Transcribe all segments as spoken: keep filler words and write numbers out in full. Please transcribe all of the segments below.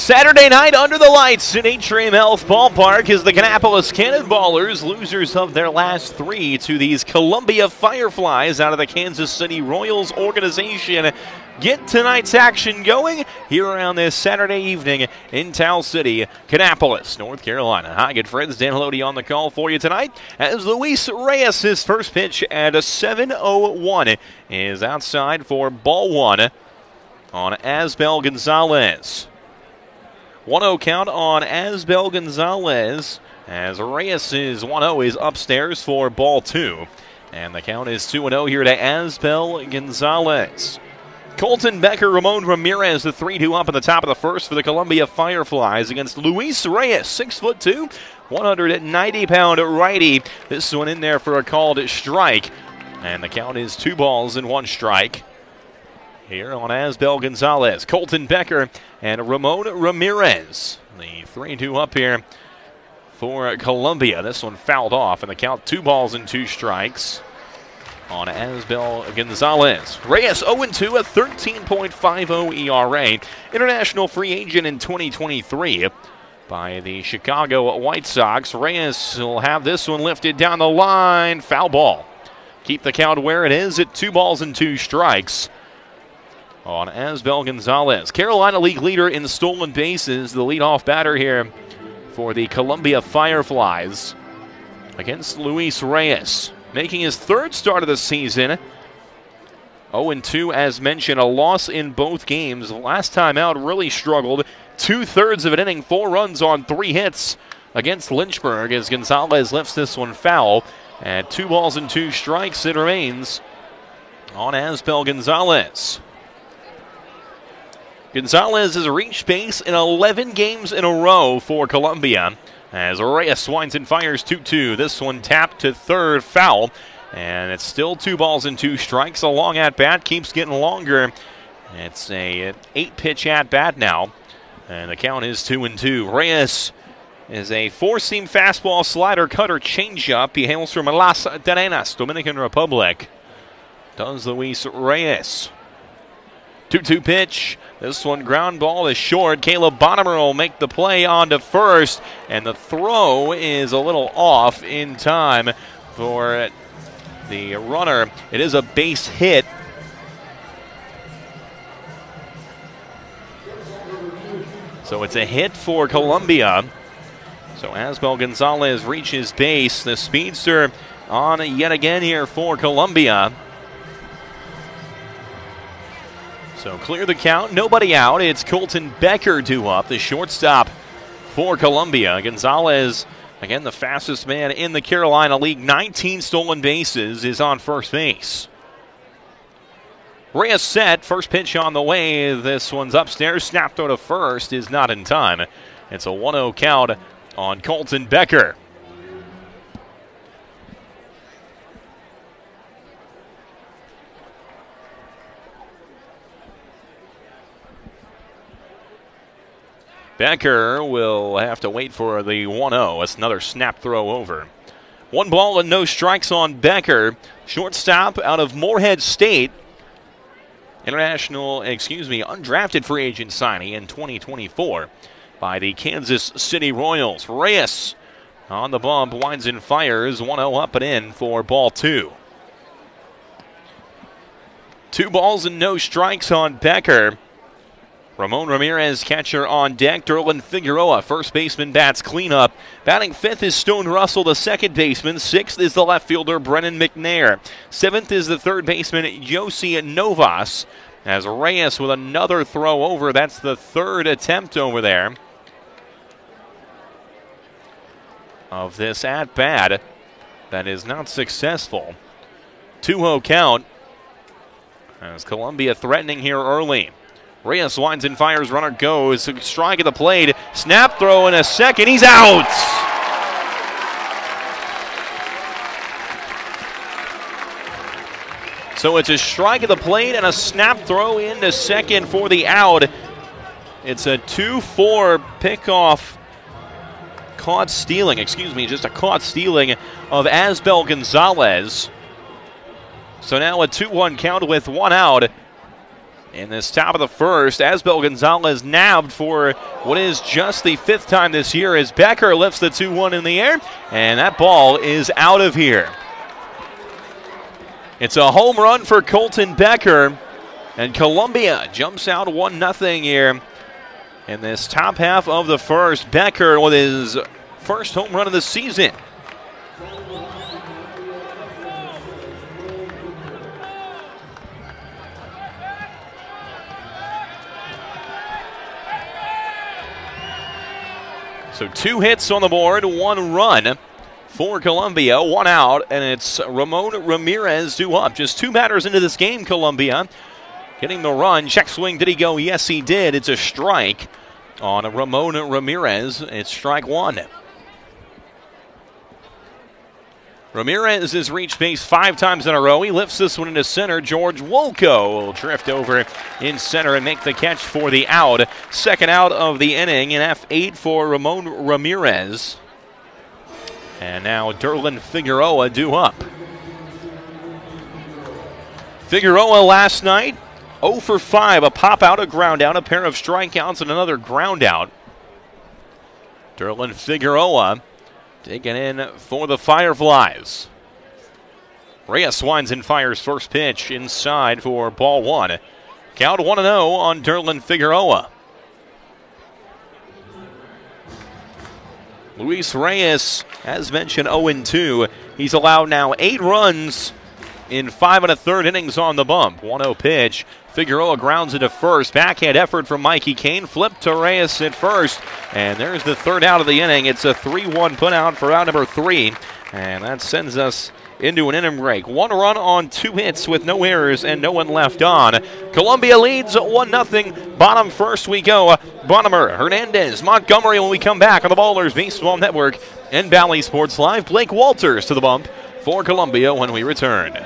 Saturday night under the lights in Atrium Health Ballpark is the Kannapolis Cannonballers, losers of their last three to these Columbia Fireflies out of the Kansas City Royals organization. Get tonight's action going here around this Saturday evening in Towel City, Kannapolis, North Carolina. Hi, good friends. Dan Haloti on the call for you tonight as Luis Reyes, his first pitch at a seven oh one, is outside for ball one on Asbel Gonzalez. one oh count on Asbel Gonzalez as Reyes' one oh is upstairs for ball two. And the count is two oh here to Asbel Gonzalez. Colton Becker, Ramon Ramirez, the three two up in the top of the first for the Columbia Fireflies against Luis Reyes, six foot two, one hundred ninety pound righty. This one in there for a called strike. And the count is two balls and one strike here on Asbel Gonzalez. Colton Becker and Ramon Ramirez, the three two up here for Columbia. This one fouled off, and the count two balls and two strikes on Asbel Gonzalez. Reyes oh two, a thirteen point five oh E R A. International free agent in twenty twenty-three by the Chicago White Sox. Reyes will have this one lifted down the line. Foul ball. Keep the count where it is at two balls and two strikes on Asbel Gonzalez. Carolina League leader in stolen bases, the leadoff batter here for the Columbia Fireflies against Luis Reyes. Making his third start of the season. oh two, as mentioned, a loss in both games. Last time out, really struggled. Two-thirds of an inning, four runs on three hits against Lynchburg as Gonzalez lifts this one foul. At two balls and two strikes, it remains on Asbel Gonzalez. Gonzalez has reached base in eleven games in a row for Columbia as Reyes winds and fires two two. This one tapped to third, foul. And it's still two balls and two strikes. A long at-bat keeps getting longer. It's a eight-pitch at-bat now. And the count is two and two. Reyes is a four-seam fastball, slider, cutter, changeup. He hails from Las Terrenas, Dominican Republic. Does Luis Reyes. two two pitch. This one ground ball is short. Caleb Bonnemer will make the play on to first. And the throw is a little off in time for the runner. It is a base hit. So it's a hit for Columbia. So Asbel Gonzalez reaches base. The speedster on yet again here for Columbia. So clear the count, nobody out. It's Colton Becker due up, the shortstop for Columbia. Gonzalez, again the fastest man in the Carolina League, nineteen stolen bases, is on first base. Reyes set, first pitch on the way. This one's upstairs, snap throw to first is not in time. It's a one oh count on Colton Becker. Becker will have to wait for the one oh. It's another snap throw over. One ball and no strikes on Becker. Shortstop out of Morehead State. International, excuse me, undrafted free agent signing in twenty twenty-four by the Kansas City Royals. Reyes on the bump, winds and fires. one oh up and in for ball two. Two balls and no strikes on Becker. Ramon Ramirez, catcher on deck. Derlin Figueroa, first baseman, bats cleanup. Batting fifth is Stone Russell, the second baseman. Sixth is the left fielder, Brennan McNair. Seventh is the third baseman, Josie Novas. As Reyes with another throw over. That's the third attempt over there of this at-bat. That is not successful. two oh count as Columbia threatening here early. Reyes winds and fires, runner goes, strike at the plate, snap throw in a second, he's out! So it's a strike at the plate and a snap throw into second for the out. It's a two four pickoff, caught stealing, excuse me, just a caught stealing of Asbel Gonzalez. So now a two one count with one out. in this top of the first. Asbel Gonzalez nabbed for what is just the fifth time this year as Becker lifts the two one in the air, and that ball is out of here. It's a home run for Colton Becker, and Columbia jumps out one nothing here in this top half of the first. Becker with his first home run of the season. So two hits on the board, one run for Columbia, one out, and it's Ramon Ramirez due up. Just two batters into this game, Columbia getting the run. Check swing, did he go? Yes, he did. It's a strike on Ramon Ramirez. It's strike one. Ramirez has reached base five times in a row. He lifts this one into center. George Wolko will drift over in center and make the catch for the out. Second out of the inning, an F eight for Ramon Ramirez. And now Derlin Figueroa due up. Figueroa last night, oh for five, a pop out, a ground out, a pair of strikeouts, and another ground out. Derlin Figueroa taken in for the Fireflies. Reyes winds and fires first pitch inside for ball one. Count one and oh on Derlin Figueroa. Luis Reyes, as mentioned, oh and two. He's allowed now eight runs in five and a third innings on the bump. one oh pitch. Figueroa grounds into first. Backhand effort from Mikey Kane. Flip to Reyes at first. And there's the third out of the inning. It's a three one put out for out number three. And that sends us into an inning break. One run on two hits with no errors and no one left on. Columbia leads one nothing. Bottom first we go. Bonnemer, Hernandez, Montgomery when we come back on the Ballers Baseball Network and Bally Sports Live. Blake Walters to the bump for Columbia when we return.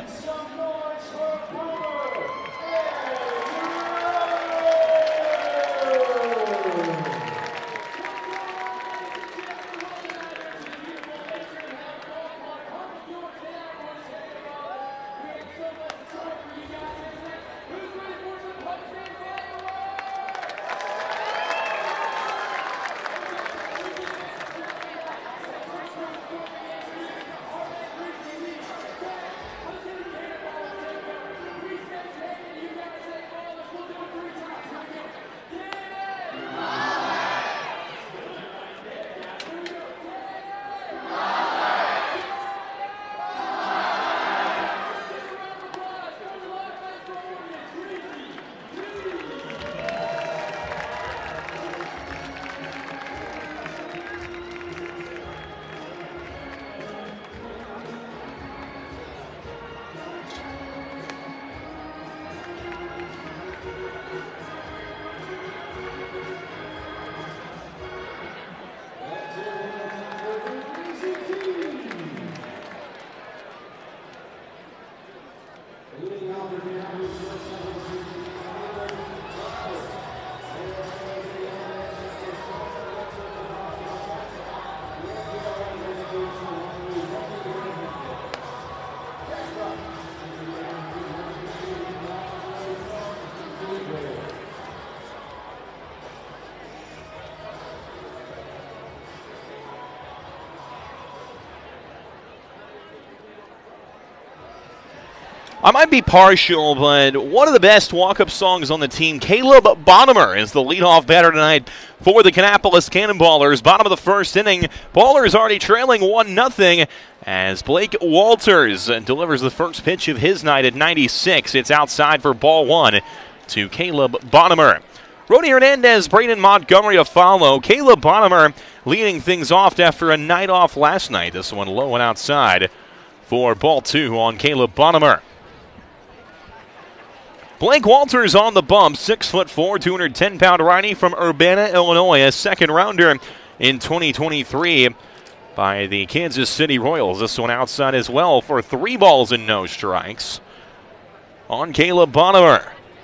I might be partial, but one of the best walk-up songs on the team, Caleb Bonnemer, is the leadoff batter tonight for the Kannapolis Cannonballers. Bottom of the first inning, Ballers already trailing one nothing as Blake Walters delivers the first pitch of his night at ninety-six. It's outside for ball one to Caleb Bonnemer. Rody Hernandez, Braden Montgomery to follow. Caleb Bonnemer leading things off after a night off last night. This one low and outside for ball two on Caleb Bonnemer. Blake Walters on the bump, six foot four, two hundred ten pound righty from Urbana, Illinois, a second rounder in twenty twenty-three by the Kansas City Royals. This one outside as well for three balls and no strikes on Caleb Bonnemer.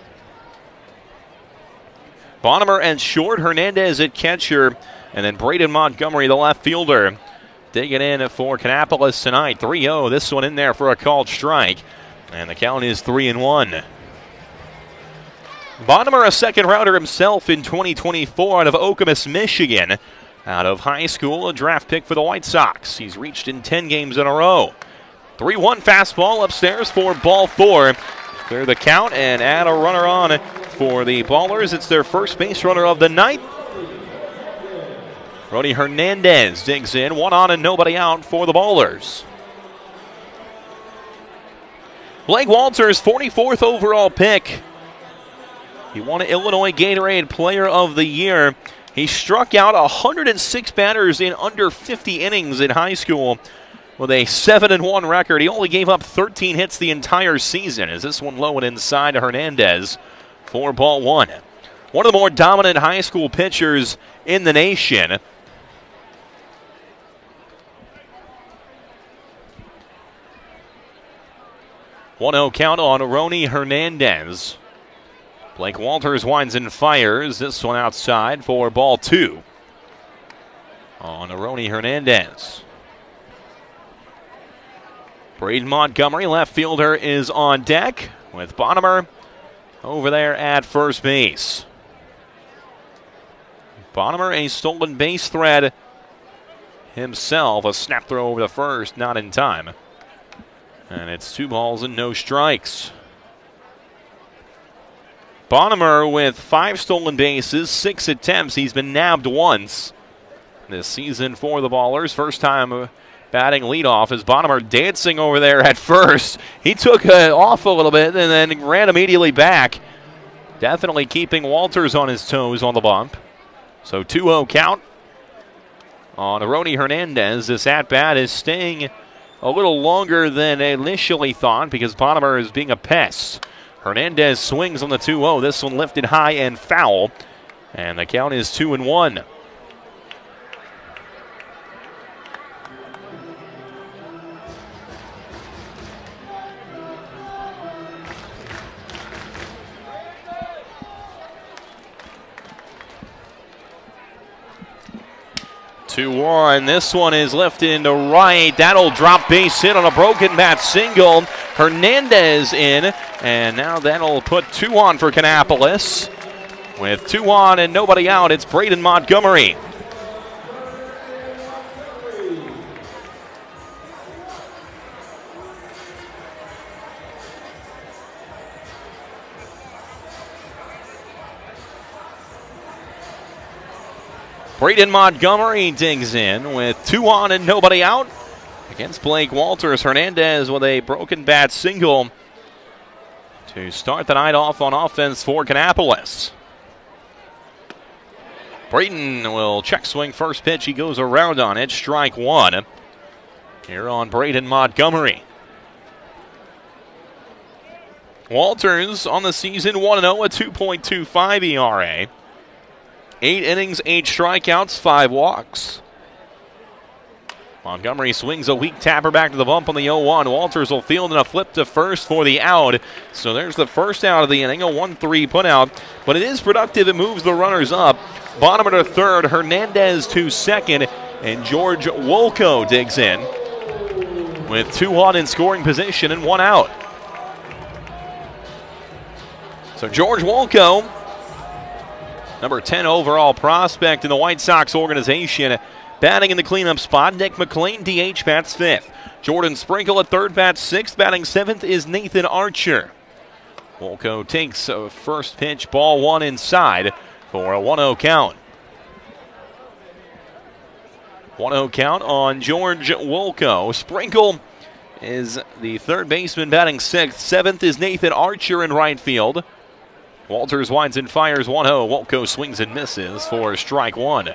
Bonnemer and short, Hernandez at catcher, and then Braden Montgomery, the left fielder, digging in for Kannapolis tonight. three oh, this one in there for a called strike, and the count is three and one. Bonnemer, a second rounder himself in twenty twenty-four out of Okemos, Michigan. Out of high school, a draft pick for the White Sox. He's reached in ten games in a row. three one fastball upstairs for ball four. Clear the count and add a runner on for the Ballers. It's their first base runner of the night. Rony Hernandez digs in, one on and nobody out for the Ballers. Blake Walters, forty-fourth overall pick. He won an Illinois Gatorade Player of the Year. He struck out one hundred six batters in under fifty innings in high school with a seven and one record. He only gave up thirteen hits the entire season, as this one low and inside to Hernandez for ball one. One of the more dominant high school pitchers in the nation. one oh count on Rony Hernandez. Blake Walters winds and fires. This one outside for ball two on Rony Hernandez. Braden Montgomery, left fielder, is on deck with Bonnemer over there at first base. Bonnemer, a stolen base threat himself. A snap throw over the first, not in time. And it's two balls and no strikes. Bonnemer with five stolen bases, six attempts. He's been nabbed once this season for the Ballers. First time batting leadoff is Bonnemer dancing over there at first. He took uh, off a little bit and then ran immediately back. Definitely keeping Walters on his toes on the bump. So two oh count on Rony Hernandez. This at-bat is staying a little longer than initially thought because Bonnemer is being a pest. Hernandez swings on the two oh. This one lifted high and foul. And the count is two and one. two one. This one is lifted into right. That'll drop base hit on a broken bat single. Hernandez in, and now that'll put two on for Kannapolis. With two on and nobody out, it's Braden Montgomery. Braden Montgomery digs in with two on and nobody out against Blake Walters. Hernandez with a broken bat single to start the night off on offense for Kannapolis. Braden will check swing first pitch. He goes around on it. Strike one here on Braden Montgomery. Walters on the season one and oh, a two point two five E R A. Eight innings, eight strikeouts, five walks. Montgomery swings a weak tapper back to the bump on the oh one. Walters will field in a flip to first for the out. So there's the first out of the inning, a one three put out. But it is productive. It moves the runners up. Bonnemer to third, Hernandez to second, and George Wolko digs in with two on in scoring position and one out. So George Wolko, number ten overall prospect in the White Sox organization, batting in the cleanup spot. Nick McLean, D H, bats fifth. Jordan Sprinkle at third, bats sixth. Batting seventh is Nathan Archer. Wolko takes a first pitch, ball one inside for a one oh count. one oh count on George Wolko. Sprinkle is the third baseman, batting sixth. Seventh is Nathan Archer in right field. Walters winds and fires one oh. Wolko swings and misses for strike one.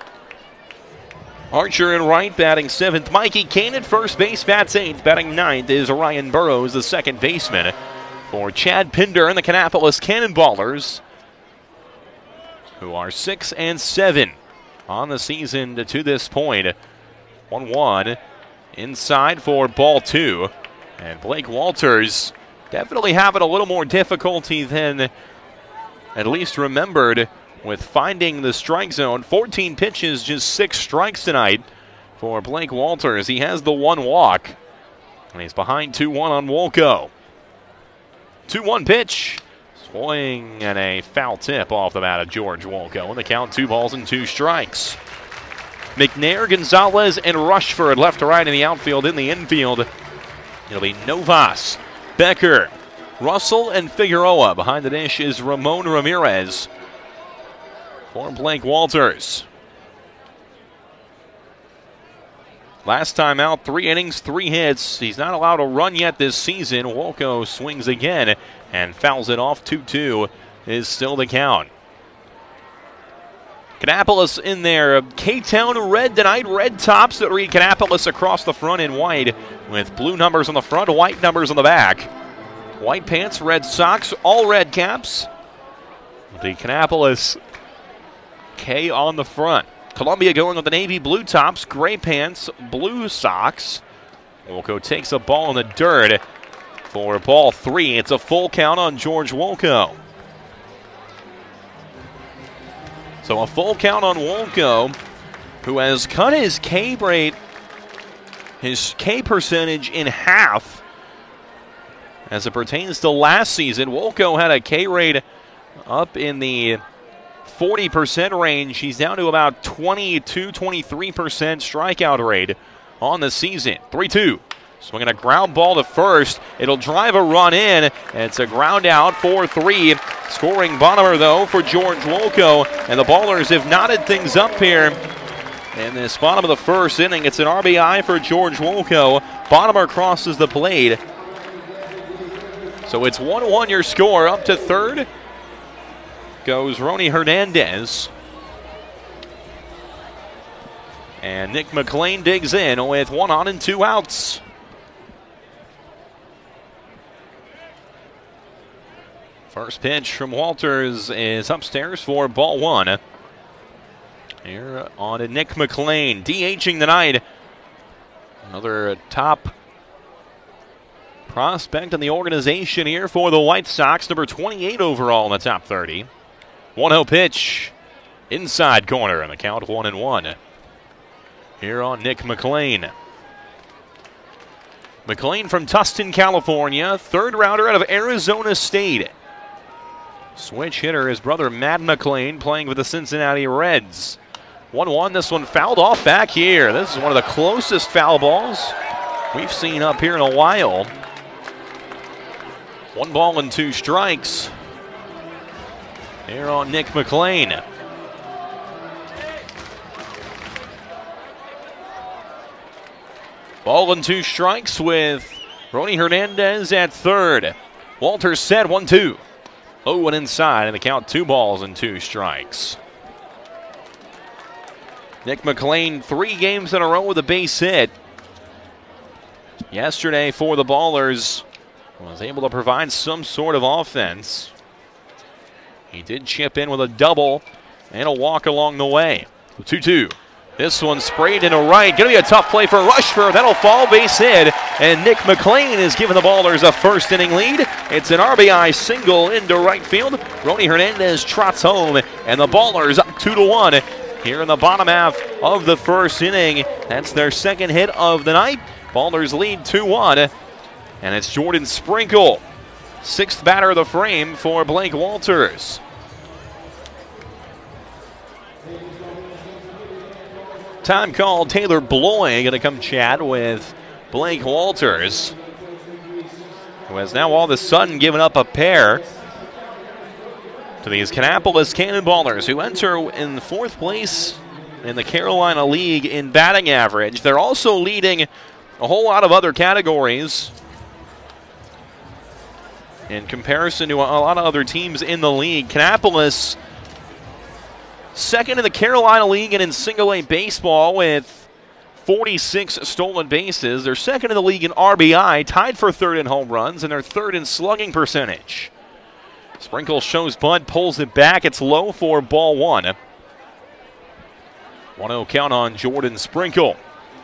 Archer in right, batting seventh. Mikey Kane at first base, bats eighth. Batting ninth is Ryan Burrows, the second baseman, for Chad Pinder and the Kannapolis Cannonballers, who are six and seven on the season to this point. one one inside for ball two. And Blake Walters definitely having a little more difficulty than at least remembered with finding the strike zone. fourteen pitches, just six strikes tonight for Blake Walters. He has the one walk, and he's behind two one on Wolko. two one pitch. Swing and a foul tip off the bat of George Wolko. And the count, two balls and two strikes. McNair, Gonzalez, and Rushford left to right in the outfield. In the infield, it'll be Novas, Becker, Russell, and Figueroa. Behind the dish is Ramon Ramirez for Blake Walters. Last time out, three innings, three hits. He's not allowed to run yet this season. Wolko swings again and fouls it off. two two is still the count. Kannapolis in there. K-Town red tonight. Red tops that read Kannapolis across the front in white with blue numbers on the front, white numbers on the back. White pants, red socks, all red caps. The Kannapolis K on the front. Columbia going with the navy blue tops, gray pants, blue socks. Wolko takes a ball in the dirt for ball three. It's a full count on George Wolko. So a full count on Wolko, who has cut his K rate, his K percentage in half as it pertains to last season. Wolko had a K rate up in the forty percent range. He's down to about twenty-two, twenty-three percent strikeout rate on the season. three two. Swinging a ground ball to first. It'll drive a run in. It's a ground out, four three. Scoring Bonhomer, though, for George Wolko. And the Ballers have knotted things up here in this bottom of the first inning. It's an R B I for George Wolko. Bonhomer crosses the plate. So it's one one your score. Up to third goes Ronnie Hernandez. And Nick McLean digs in with one on and two outs. First pitch from Walters is upstairs for ball one. Here on to Nick McLean, DHing tonight. Another top prospect in the organization here for the White Sox, number twenty-eight overall in the top thirty. one oh pitch, inside corner, and the count one and one. Here on Nick McLean. McLean from Tustin, California, third rounder out of Arizona State. Switch hitter, his brother Matt McLean, playing with the Cincinnati Reds. one one, this one fouled off back here. This is one of the closest foul balls we've seen up here in a while. One ball and two strikes. Here on Nick McLean. Ball and two strikes with Ronnie Hernandez at third. Walters set, one two. oh and inside, and the count two balls and two strikes. Nick McLean, three games in a row with a base hit. Yesterday for the Ballers, was able to provide some sort of offense. He did chip in with a double and a walk along the way. two two. This one sprayed into right. Going to be a tough play for Rushford. That'll fall, base hit. And Nick McLean is giving the Ballers a first inning lead. It's an R B I single into right field. Ronnie Hernandez trots home, and the Ballers up two to one here in the bottom half of the first inning. That's their second hit of the night. Ballers lead two one, and it's Jordan Sprinkle, sixth batter of the frame for Blake Walters. Time call, Taylor Bloy going to come chat with Blake Walters, who has now all of a sudden given up a pair to these Kannapolis Cannonballers, who enter in fourth place in the Carolina League in batting average. They're also leading a whole lot of other categories in comparison to a lot of other teams in the league. Kannapolis second in the Carolina League and in single A baseball with forty-six stolen bases. They're second in the league in R B I, tied for third in home runs, and they're third in slugging percentage. Sprinkle shows bunt, pulls it back. It's low for ball one. one oh count on Jordan Sprinkle.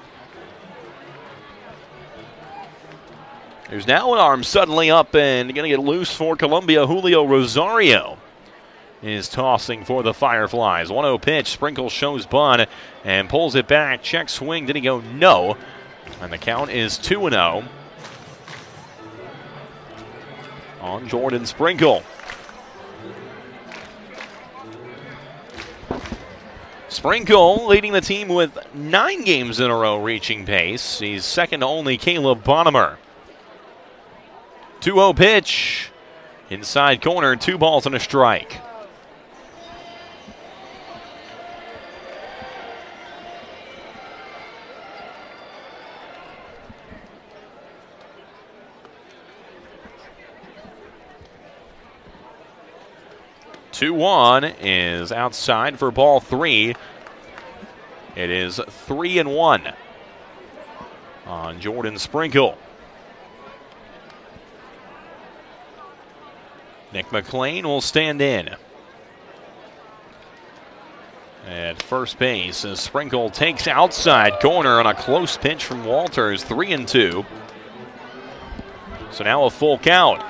There's now an arm suddenly up and going to get loose for Columbia. Julio Rosario is tossing for the Fireflies. one oh pitch. Sprinkle shows bunt and pulls it back. Check swing. Did he go? No. And the count is two and oh on Jordan Sprinkle. Sprinkle leading the team with nine games in a row reaching pace. He's second to only Caleb Bonnemer. two oh pitch. Inside corner, two balls and a strike. two one is outside for ball three. It is three and one on Jordan Sprinkle. Nick McLean will stand in at first base as Sprinkle takes outside corner on a close pitch from Walters. Three and two. So now a full count.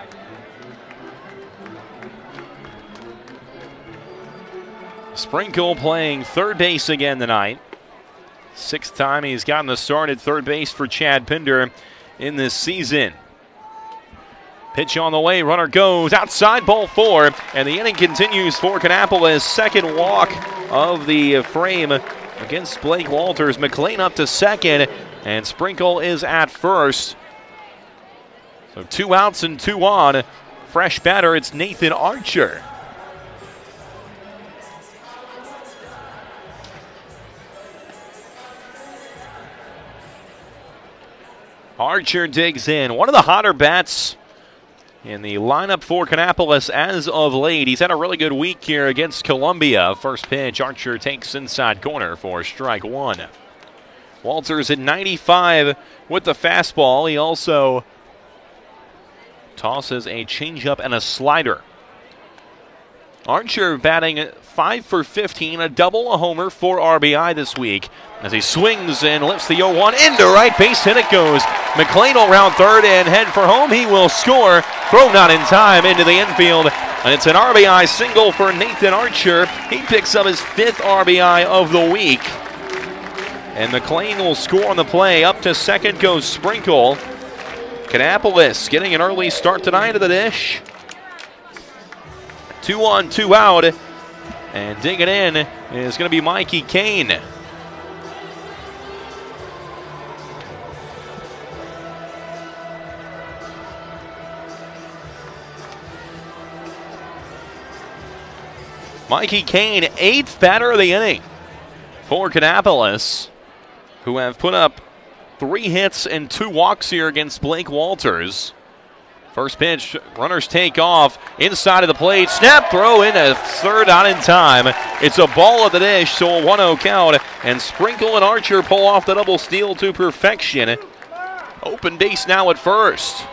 Sprinkle playing third base again tonight. Sixth time he's gotten the start at third base for Chad Pinder in this season. Pitch on the way, runner goes outside, ball four, and the inning continues for Kannapolis. Second walk of the frame against Blake Walters. McLean up to second, and Sprinkle is at first. So two outs and two on. Fresh batter, it's Nathan Archer. Archer digs in. One of the hotter bats in the lineup for Kannapolis as of late. He's had a really good week here against Columbia. First pitch, Archer takes inside corner for strike one. Walters at ninety-five with the fastball. He also tosses a changeup and a slider. Archer batting five for fifteen, a double, a homer, four R B I this week. As he swings and lifts the oh one into right base, hit it goes. McLean will round third and head for home. He will score. Throw not in time into the infield. And it's an R B I single for Nathan Archer. He picks up his fifth R B I of the week. And McLean will score on the play. Up to second goes Sprinkle. Kannapolis getting an early start tonight at the dish. Two on, two out. And digging in is going to be Mikey Kane. Mikey Kane, eighth batter of the inning for Kannapolis, who have put up three hits and two walks here against Blake Walters. First pitch, runners take off inside of the plate. Snap throw into third, not in time. It's a ball at the dish, so a one oh count. And Sprinkle and Archer pull off the double steal to perfection. Open base now at first.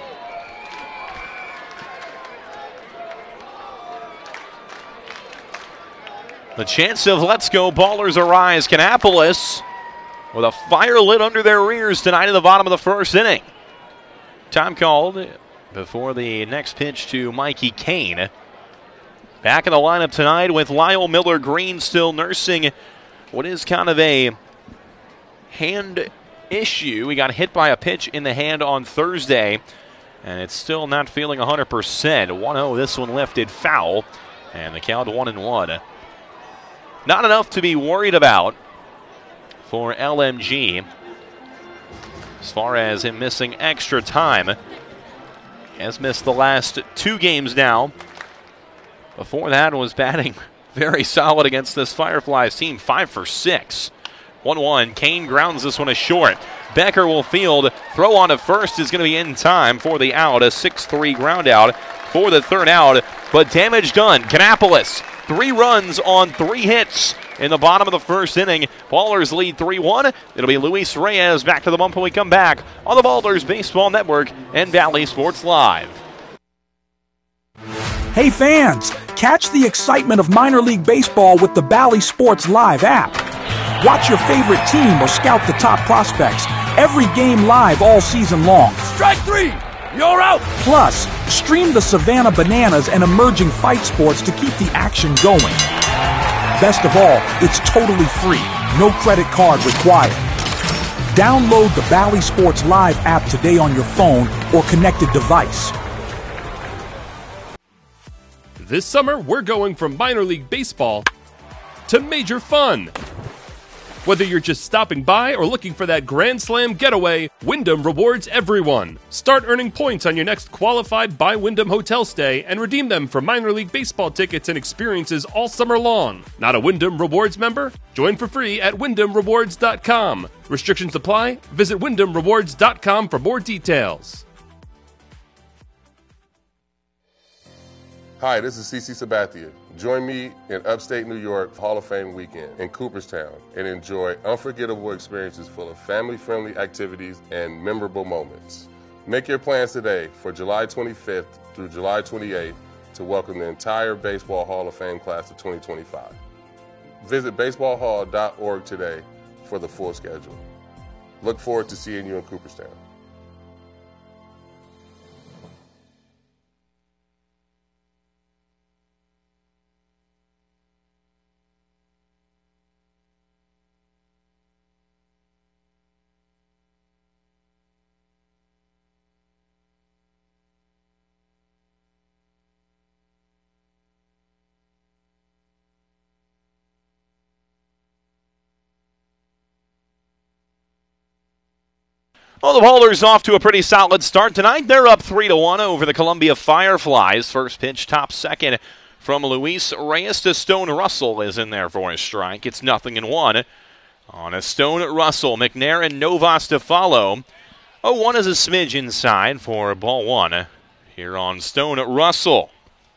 The chance of let's go ballers arise. Kannapolis with a fire lit under their ears tonight in the bottom of the first inning. Time called before the next pitch to Mikey Kane. Back in the lineup tonight with Lyle Miller Green still nursing what is kind of a hand issue. He got hit by a pitch in the hand on Thursday, and it's still not feeling one hundred percent. one oh, this one lifted foul, and the count one and one. Not enough to be worried about for L M G as far as him missing extra time. He has missed the last two games now. Before that was batting very solid against this Fireflies team, five for six. one one, Kane grounds this one as short. Becker will field. Throw on to first is going to be in time for the out. A six three ground out for the third out, but damage done. Kannapolis, three runs on three hits in the bottom of the first inning. Ballers lead three one. It'll be Luis Reyes back to the bump when we come back on the Ballers Baseball Network and Valley Sports Live. Hey fans, catch the excitement of minor league baseball with the Bally Sports Live app. Watch your favorite team or scout the top prospects. Every game live all season long. Strike three! You're out! Plus, stream the Savannah Bananas and emerging fight sports to keep the action going. Best of all, it's totally free. No credit card required. Download the Bally Sports Live app today on your phone or connected device. This summer, we're going from minor league baseball to major fun. Whether you're just stopping by or looking for that Grand Slam getaway, Wyndham rewards everyone. Start earning points on your next qualified by Wyndham hotel stay and redeem them for minor league baseball tickets and experiences all summer long. Not a Wyndham Rewards member? Join for free at wyndham rewards dot com. Restrictions apply. Visit wyndham rewards dot com for more details. Hi, this is CeCe Sabathia. Join me in upstate New York Hall of Fame weekend in Cooperstown and enjoy unforgettable experiences full of family-friendly activities and memorable moments. Make your plans today for July twenty-fifth through July twenty-eighth to welcome the entire Baseball Hall of Fame class of twenty twenty-five. Visit baseball hall dot org today for the full schedule. Look forward to seeing you in Cooperstown. Well, the Ballers off to a pretty solid start tonight. They're up three to one over the Columbia Fireflies. First pitch, top second from Luis Reyes to Stone Russell is in there for a strike. It's nothing in one. On a Stone Russell, McNair and Novas to follow. oh one is a smidge inside for ball one here on Stone Russell.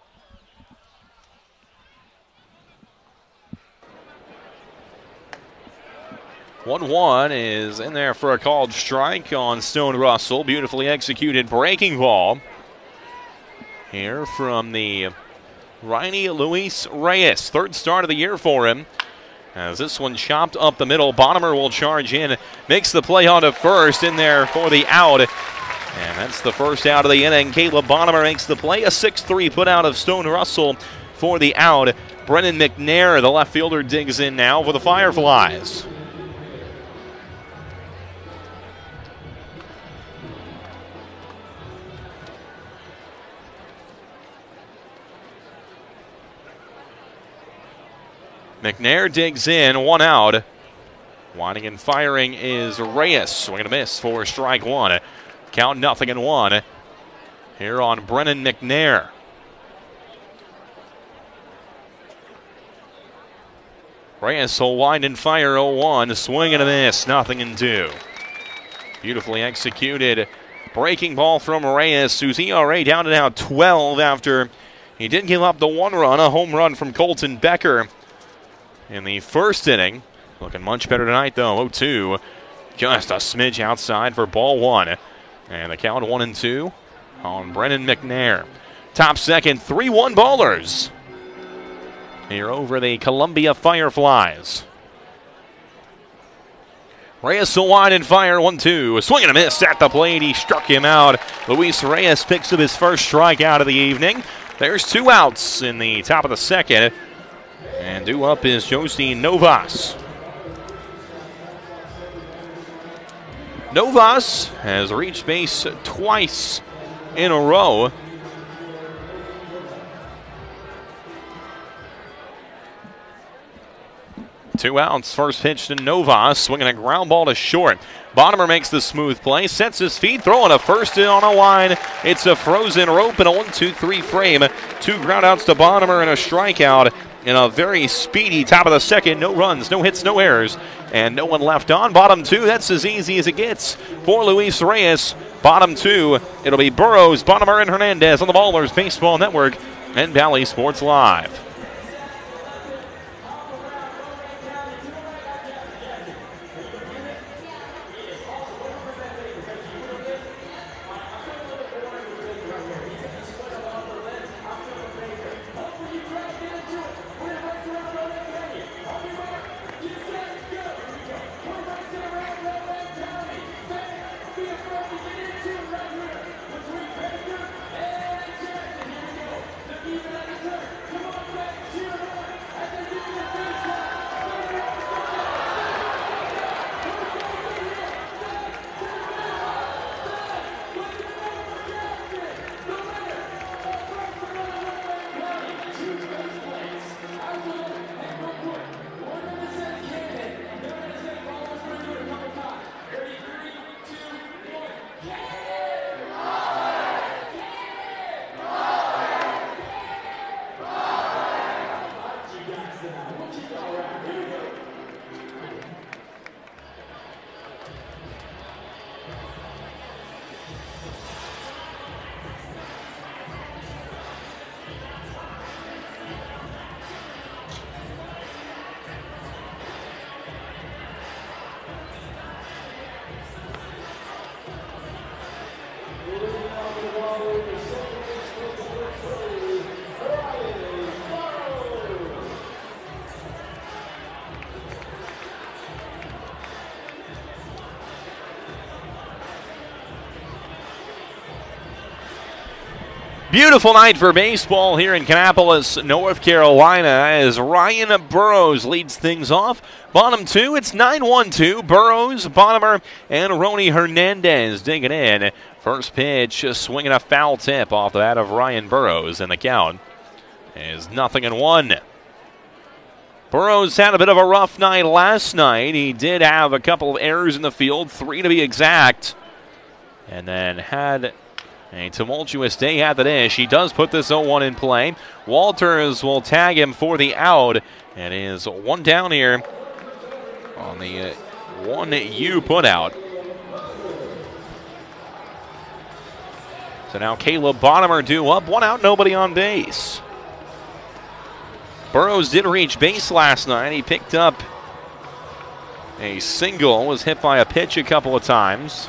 one one is in there for a called strike on Stone Russell. Beautifully executed breaking ball here from the Rainy Luis Reyes. Third start of the year for him. As this one chopped up the middle, Bonnemer will charge in, makes the play on to first, in there for the out. And that's the first out of the inning. Caleb Bonnemer makes the play. A six three put out of Stone Russell for the out. Brennan McNair, the left fielder, digs in now for the Fireflies. McNair digs in, one out. Winding and firing is Reyes. Swing and a miss for strike one. Count nothing in one here on Brennan McNair. Reyes will wind and fire oh one. Swing and a miss, nothing in two. Beautifully executed breaking ball from Reyes, whose E R A down to now twelve after he did give up the one run, a home run from Colton Becker in the first inning. Looking much better tonight, though. oh two. Just a smidge outside for ball one. And the count one and two on Brennan McNair. Top second, three one Ballers here over the Columbia Fireflies. Reyes will wind and fire, one two. A swing and a miss at the plate. He struck him out. Luis Reyes picks up his first strikeout of the evening. There's two outs in the top of the second. And due up is Josie Novas. Novas has reached base twice in a row. Two outs, first pitch to Novas, swinging a ground ball to short. Bonnemer makes the smooth play, sets his feet, throwing a first in on a line. It's a frozen rope and a one two three frame. Two ground outs to Bonnemer and a strikeout in a very speedy top of the second. No runs, no hits, no errors, and no one left on. Bottom two, that's as easy as it gets for Luis Reyes. Bottom two, it'll be Burrows, Bonnemer, and Hernandez on the Ballers Baseball Network and Valley Sports Live. Beautiful night for baseball here in Kannapolis, North Carolina, as Ryan Burroughs leads things off. Bottom two, it's nine one two. Burroughs, Bonham, and Rony Hernandez digging in. First pitch, just swinging a foul tip off the bat of Ryan Burroughs, and the count is nothing and one. Burroughs had a bit of a rough night last night. He did have a couple of errors in the field, three to be exact, and then had a tumultuous day at the dish. He does put this oh one in play. Walters will tag him for the out, and is one down here on the uh, one U put out. So now Caleb Bonham due up, one out, nobody on base. Burroughs did reach base last night. He picked up a single, was hit by a pitch a couple of times.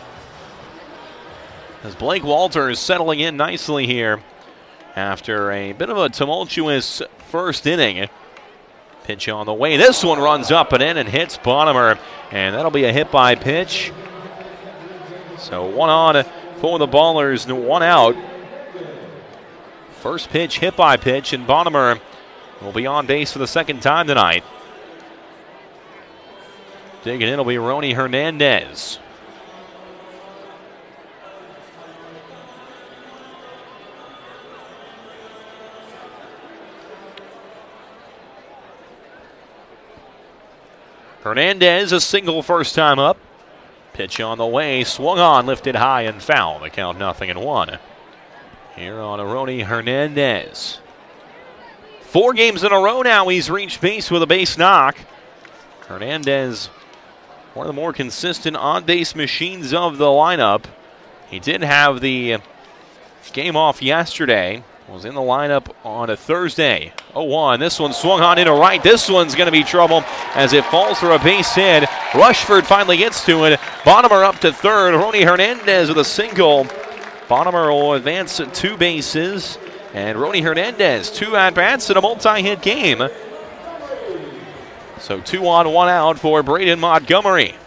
As Blake Walters settling in nicely here after a bit of a tumultuous first inning. Pitch on the way. This one runs up and in and hits Bonham, and that'll be a hit by pitch. So one on for the Ballers, one out. First pitch hit by pitch, and Bonham will be on base for the second time tonight. Digging in will be Rony Hernandez. Hernandez, a single first time up. Pitch on the way, swung on, lifted high and foul. The count nothing and one. Here on Rony Hernandez. Four games in a row now he's reached base with a base knock. Hernandez, one of the more consistent on-base machines of the lineup. He did have the game off yesterday. Was in the lineup on a Thursday. oh one. This one swung on into right. This one's going to be trouble as it falls for a base hit. Rushford finally gets to it. Bonham up to third. Rony Hernandez with a single. Bonham will advance two bases. And Rony Hernandez, two at-bats in a multi-hit game. So two on, one out for Braden Montgomery.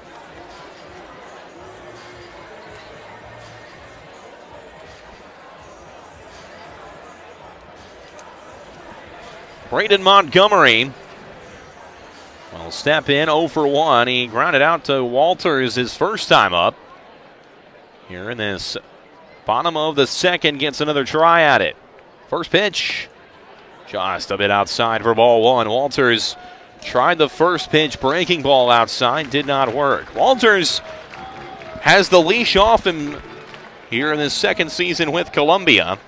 Braden Montgomery will step in oh for one. He grounded out to Walters his first time up. Here in this bottom of the second, gets another try at it. First pitch, just a bit outside for ball one. Walters tried the first pitch, breaking ball outside, did not work. Walters has the leash off him here in his second season with Columbia.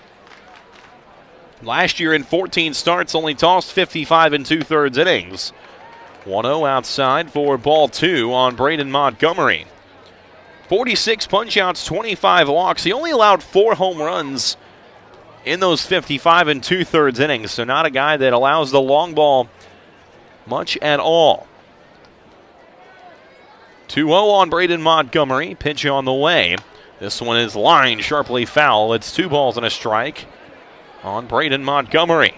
Last year in fourteen starts, only tossed fifty-five and two-thirds innings. one oh outside for ball two on Braden Montgomery. forty-six punch-outs, twenty-five walks. He only allowed four home runs in those fifty-five and two-thirds innings, so not a guy that allows the long ball much at all. two oh on Braden Montgomery. Pitch on the way. This one is lined sharply foul. It's two balls and a strike on Braden Montgomery.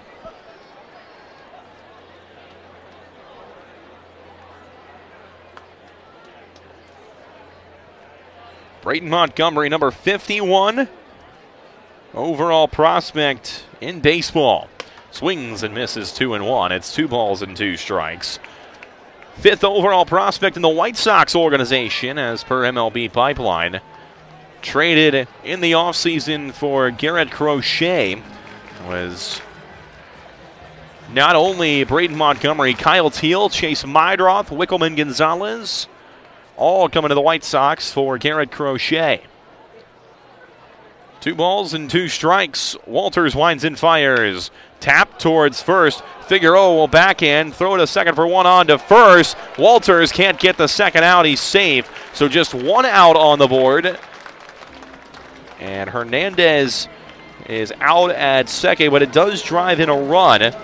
Braden Montgomery, number fifty-one overall prospect in baseball. Swings and misses two and one. It's two balls and two strikes. Fifth overall prospect in the White Sox organization as per M L B Pipeline. Traded in the offseason for Garrett Crochet. Was not only Braden Montgomery, Kyle Teal, Chase Mydroth, Wickelman Gonzalez, all coming to the White Sox for Garrett Crochet. Two balls and two strikes. Walters winds and fires. Tap towards first. Figueroa will backhand, throw it a second for one on to first. Walters can't get the second out. He's safe. So just one out on the board. And Hernandez is out at second, but it does drive in a run.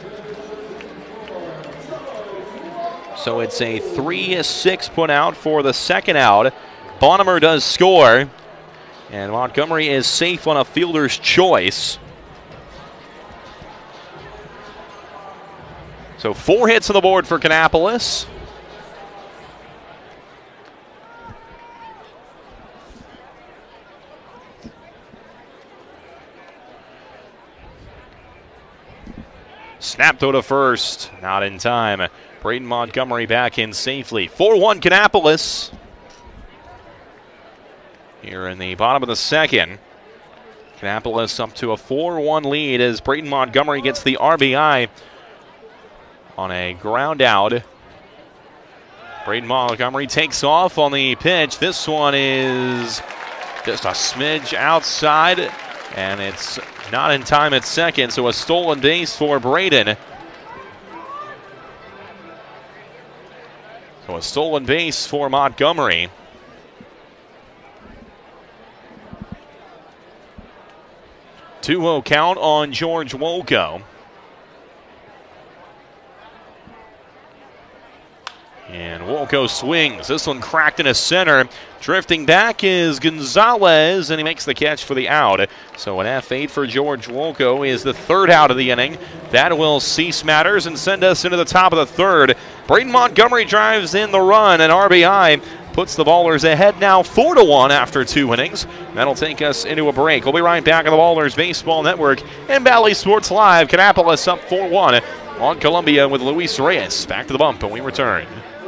So it's a three six put out for the second out. Bonham does score, and Montgomery is safe on a fielder's choice. So four hits on the board for Kannapolis. Snap throw to first. Not in time. Braden Montgomery back in safely. four one Kannapolis. Here in the bottom of the second. Kannapolis up to a four one lead as Braden Montgomery gets the R B I on a ground out. Braden Montgomery takes off on the pitch. This one is just a smidge outside, and it's not in time at second, so a stolen base for Braden. So a stolen base for Montgomery. two oh count on George Wolko. And Wolko swings. This one cracked in a center. Drifting back is Gonzalez, and he makes the catch for the out. So an F eight for George Wolko is the third out of the inning. That will cease matters and send us into the top of the third. Braden Montgomery drives in the run, and R B I puts the Ballers ahead now four to one after two innings. That'll take us into a break. We'll be right back on the Ballers Baseball Network and Bally Sports Live. Kannapolis up four one on Columbia with Luis Reyes. Back to the bump when we return.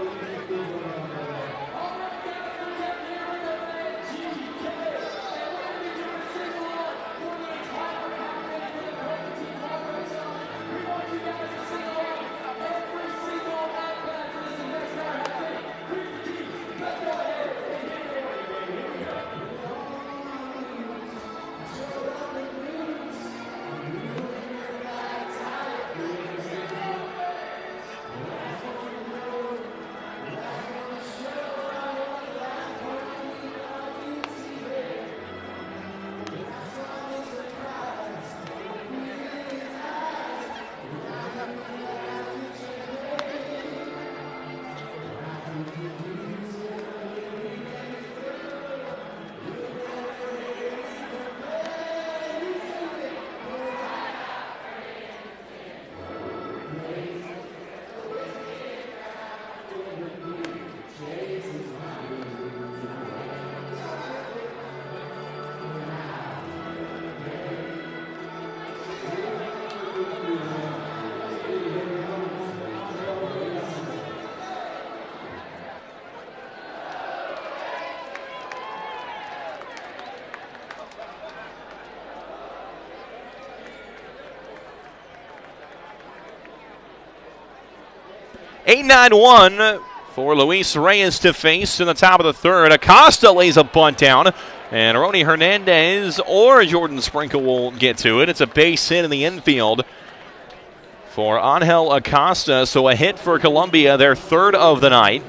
eight nine one for Luis Reyes to face in the top of the third. Acosta lays a bunt down, and Ronnie Hernandez or Jordan Sprinkle will get to it. It's a base hit in the infield for Angel Acosta, so a hit for Columbia, their third of the night.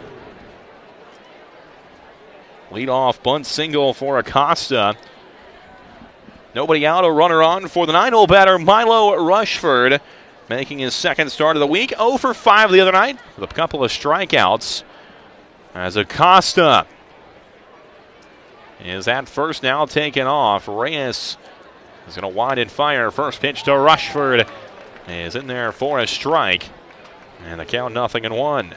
Leadoff bunt single for Acosta. Nobody out, a runner on for the nine oh batter, Milo Rushford, making his second start of the week. oh for five the other night with a couple of strikeouts. As Acosta is at first now taken off. Reyes is going to wind and fire. First pitch to Rushford is in there for a strike. And the count nothing and one.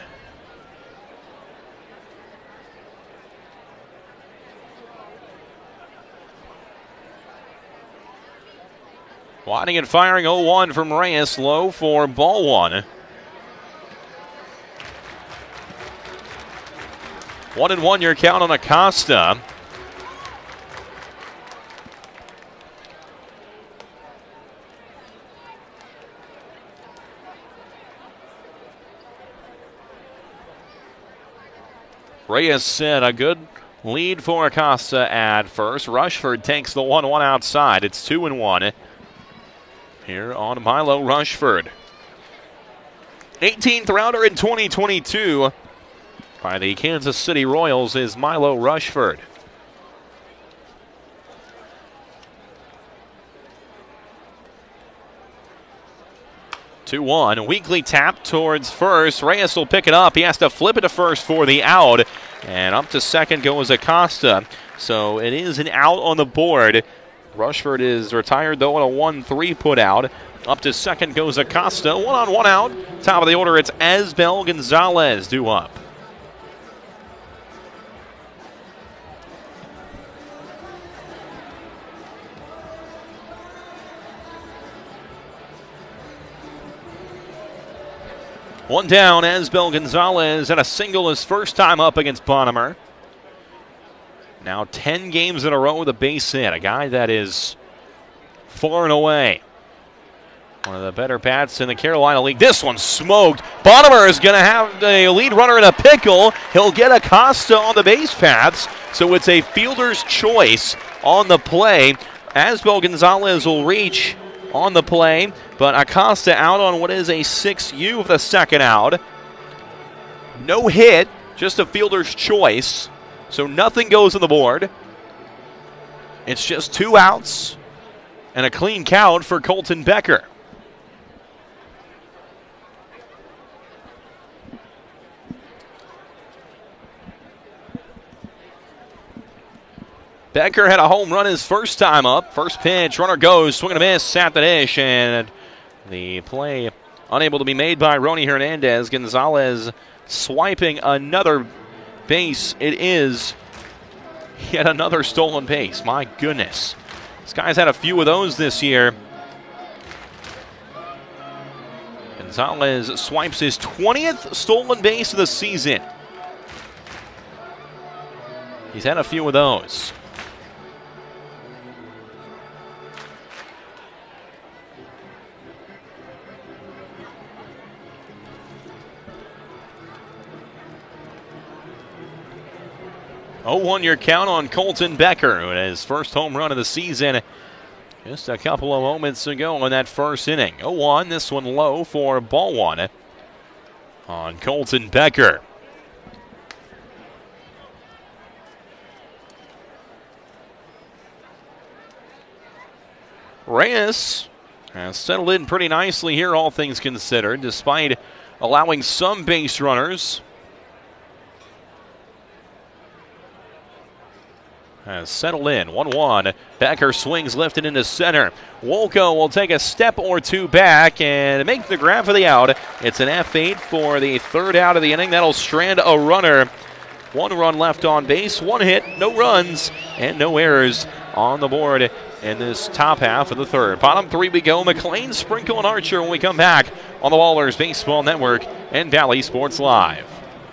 Winding and firing oh one from Reyes, low for ball one. One and one your count on Acosta. Reyes said a good lead for Acosta at first. Rushford takes the one one outside. It's two and one. Here on Milo Rushford. eighteenth rounder in twenty twenty-two by the Kansas City Royals is Milo Rushford. two one. Weekly tap towards first. Reyes will pick it up. He has to flip it to first for the out. And up to second goes Acosta. So it is an out on the board. Rushford is retired, though, on a one three put out. Up to second goes Acosta. One on, one out. Top of the order, it's Asbel Gonzalez due up. One down, Asbel Gonzalez had a single his first time up against Bonhomer. Now ten games in a row with a base hit. A guy that is far and away one of the better bats in the Carolina League. This one smoked. Bonhomer is going to have the lead runner in a pickle. He'll get Acosta on the base paths, so it's a fielder's choice on the play. Asbel Gonzalez will reach on the play, but Acosta out on what is a six U of the second out. No hit, just a fielder's choice, so nothing goes on the board. It's just two outs and a clean count for Colton Becker. Becker had a home run his first time up. First pitch, runner goes, swing and a miss at the dish, and the play unable to be made by Rony Hernandez. Gonzalez swiping another base. It is yet another stolen base. My goodness. This guy's had a few of those this year. Gonzalez swipes his twentieth stolen base of the season. He's had a few of those. oh one your count on Colton Becker, who had his first home run of the season just a couple of moments ago in that first inning. oh one, this one low for ball one on Colton Becker. Reyes has settled in pretty nicely here, all things considered, despite allowing some base runners. Has settled in, one one. Becker swings lifted into center. Wolko will take a step or two back and make the grab for the out. It's an F eight for the third out of the inning. That'll strand a runner. One run left on base, one hit, no runs, and no errors on the board in this top half of the third. Bottom three we go. McLean, Sprinkle, and Archer when we come back on the Ballers Baseball Network and Valley Sports Live.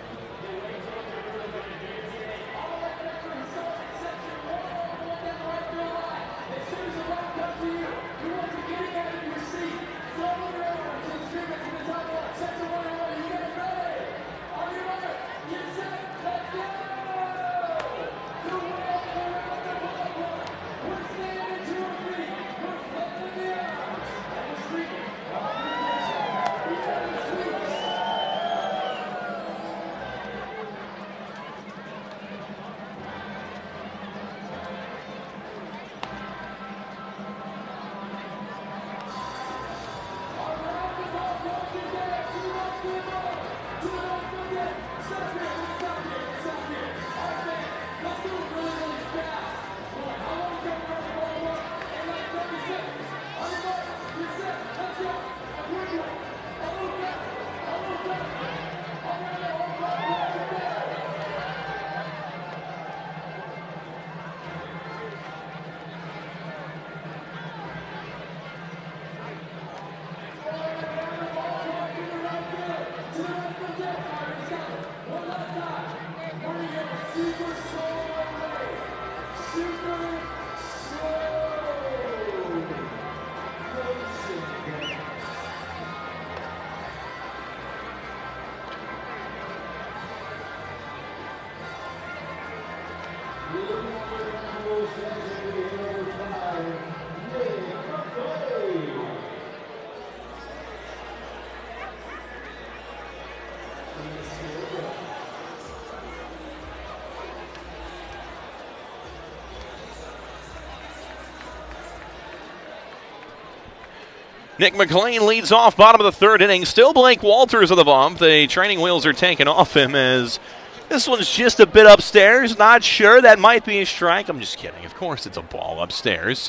Nick McLean leads off bottom of the third inning. Still Blake Walters of the bump. The training wheels are taken off him as this one's just a bit upstairs. Not sure. That might be a strike. I'm just kidding. Of course it's a ball upstairs.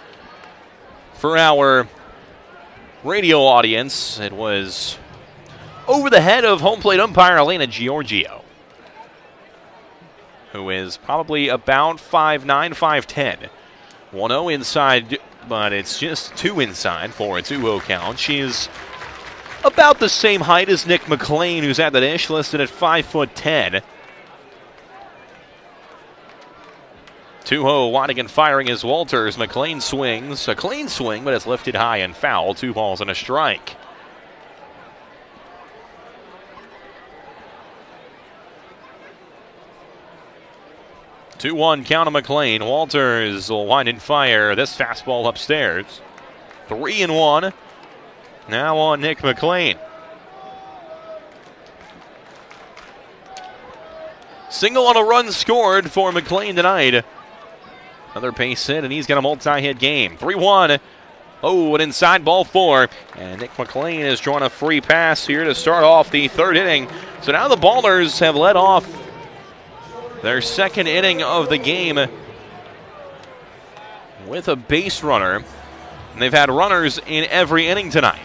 For our radio audience, it was over the head of home plate umpire Elena Giorgio, who is probably about five nine, five ten. one oh inside, but it's just two inside for a two oh count. She is about the same height as Nick McLean, who's at the dish, listed at five foot ten. two oh, Wanigan firing as Walters. McLean swings. A clean swing, but it's lifted high and foul. Two balls and a strike. two one count on McLean. Walters will wind and fire this fastball upstairs. three and one. Now on Nick McLean. Single on a run scored for McLean tonight. Another base hit, and he's got a multi-hit game. three one. Oh, an inside ball four. And Nick McLean is drawing a free pass here to start off the third inning. So now the Ballers have led off their second inning of the game with a base runner. And they've had runners in every inning tonight.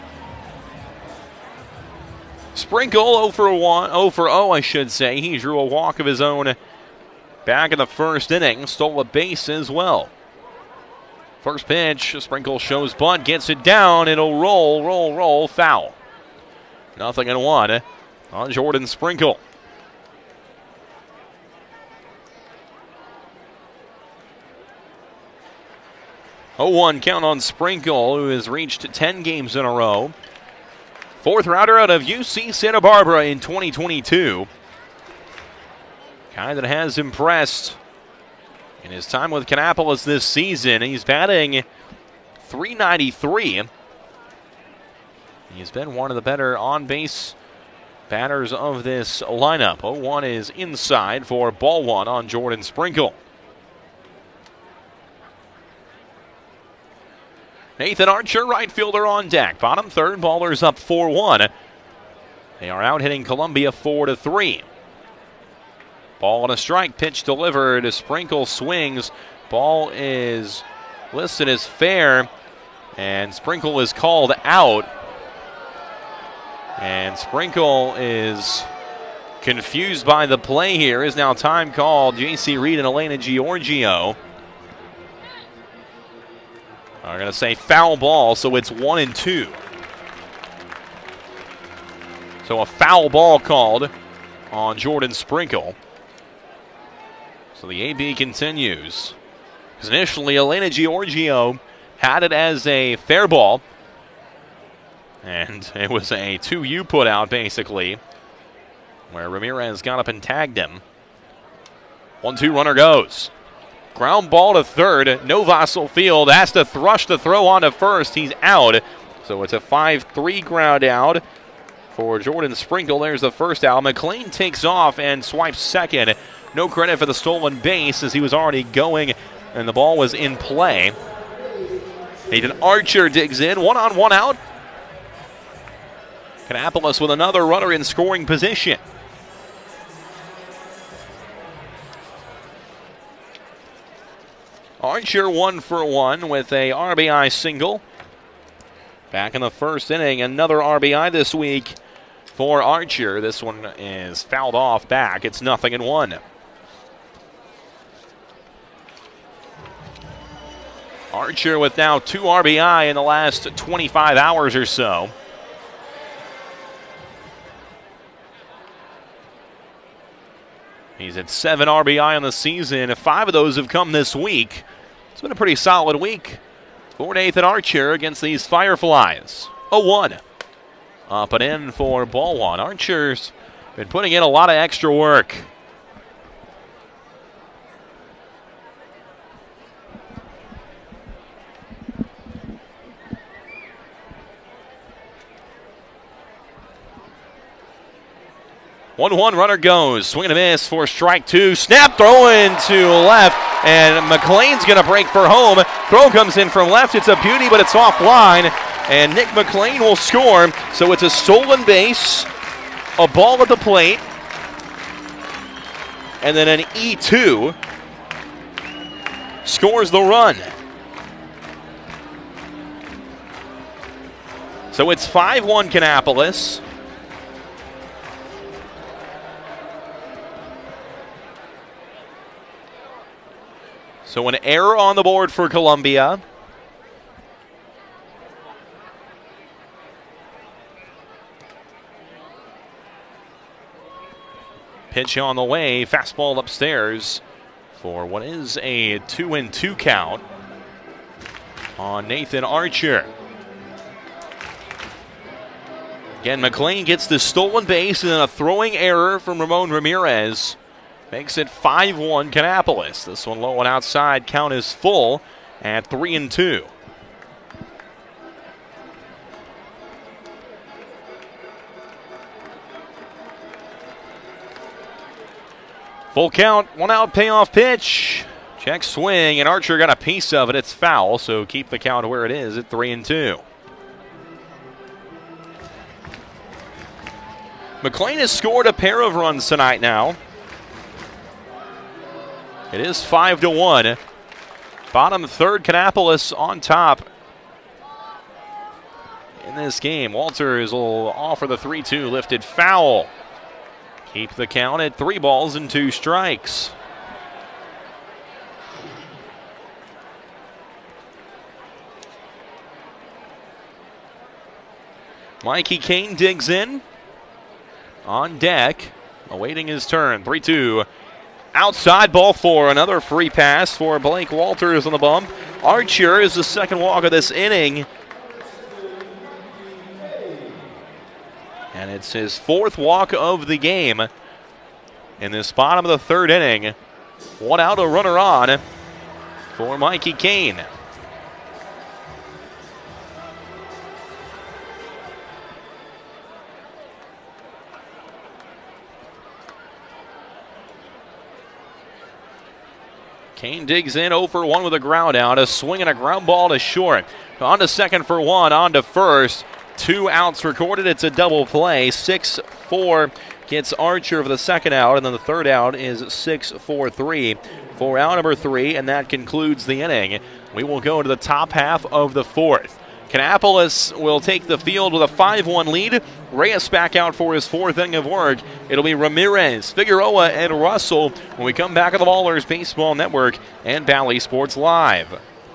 Sprinkle oh for one, oh for oh, I should say. He drew a walk of his own back in the first inning. Stole a base as well. First pitch, Sprinkle shows bunt, gets it down. It'll roll, roll, roll, foul. Nothing in one on Jordan Sprinkle. oh one count on Sprinkle, who has reached ten games in a row. Fourth rounder out of U C Santa Barbara in twenty twenty-two. Guy that has impressed in his time with Kannapolis this season. He's batting three ninety-three. He's been one of the better on-base batters of this lineup. oh one is inside for ball one on Jordan Sprinkle. Nathan Archer, right fielder on deck. Bottom third, Ballers up four one. They are out hitting Columbia four to three. Ball and a strike, pitch delivered. Sprinkle swings. Ball is listed as fair, and Sprinkle is called out. And Sprinkle is confused by the play here. Is now time called. J C Reed and Elena Giorgio are going to say foul ball, so it's one and two. So a foul ball called on Jordan Sprinkle. So the A B continues. Because initially, Elena Giorgio had it as a fair ball. And it was a two U put out, basically, where Ramirez got up and tagged him. one two runner goes. Ground ball to third. Novossel Field has to thrush the throw on to first. He's out. So it's a five three ground out for Jordan Sprinkle. There's the first out. McLean takes off and swipes second. No credit for the stolen base as he was already going and the ball was in play. Nathan Archer digs in. One on, one out. Kannapolis with another runner in scoring position. Archer one for one with a R B I single. Back in the first inning, another R B I this week for Archer. This one is fouled off back. It's nothing in one. Archer with now two R B I in the last twenty-five hours or so. He's at seven R B I on the season. Five of those have come this week. It's been a pretty solid week for Nathan Archer against these Fireflies. oh one. Up and in for ball one. Archer's been putting in a lot of extra work. one one runner goes. Swing and a miss for strike two. Snap throwing to left. And McLean's going to break for home. Throw comes in from left. It's a beauty, but it's offline. And Nick McLean will score. So it's a stolen base, a ball at the plate, and then an E two scores the run. So it's five one Kannapolis. So an error on the board for Columbia. Pitch on the way, fastball upstairs for what is a two and two count on Nathan Archer. Again, McLean gets the stolen base and then a throwing error from Ramon Ramirez. Makes it five one Kannapolis. This one low and outside, count is full at three and two. Full count, one out payoff pitch. Check swing, and Archer got a piece of it. It's foul, so keep the count where it is at three and two. McLean has scored a pair of runs tonight now. It is five to one. Bottom third, Kannapolis on top in this game. Walters will offer the three two, lifted foul. Keep the count at three balls and two strikes. Mikey Kane digs in. On deck, awaiting his turn. three two. Outside, ball four. Another free pass for Blake Walters on the bump. Archer is the second walk of this inning. And it's his fourth walk of the game in this bottom of the third inning. One out, a runner on for Mikey Kane. Kane digs in, oh for one with a ground out. A swing and a ground ball to short. On to second for one, on to first. Two outs recorded. It's a double play. six four gets Archer for the second out, and then the third out is six four three for out number three, and that concludes the inning. We will go to the top half of the fourth. Kannapolis will take the field with a five one lead. Reyes back out for his fourth inning of work. It'll be Ramirez, Figueroa, and Russell when we come back on the Ballers Baseball Network and Bally Sports Live.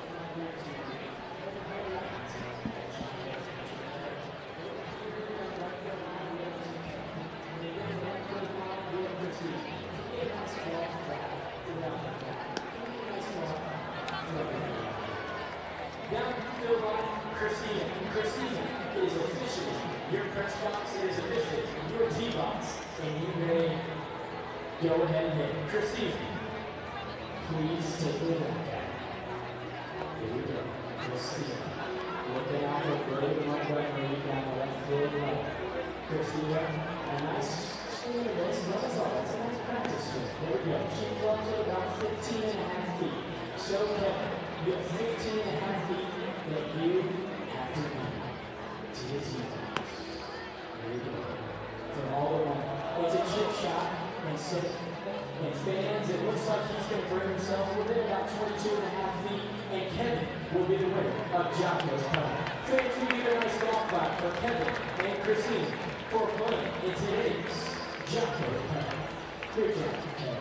Go ahead and hit. Christine, please take the back out. Here we go. Christine. Looking out the great right right knee down the left field right. Christine, a nice swing of this. That's all. That's a nice practice swing. Here we go. She flows at about fifteen and a half feet. So, Kevin, you have fifteen and a half feet that you have to be to the team. Here we go. From all the way. It's a chip shot. And, so, and fans, it looks like he's going to bring himself within about twenty-two and a half feet, and Kevin will be the winner of Jocko's Cup. Fans, we need a nice golf clap for Kevin and Christine for playing in today's Jocko's Cup. Good job, Kevin.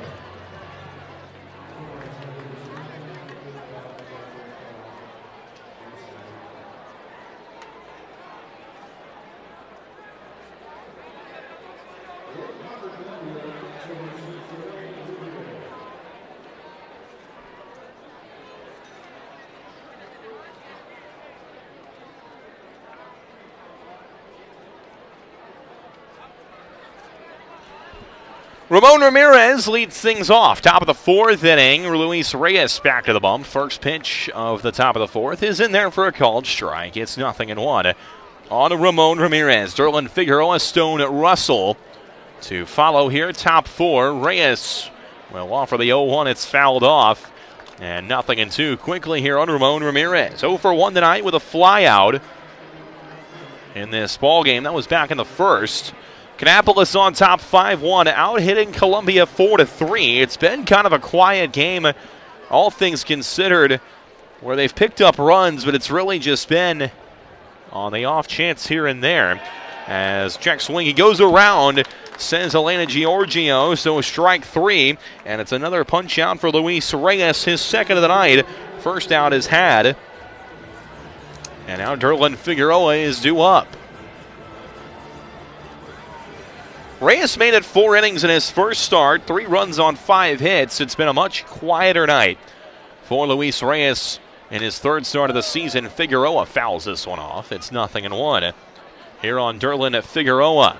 Ramon Ramirez leads things off. Top of the fourth inning. Luis Reyes back to the bump. First pitch of the top of the fourth is in there for a called strike. It's nothing in one. On to Ramon Ramirez. Derlin Figueroa, Stone Russell to follow here. Top four. Reyes will offer the oh one. It's fouled off. And nothing in two quickly here on Ramon Ramirez. oh for one tonight with a fly out in this ball game. That was back in the first. Kannapolis on top five one, out hitting Columbia four to three. It's been kind of a quiet game, all things considered, where they've picked up runs, but it's really just been on the off chance here and there. As check swing, he goes around, sends Elena Giorgio, so strike three, and it's another punch out for Luis Reyes, his second of the night. First out is had, and now Derlin Figueroa is due up. Reyes made it four innings in his first start, three runs on five hits. It's been a much quieter night for Luis Reyes in his third start of the season. Figueroa fouls this one off. It's nothing and one here on Derlin Figueroa.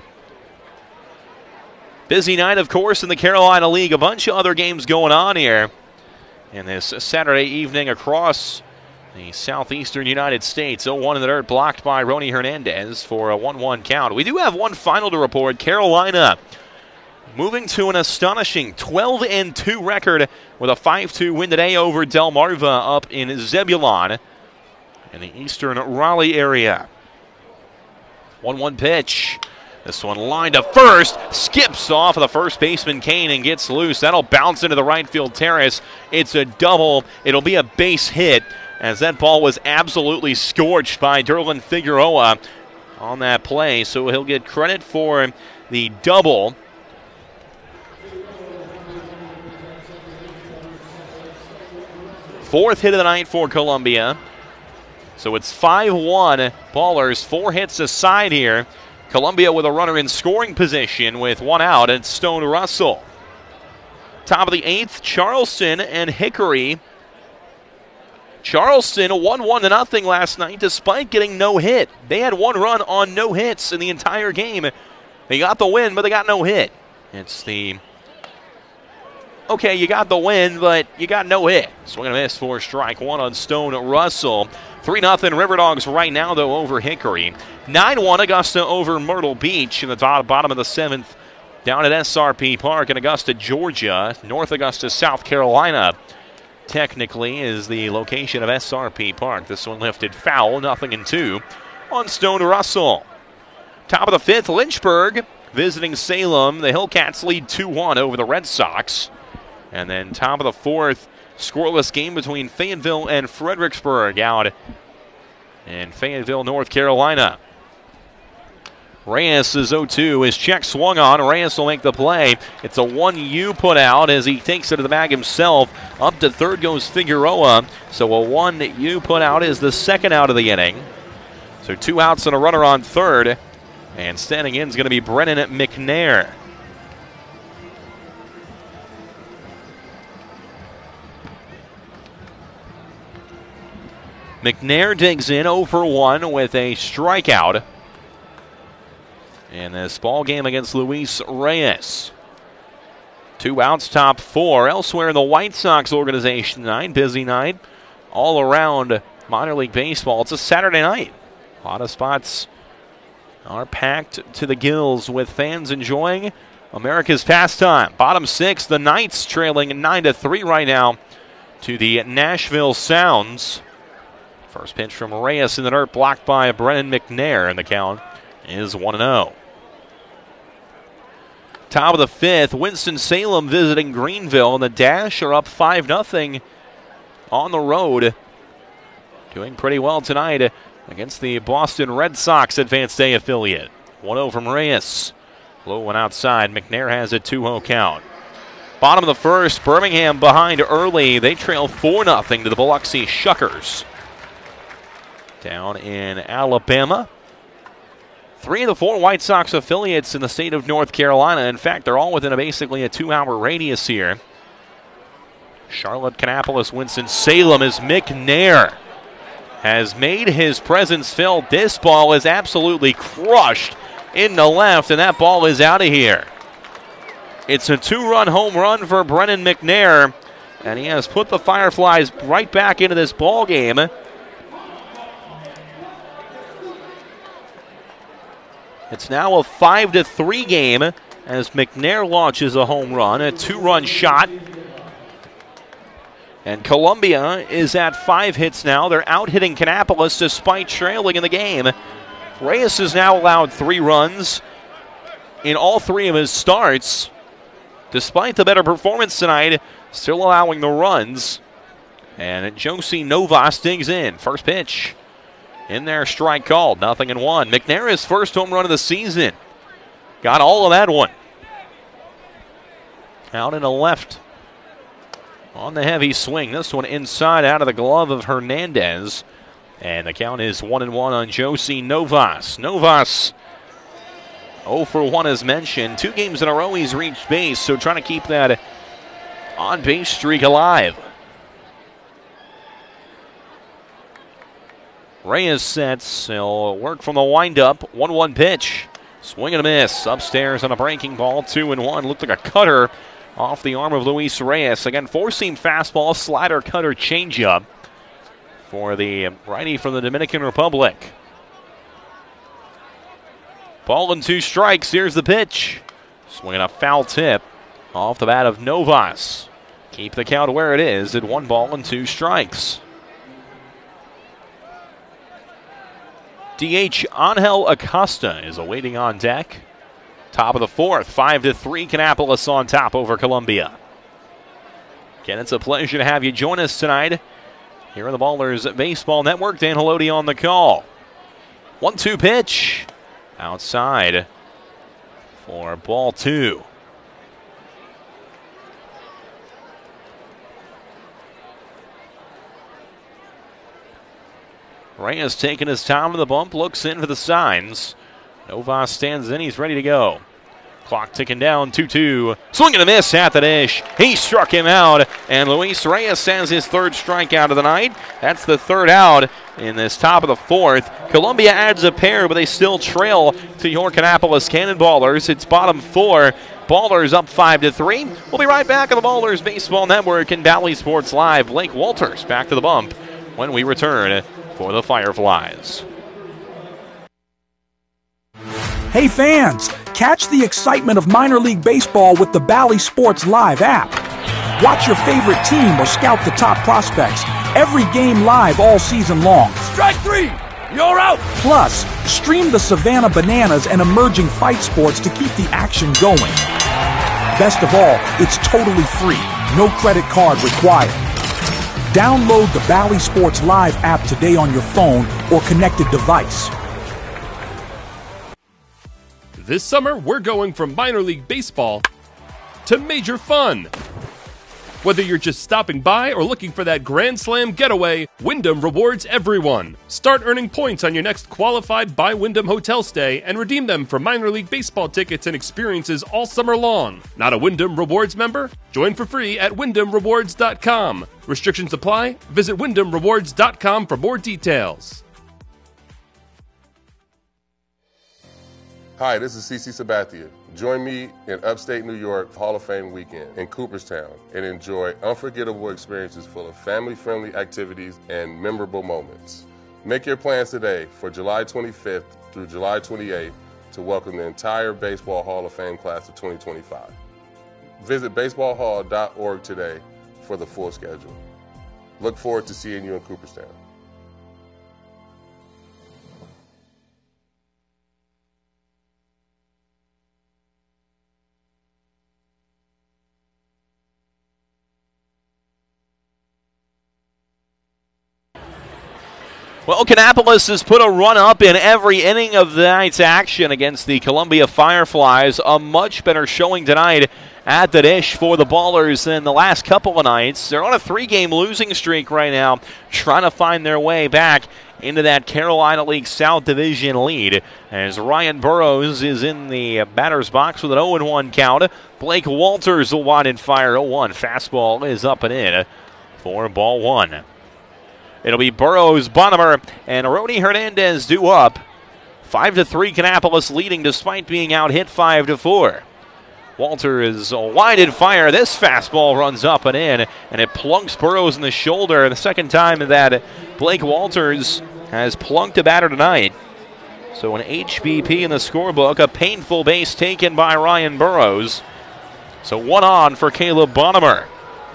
Busy night, of course, in the Carolina League. A bunch of other games going on here in this Saturday evening across the southeastern United States. oh one in the dirt, blocked by Rony Hernandez for a one one count. We do have one final to report. Carolina moving to an astonishing twelve and two record with a five two win today over Delmarva up in Zebulon in the eastern Raleigh area. one one pitch. This one lined to first, skips off of the first baseman Kane and gets loose. That'll bounce into the right field terrace. It's a double. It'll be a base hit as that ball was absolutely scorched by Derlin Figueroa on that play. So he'll get credit for the double. Fourth hit of the night for Columbia. So it's five one. Ballers, four hits aside here. Columbia with a runner in scoring position with one out. It's Stone Russell. Top of the eighth, Charleston and Hickory. Charleston one one to nothing last night despite getting no hit. They had one run on no hits in the entire game. They got the win, but they got no hit. It's the, okay, you got the win, but you got no hit. Swing and a miss for strike one on Stone Russell. three nothing River Dogs right now, though, over Hickory. nine one Augusta over Myrtle Beach in the bottom of the seventh down at S R P Park in Augusta, Georgia. North Augusta, South Carolina, technically, is the location of S R P Park. This one lifted foul, nothing and two on Stone Russell. Top of the fifth, Lynchburg visiting Salem. The Hillcats lead two one over the Red Sox. And then top of the fourth, scoreless game between Fayetteville and Fredericksburg out in Fayetteville, North Carolina. Reyes is oh two. His check swung on. Reyes will make the play. It's a one U put out as he takes it to the bag himself. Up to third goes Figueroa. So a one U put out is the second out of the inning. So two outs and a runner on third. And standing in is going to be Brennan McNair. McNair digs in oh for one with a strikeout in this ball game against Luis Reyes. Two outs, top four. Elsewhere in the White Sox organization tonight, busy night all around minor league baseball. It's a Saturday night. A lot of spots are packed to the gills with fans enjoying America's pastime. Bottom six, the Knights trailing nine to three right now to the Nashville Sounds. First pitch from Reyes in the dirt, blocked by Brennan McNair, and the count is one and oh. Top of the fifth, Winston-Salem visiting Greenville, and the Dash are up five nothing on the road. Doing pretty well tonight against the Boston Red Sox Advanced A affiliate. one oh from Reyes. Low one outside. McNair has a two oh count. Bottom of the first, Birmingham behind early. They trail four nothing to the Biloxi Shuckers. Down in Alabama. Three of the four White Sox affiliates in the state of North Carolina. In fact, they're all within a basically a two-hour radius here. Charlotte, Kannapolis, Winston-Salem as McNair has made his presence felt. This ball is absolutely crushed in the left, and that ball is out of here. It's a two-run home run for Brennan McNair, and he has put the Fireflies right back into this ball game. It's now a five to three game as McNair launches a home run, a two-run shot. And Columbia is at five hits now. They're out-hitting Kannapolis despite trailing in the game. Reyes has now allowed three runs in all three of his starts. Despite the better performance tonight, still allowing the runs. And Josie Novas digs in. First pitch. In there, strike called. Nothing and one. McNair, his first home run of the season. Got all of that one. Out in the left. On the heavy swing. This one inside out of the glove of Hernandez. And the count is one and one on Josie Novas. Novas oh for one as mentioned. Two games in a row he's reached base, so trying to keep that on-base streak alive. Reyes sets. He'll work from the windup. one one pitch. Swing and a miss. Upstairs on a breaking ball. two and one. Looked like a cutter off the arm of Luis Reyes. Again, four-seam fastball, slider, cutter, changeup for the righty from the Dominican Republic. Ball and two strikes. Here's the pitch. Swinging a foul tip off the bat of Novas. Keep the count where it is at one ball and two strikes. D H Angel Acosta is awaiting on deck. Top of the fourth, five to three, Kannapolis on top over Columbia. Again, it's a pleasure to have you join us tonight here on the Ballers Baseball Network. Dan Haloti on the call. one two pitch outside for ball two. Reyes taking his time to the bump, looks in for the signs. Novas stands in, he's ready to go. Clock ticking down, two two. Swing and a miss at the dish. He struck him out, and Luis Reyes has his third strikeout of the night. That's the third out in this top of the fourth. Columbia adds a pair, but they still trail to your Kannapolis Cannonballers. It's bottom four. Ballers up five to three. We'll be right back on the Ballers Baseball Network and Bally Sports Live. Blake Walters back to the bump when we return for the Fireflies. Hey fans, catch the excitement of minor league baseball with the Bally Sports Live app. Watch your favorite team or scout the top prospects. Every game live all season long. Strike three! You're out! Plus, stream the Savannah Bananas and emerging fight sports to keep the action going. Best of all, it's totally free. No credit card required. Download the Bally Sports Live app today on your phone or connected device. This summer, we're going from minor league baseball to major fun. Whether you're just stopping by or looking for that Grand Slam getaway, Wyndham rewards everyone. Start earning points on your next qualified by Wyndham hotel stay and redeem them for minor league baseball tickets and experiences all summer long. Not a Wyndham Rewards member? Join for free at wyndham rewards dot com. Restrictions apply. Visit wyndham rewards dot com for more details. Hi, this is CeCe Sabathia. Join me in upstate New York Hall of Fame weekend in Cooperstown and enjoy unforgettable experiences full of family-friendly activities and memorable moments. Make your plans today for July twenty-fifth through July twenty-eighth to welcome the entire Baseball Hall of Fame class of twenty twenty-five. Visit baseball hall dot org today for the full schedule. Look forward to seeing you in Cooperstown. Well, Kannapolis has put a run up in every inning of the night's action against the Columbia Fireflies. A much better showing tonight at the dish for the Ballers than the last couple of nights. They're on a three-game losing streak right now, trying to find their way back into that Carolina League South Division lead. As Ryan Burrows is in the batter's box with an oh and one count. Blake Walters will wind and fire oh one. Fastball is up and in for ball one. It'll be Burrows, Bonnemer, and Rody Hernandez due up. Five to three, Kannapolis leading despite being out hit five to four. Walter is wide and fire. This fastball runs up and in, and it plunks Burrows in the shoulder. The second time that Blake Walters has plunked a batter tonight. So an H B P in the scorebook, a painful base taken by Ryan Burrows. So one on for Caleb Bonnemer.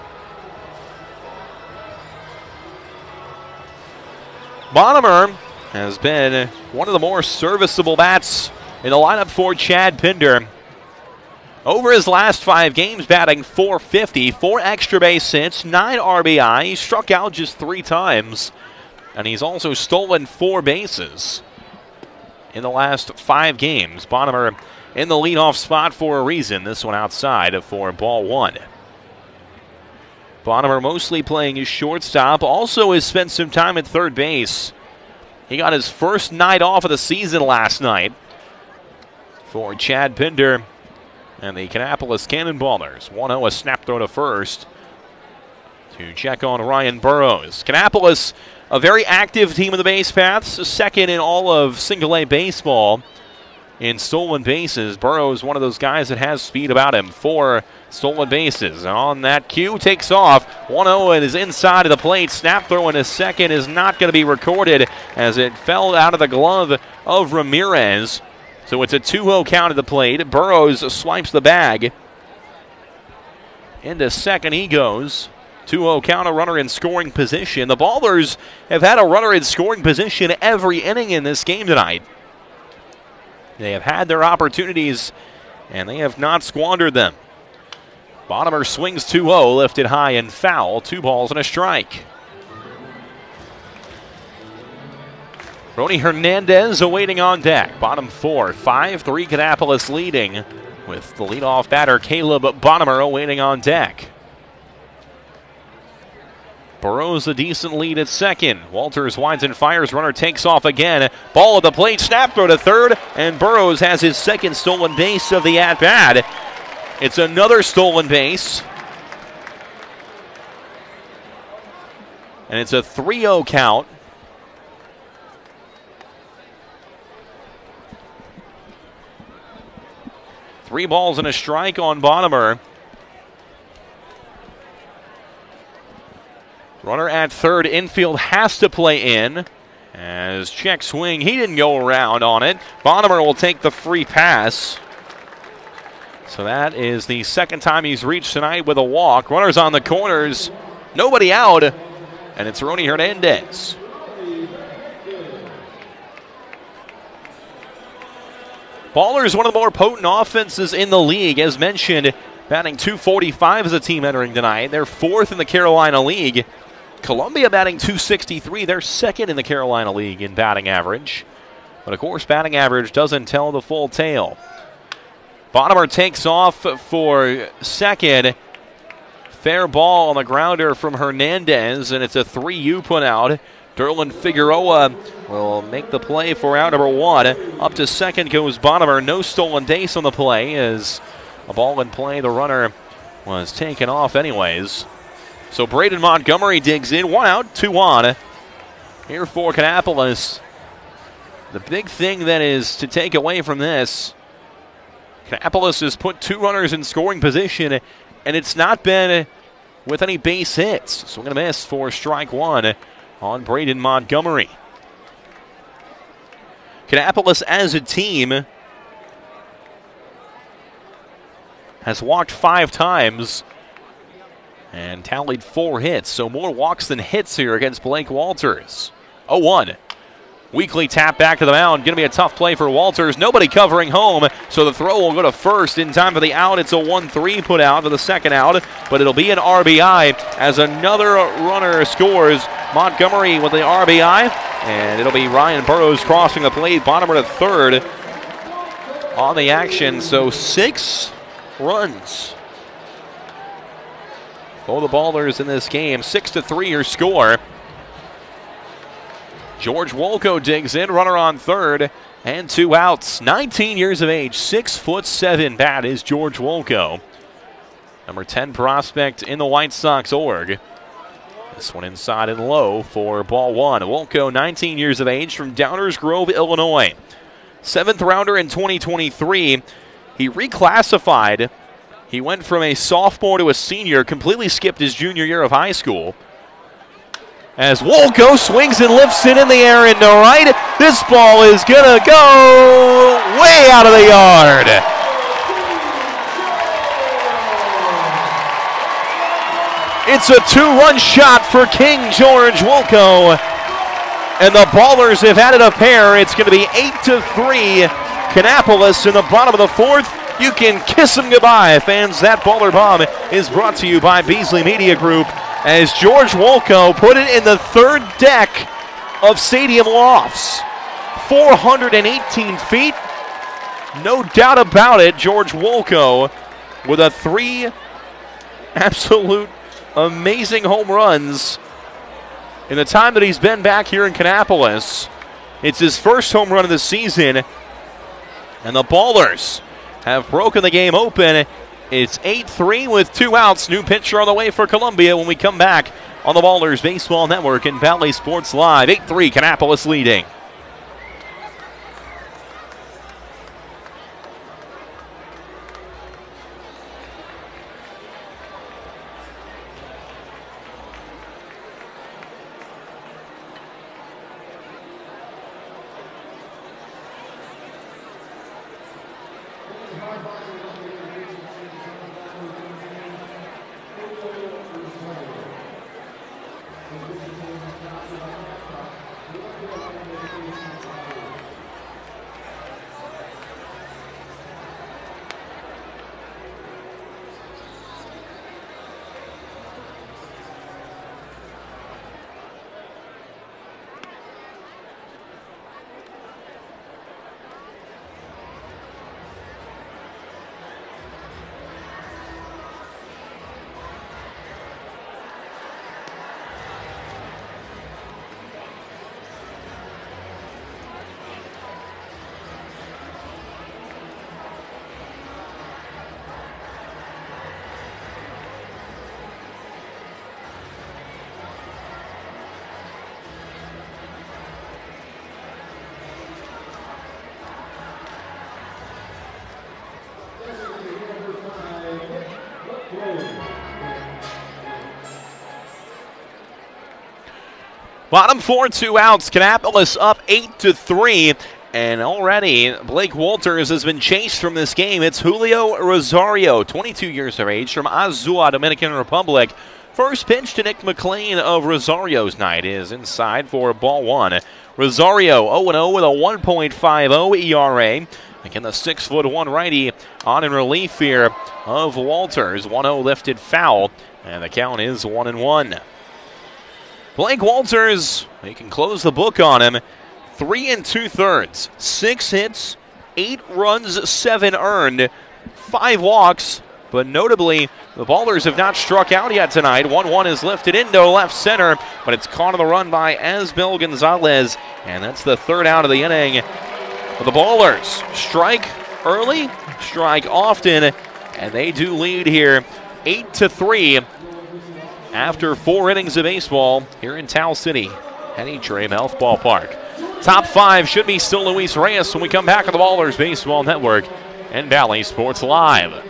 Bonnemer has been one of the more serviceable bats in the lineup for Chad Pinder. Over his last five games, batting four fifty, four extra base hits, nine R B I. He struck out just three times, and he's also stolen four bases in the last five games. Bonnemer in the leadoff spot for a reason. This one outside for ball one. Bonnemer mostly playing his shortstop, also has spent some time at third base. He got his first night off of the season last night. for Chad Pinder and the Kannapolis Cannonballers. one oh, a snap throw to first to check on Ryan Burrows. Kannapolis, a very active team in the base paths, second in all of single A baseball in stolen bases. Burrows, one of those guys that has speed about him. Four stolen bases. And on that cue, takes off. one oh and is inside of the plate. Snap throw in a second is not going to be recorded as it fell out of the glove of Ramirez. So it's a two oh count at the plate. Burrows swipes the bag. Into second he goes. two oh count, a runner in scoring position. The Ballers have had a runner in scoring position every inning in this game tonight. They have had their opportunities, and they have not squandered them. Bottomer swings two oh, lifted high and foul. Two balls and a strike. Rony Hernandez awaiting on deck. Bottom four, five three Kannapolis leading with the leadoff batter Caleb Bottomer awaiting on deck. Burrows a decent lead at second. Walters winds and fires. Runner takes off again. Ball at the plate. Snap throw to third. And Burrows has his second stolen base of the at-bat. It's another stolen base. And it's a three oh count. Three balls and a strike on Bottomer. Runner at third, infield has to play in. As check swing, he didn't go around on it. Bottomer will take the free pass. So that is the second time he's reached tonight with a walk. Runners on the corners, nobody out, and it's Rony Hernandez. Ballers, one of the more potent offenses in the league, as mentioned, batting two forty-five as a team entering tonight. They're fourth in the Carolina League. Columbia batting two sixty-three. They're second in the Carolina League in batting average. But, of course, batting average doesn't tell the full tale. Bottomer takes off for second. Fair ball on the grounder from Hernandez, and it's a three U put out. Derlin Figueroa will make the play for out number one. Up to second goes Bottomer. No stolen base on the play as a ball in play. The runner was taken off anyways. So Braden Montgomery digs in. One out, two on. Here for Kannapolis. The big thing that is to take away from this, Kannapolis has put two runners in scoring position, and it's not been with any base hits. Swing and a miss for strike one on Braden Montgomery. Kannapolis as a team has walked five times and tallied four hits, so more walks than hits here against Blake Walters. oh one. Weekly tap back to the mound. Going to be a tough play for Walters. Nobody covering home, so the throw will go to first in time for the out. It's a one three put out for the second out, but it'll be an R B I as another runner scores. Montgomery with the R B I, and it'll be Ryan Burrows crossing the plate. Bottomer to third on the action, so six runs for the Ballers in this game. Six to three your score. George Wolko digs in, runner on third, and two outs. nineteen years of age, six foot seven bat is George Wolko. Number ten prospect in the White Sox org. This one inside and low for ball one. Wolko, nineteen years of age, from Downers Grove, Illinois. Seventh rounder in twenty twenty-three. He reclassified. He went from a sophomore to a senior, completely skipped his junior year of high school. As Wolko swings and lifts it in the air into right. This ball is going to go way out of the yard. It's a two-run shot for King George Wolko. And the Ballers have added a pair. It's going to be eight to three. Kannapolis in the bottom of the fourth. You can kiss them goodbye, fans. That Baller Bomb is brought to you by Beasley Media Group, as George Wolko put it in the third deck of Stadium Lofts. four hundred eighteen feet. No doubt about it, George Wolko with a three absolute amazing home runs in the time that he's been back here in Kannapolis. It's his first home run of the season. And the Ballers have broken the game open. It's eight three with two outs. New pitcher on the way for Columbia when we come back on the Ballers Baseball Network and Valley Sports Live. eight three, Kannapolis leading. Bottom four, two outs. Kannapolis up eight to three. And already, Blake Walters has been chased from this game. It's Julio Rosario, twenty-two years of age, from Azua, Dominican Republic. First pitch to Nick McLean of Rosario's night is inside for ball one. Rosario oh and oh with a one point five oh E R A. Again, the six foot one righty on in relief here of Walters. one oh lifted foul, and the count is one and one. Blake Walters, they can close the book on him. Three and two thirds, six hits, eight runs, seven earned, five walks. But notably, the Ballers have not struck out yet tonight. one one is lifted into left center, but it's caught on the run by Asbel Gonzalez. And that's the third out of the inning for the Ballers. Strike early, strike often, and they do lead here eight to three after four innings of baseball here in Towel City at H-Ray Health Ballpark. Top five should be still Luis Reyes when we come back on the Ballers Baseball Network and Valley Sports Live.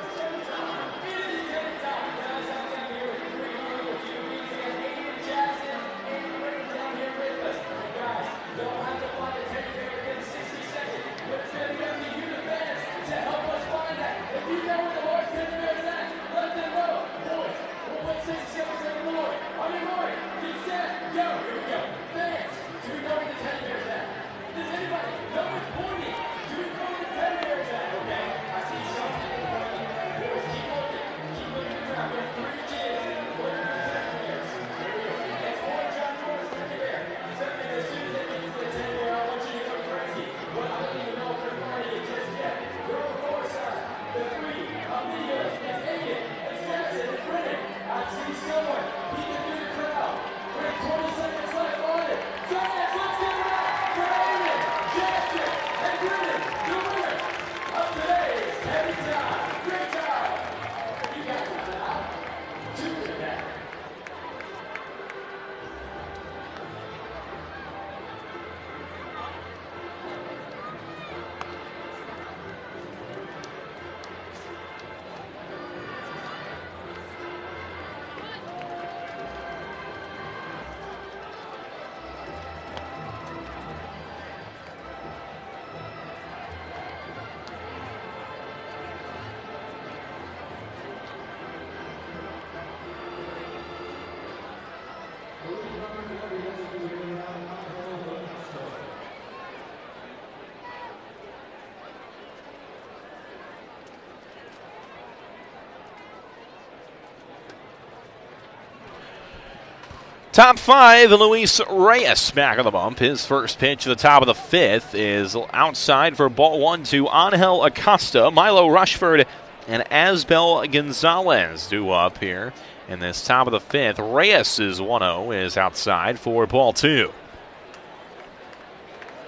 Top five, Luis Reyes back on the bump. His first pitch at the top of the fifth is outside for ball one to Angel Acosta. Milo Rushford and Asbel Gonzalez due up here in this top of the fifth. Reyes is one oh, is outside for ball two.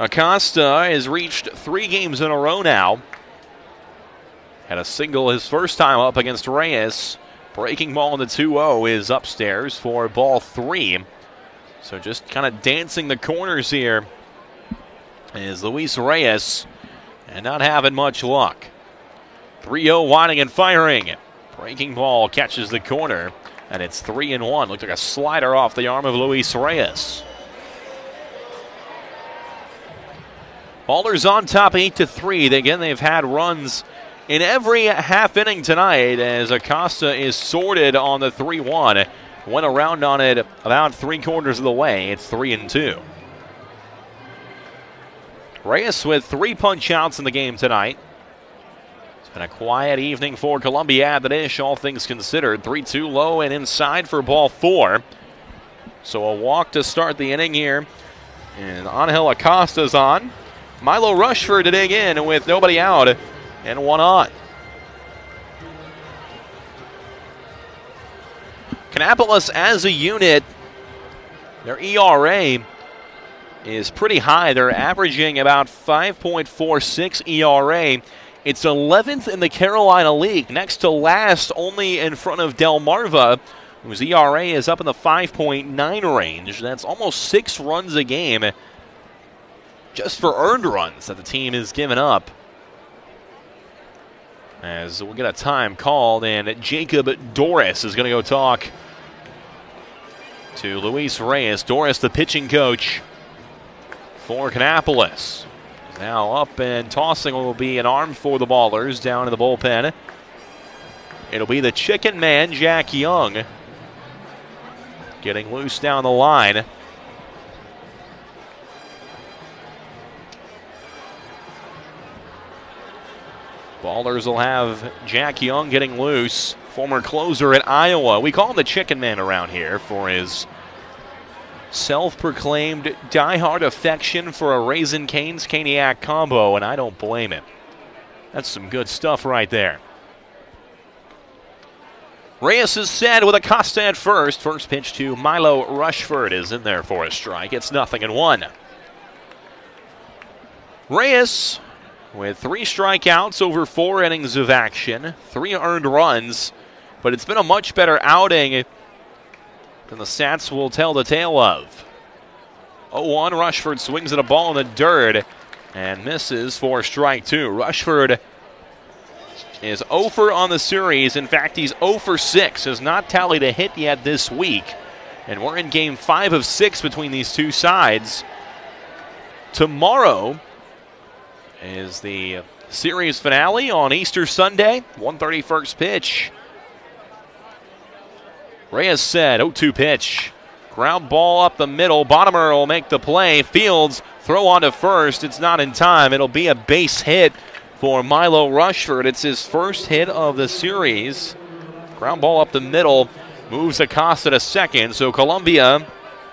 Acosta has reached three games in a row now. Had a single his first time up against Reyes. Breaking ball in the two oh is upstairs for ball three. So just kind of dancing the corners here is Luis Reyes and not having much luck. three oh winding and firing. Breaking ball catches the corner and it's three and one. Looked like a slider off the arm of Luis Reyes. Ballers on top eight to three. Again, they've had runs in every half inning tonight as Acosta is sorted on the three one. Went around on it about three quarters of the way. It's three and two. Reyes with three punch outs in the game tonight. It's been a quiet evening for Columbia at the dish, all things considered. three two low and inside for ball four. So a walk to start the inning here. And Angel Acosta's on. Milo Rushford to dig in with nobody out and one on. Kannapolis as a unit, their E R A is pretty high. They're averaging about five point four six E R A. It's eleventh in the Carolina League, next to last only in front of Delmarva, whose E R A is up in the five point nine range. That's almost six runs a game just for earned runs that the team has given up. As we'll get a time called, and Jacob Doris is going to go talk to Luis Reyes. Doris, the pitching coach for Kannapolis. Now up and tossing will be an arm for the Ballers down in the bullpen. It'll be the chicken man, Jack Young, getting loose down the line. Ballers will have Jack Young getting loose, former closer at Iowa. We call him the Chicken Man around here for his self-proclaimed diehard affection for a Raisin Cane's Caniac combo, and I don't blame him. That's some good stuff right there. Reyes is set with Acosta at first. First pitch to Milo Rushford is in there for a strike. It's nothing and one. Reyes with three strikeouts over four innings of action, three earned runs, but it's been a much better outing than the stats will tell the tale of. oh one, Rushford swings at a ball in the dirt and misses for strike two. Rushford is oh for on the series. In fact, he's oh for six, has not tallied a hit yet this week. And we're in game five of six between these two sides. Tomorrow is the series finale on Easter Sunday. one thirty first pitch. Reyes set, oh two pitch. Ground ball up the middle. Bottomer will make the play. Fields throw on to first. It's not in time. It'll be a base hit for Milo Rushford. It's his first hit of the series. Ground ball up the middle. Moves Acosta to second. So Columbia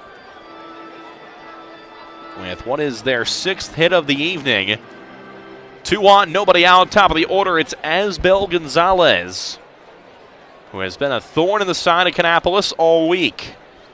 with what is their sixth hit of the evening. Two on, nobody out. Top of the order, it's Asbel Gonzalez, who has been a thorn in the side of Kannapolis all week.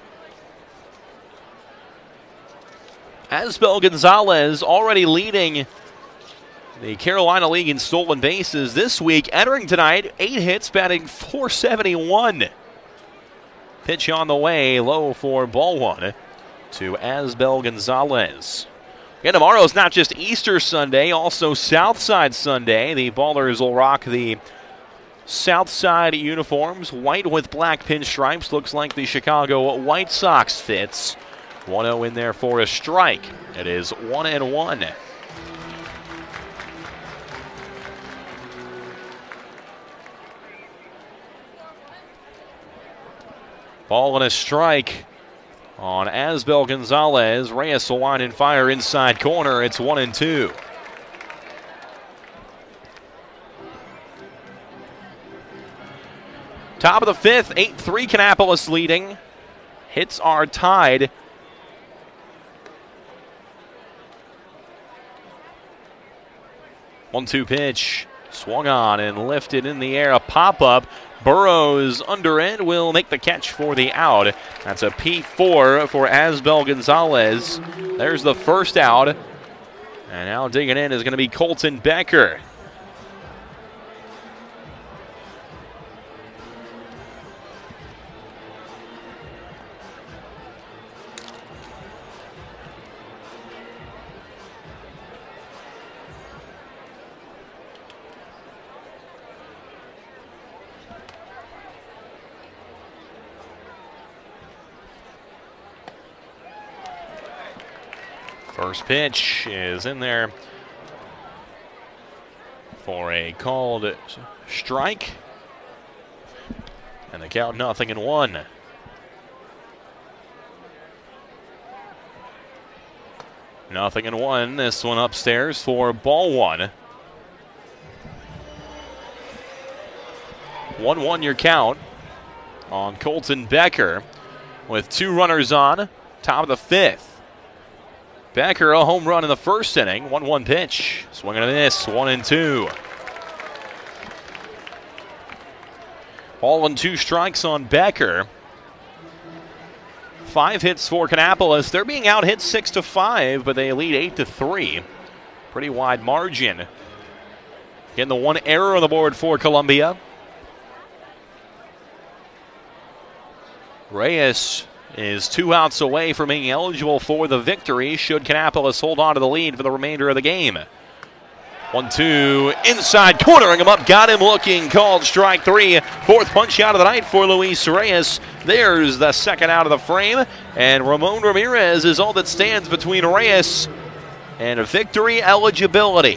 Asbel Gonzalez already leading the Carolina League in stolen bases this week. Entering tonight, eight hits, batting four seventy-one. Pitch on the way, low for ball one to Asbel Gonzalez. And tomorrow's not just Easter Sunday, also Southside Sunday. The Ballers will rock the Southside uniforms, white with black pinstripes. Looks like the Chicago White Sox fits. one oh in there for a strike. It is one and one. Ball and a strike on Asbel Gonzalez. Reyes will wind and fire inside corner. It's one and two. Top of the fifth, eight three Kannapolis leading. Hits are tied. one two pitch. Swung on and lifted in the air. A pop-up. Burrows under end will make the catch for the out. That's a P four for Asbel Gonzalez. There's the first out. And now digging in is going to be Colton Becker. First pitch is in there for a called strike. And the count nothing and one. Nothing and one. This one upstairs for ball one. one one your count on Colton Becker with two runners on, top of the fifth. Becker, a home run in the first inning. one one pitch. Swing and a miss. One and two. Ball and two strikes on Becker. Five hits for Kannapolis. They're being out hit six to five, but they lead eight to three. Pretty wide margin. Getting the one error on the board for Columbia. Reyes is two outs away from being eligible for the victory should Kannapolis hold on to the lead for the remainder of the game. one two, inside, cornering him up, got him looking, called strike three. Fourth punch out of the night for Luis Reyes. There's the second out of the frame, and Ramon Ramirez is all that stands between Reyes and victory eligibility.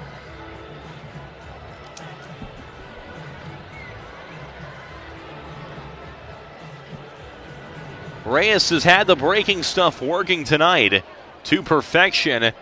Reyes has had the breaking stuff working tonight to perfection.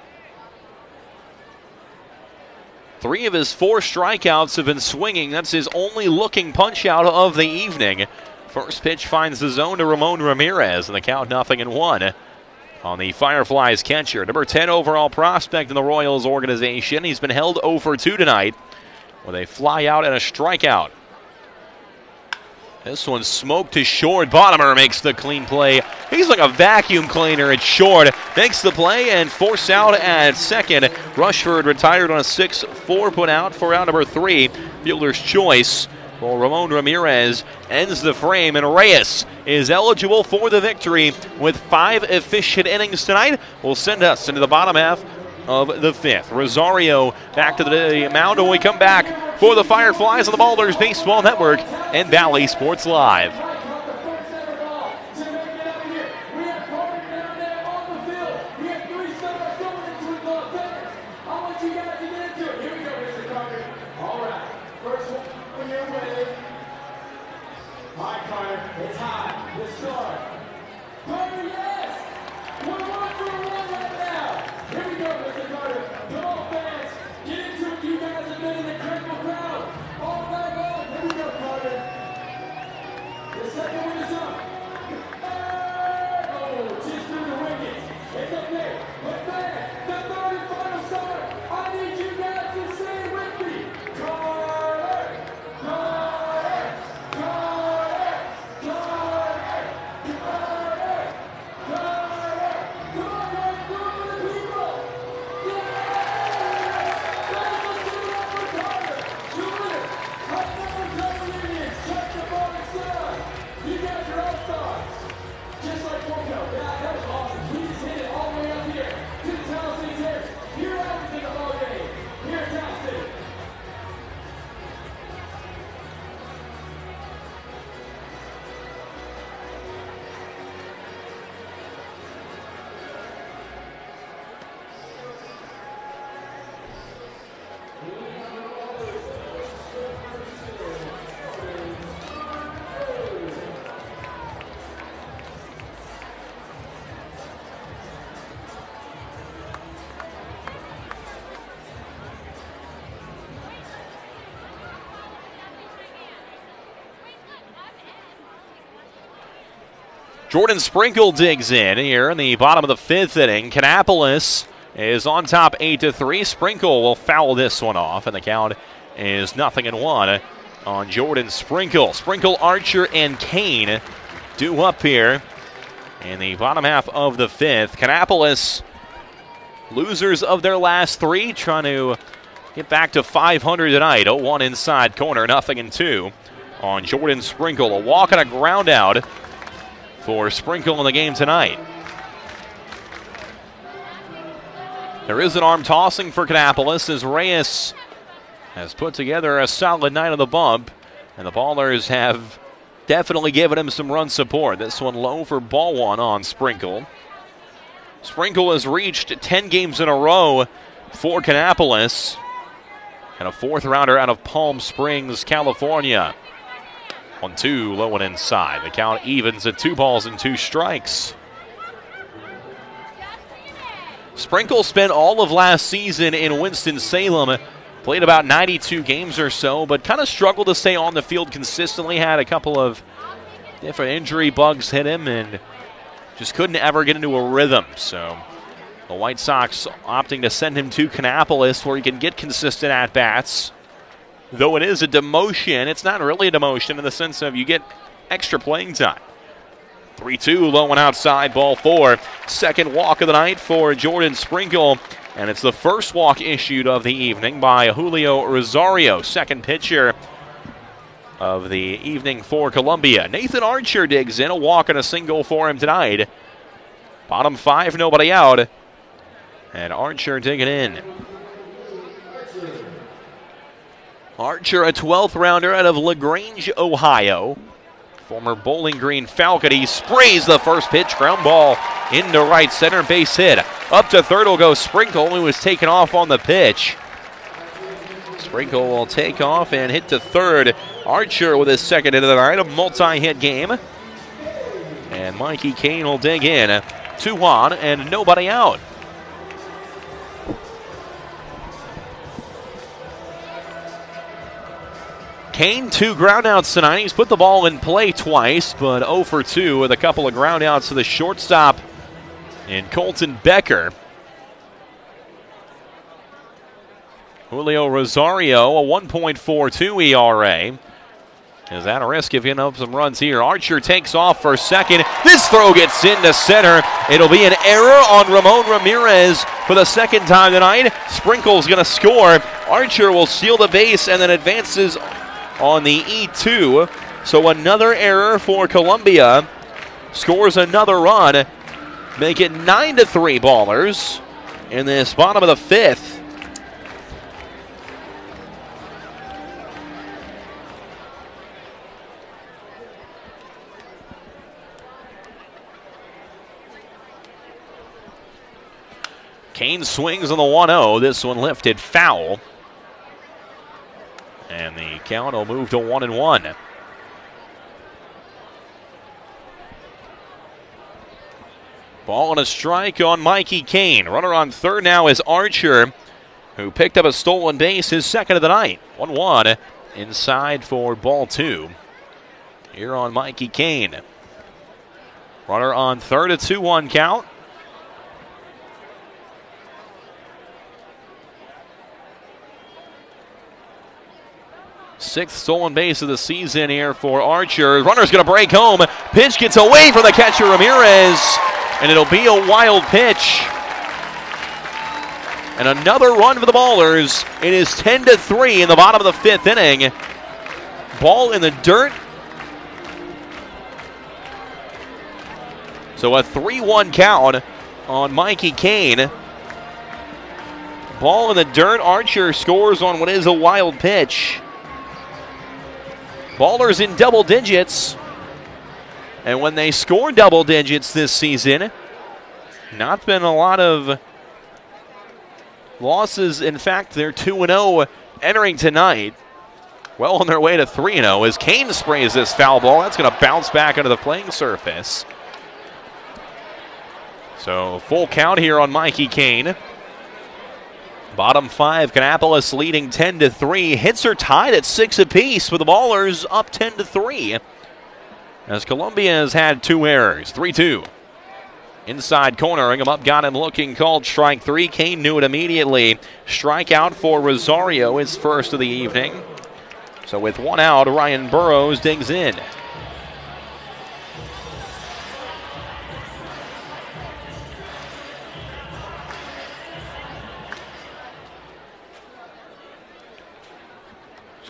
Three of his four strikeouts have been swinging. That's his only looking punch out of the evening. First pitch finds the zone to Ramon Ramirez, and the count nothing and one on the Fireflies catcher. Number ten overall prospect in the Royals organization. He's been held oh for two tonight with a fly out and a strikeout. This one smoked to short. Bottomer makes the clean play. He's like a vacuum cleaner at short. Makes the play and force out at second. Rushford retired on a six four put out for out number three. Fielder's choice. Well, Ramon Ramirez ends the frame, and Reyes is eligible for the victory with five efficient innings tonight. Will send us into the bottom half of the fifth. Rosario back to the mound when we come back for the Fireflies on the Ballers Baseball Network and Valley Sports Live. Jordan Sprinkle digs in here in the bottom of the fifth inning. Kannapolis is on top eight to three. Sprinkle will foul this one off, and the count is nothing and one on Jordan Sprinkle. Sprinkle, Archer, and Kane due up here in the bottom half of the fifth. Kannapolis Losers of their last three, trying to get back to five hundred tonight. oh one inside corner, nothing in two on Jordan Sprinkle. A walk and a ground out for Sprinkle in the game tonight. There is an arm tossing for Kannapolis as Reyes has put together a solid night on the bump, and the Ballers have definitely given him some run support. This one low for ball one on Sprinkle. Sprinkle has reached ten games in a row for Kannapolis, and a fourth rounder out of Palm Springs, California. One two, low and inside. The count evens at two balls and two strikes. Sprinkle spent all of last season in Winston-Salem, played about ninety-two games or so, but kind of struggled to stay on the field consistently. Had a couple of different injury bugs hit him and just couldn't ever get into a rhythm. So the White Sox opting to send him to Kannapolis where he can get consistent at-bats. Though it is a demotion, it's not really a demotion in the sense of you get extra playing time. three two, low and outside, ball four. Second walk of the night for Jordan Sprinkle, and it's the first walk issued of the evening by Julio Rosario, second pitcher of the evening for Columbia. Nathan Archer digs in, a walk and a single for him tonight. Bottom five, nobody out, and Archer digging in. Archer, a twelfth rounder out of LaGrange, Ohio. Former Bowling Green Falcon. He sprays the first pitch, ground ball into right center, base hit. Up to third will go Sprinkle, who was taken off on the pitch. Sprinkle will take off and hit to third. Archer with his second hit of the night, a multi-hit game. And Mikey Kane will dig in. Two on and nobody out. Kane, two groundouts tonight. He's put the ball in play twice, but oh for two with a couple of groundouts to the shortstop in Colton Becker. Julio Rosario, a one point four two E R A. Is at a risk of giving up some runs here. Archer takes off for second. This throw gets into center. It'll be an error on Ramon Ramirez for the second time tonight. Sprinkle's going to score. Archer will steal the base and then advances on the E two. So another error for Columbia. Scores another run. Make it nine to three Ballers in this bottom of the fifth. Kane swings on the one oh. This one lifted foul. And the count will move to one and one. Ball and a strike on Mikey Kane. Runner on third now is Archer, who picked up a stolen base, his second of the night. one one inside for ball two. Here on Mikey Kane. Runner on third, a two one count. Sixth stolen base of the season here for Archer. Runner's going to break home. Pitch gets away from the catcher, Ramirez, and it'll be a wild pitch. And another run for the Ballers. It is ten to three in the bottom of the fifth inning. Ball in the dirt. So a three one count on Mikey Kane. Ball in the dirt. Archer scores on what is a wild pitch. Ballers in double digits. And when they score double digits this season, not been a lot of losses. In fact, they're two and oh entering tonight. Well on their way to three and oh as Kane sprays this foul ball. That's going to bounce back onto the playing surface. So full count here on Mikey Kane. Bottom five, Kannapolis leading ten to three. Hits are tied at six apiece with the Ballers up ten to three. As Columbia has had two errors. three two. Inside corner, ring him up, got him looking, called strike three. Kane knew it immediately. Strikeout for Rosario, his first of the evening. So with one out, Ryan Burrows digs in.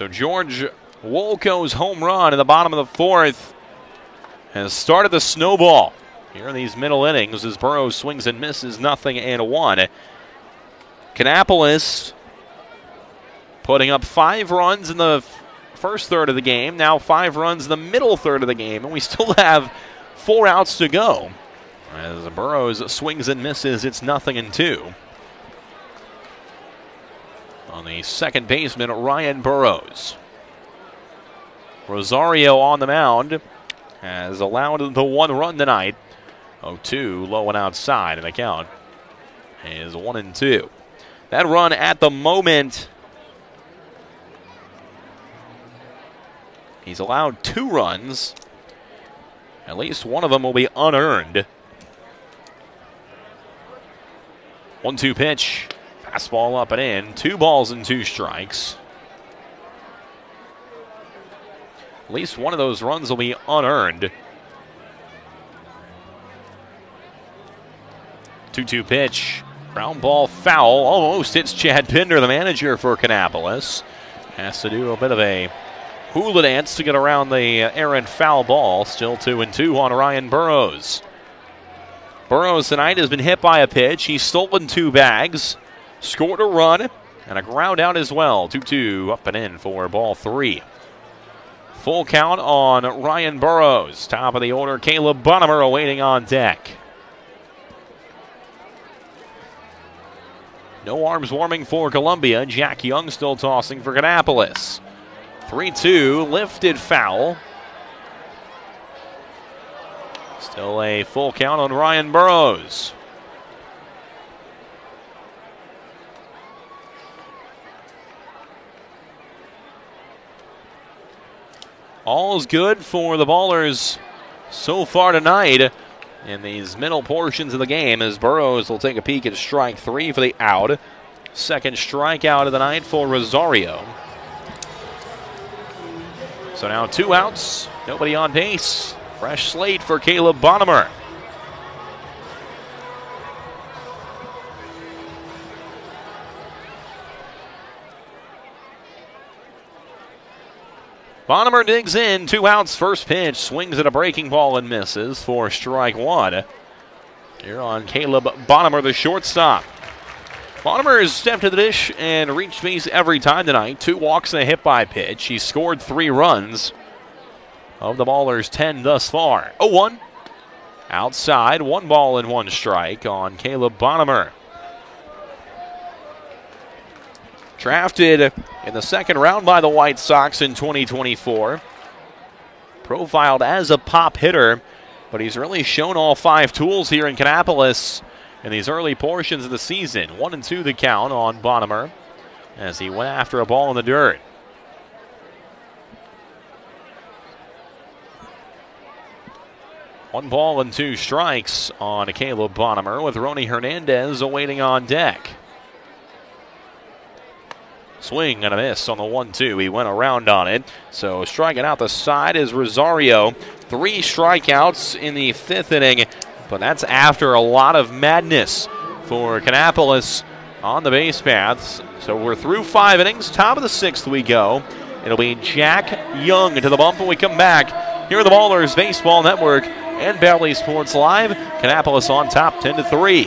So George Wolko's home run in the bottom of the fourth has started the snowball here in these middle innings as Burroughs swings and misses, nothing and one. Kannapolis putting up five runs in the first third of the game, now five runs in the middle third of the game, and we still have four outs to go. As Burroughs swings and misses, it's nothing and two. On the second baseman, Ryan Burroughs. Rosario on the mound has allowed the one run tonight. oh two, low and outside, and the count is one and two. That run at the moment, he's allowed two runs. At least one of them will be unearned. one two pitch. Fastball up and in. Two balls and two strikes. At least one of those runs will be unearned. two two pitch. Ground ball foul. Almost hits Chad Pinder, the manager for Kannapolis. Has to do a bit of a hula dance to get around the errant foul ball. Still two and two on Ryan Burroughs. Burroughs tonight has been hit by a pitch. He's stolen two bags, scored a run, and a ground out as well. two two up and in for ball three. Full count on Ryan Burroughs. Top of the order, Caleb Bonnemer awaiting on deck. No arms warming for Columbia. Jack Young still tossing for Kannapolis. three two, lifted foul. Still a full count on Ryan Burroughs. All is good for the Ballers so far tonight in these middle portions of the game as Burroughs will take a peek at strike three for the out. Second strikeout of the night for Rosario. So now two outs, nobody on base. Fresh slate for Caleb Bonnemer. Bonnemer digs in, two outs, first pitch, swings at a breaking ball and misses for strike one. Here on Caleb Bonnemer, the shortstop. Bonnemer has stepped to the dish and reached base every time tonight. Two walks and a hit by pitch. He scored three runs. Of the Ballers, ten thus far. oh one. Outside, one ball and one strike on Caleb Bonnemer. Drafted in the second round by the White Sox in twenty twenty-four. Profiled as a pop hitter, but he's really shown all five tools here in Kannapolis in these early portions of the season. One and two the count on Bonnemer as he went after a ball in the dirt. One ball and two strikes on Caleb Bonnemer with Ronnie Hernandez awaiting on deck. Swing and a miss on the one two. He went around on it. So striking out the side is Rosario. Three strikeouts in the fifth inning, but that's after a lot of madness for Kannapolis on the base paths. So we're through five innings. Top of the sixth we go. It'll be Jack Young to the bump when we come back. Here are the Ballers Baseball Network and Bally Sports Live. Kannapolis on top ten to three.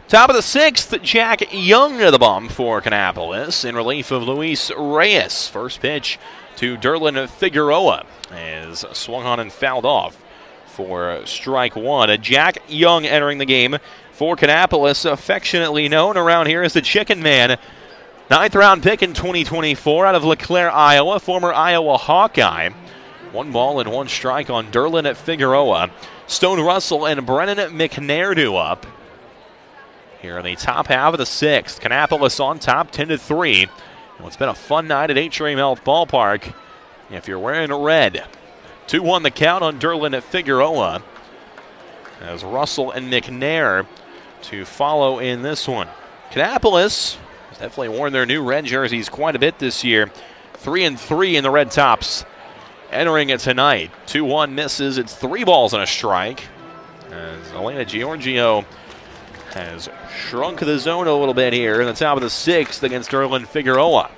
Top of the sixth, Jack Young to the bump for Kannapolis in relief of Luis Reyes. First pitch to Derlin Figueroa is swung on and fouled off for strike one. Jack Young entering the game for Kannapolis, affectionately known around here as the Chicken Man. Ninth round pick in twenty twenty-four out of LeClaire, Iowa, former Iowa Hawkeye. One ball and one strike on Derlin Figueroa. Stone Russell and Brennan McNair do up here in the top half of the sixth. Kannapolis on top, ten to three. Well, it's been a fun night at Atrium Health Ballpark. If you're wearing red, two one the count on Derlin Figueroa as Russell and McNair to follow in this one. Kannapolis has definitely worn their new red jerseys quite a bit this year. Three and three in the red tops entering it tonight. two one misses. It's three balls and a strike as Elena Giorgio has shrunk the zone a little bit here in the top of the sixth against Derlin Figueroa.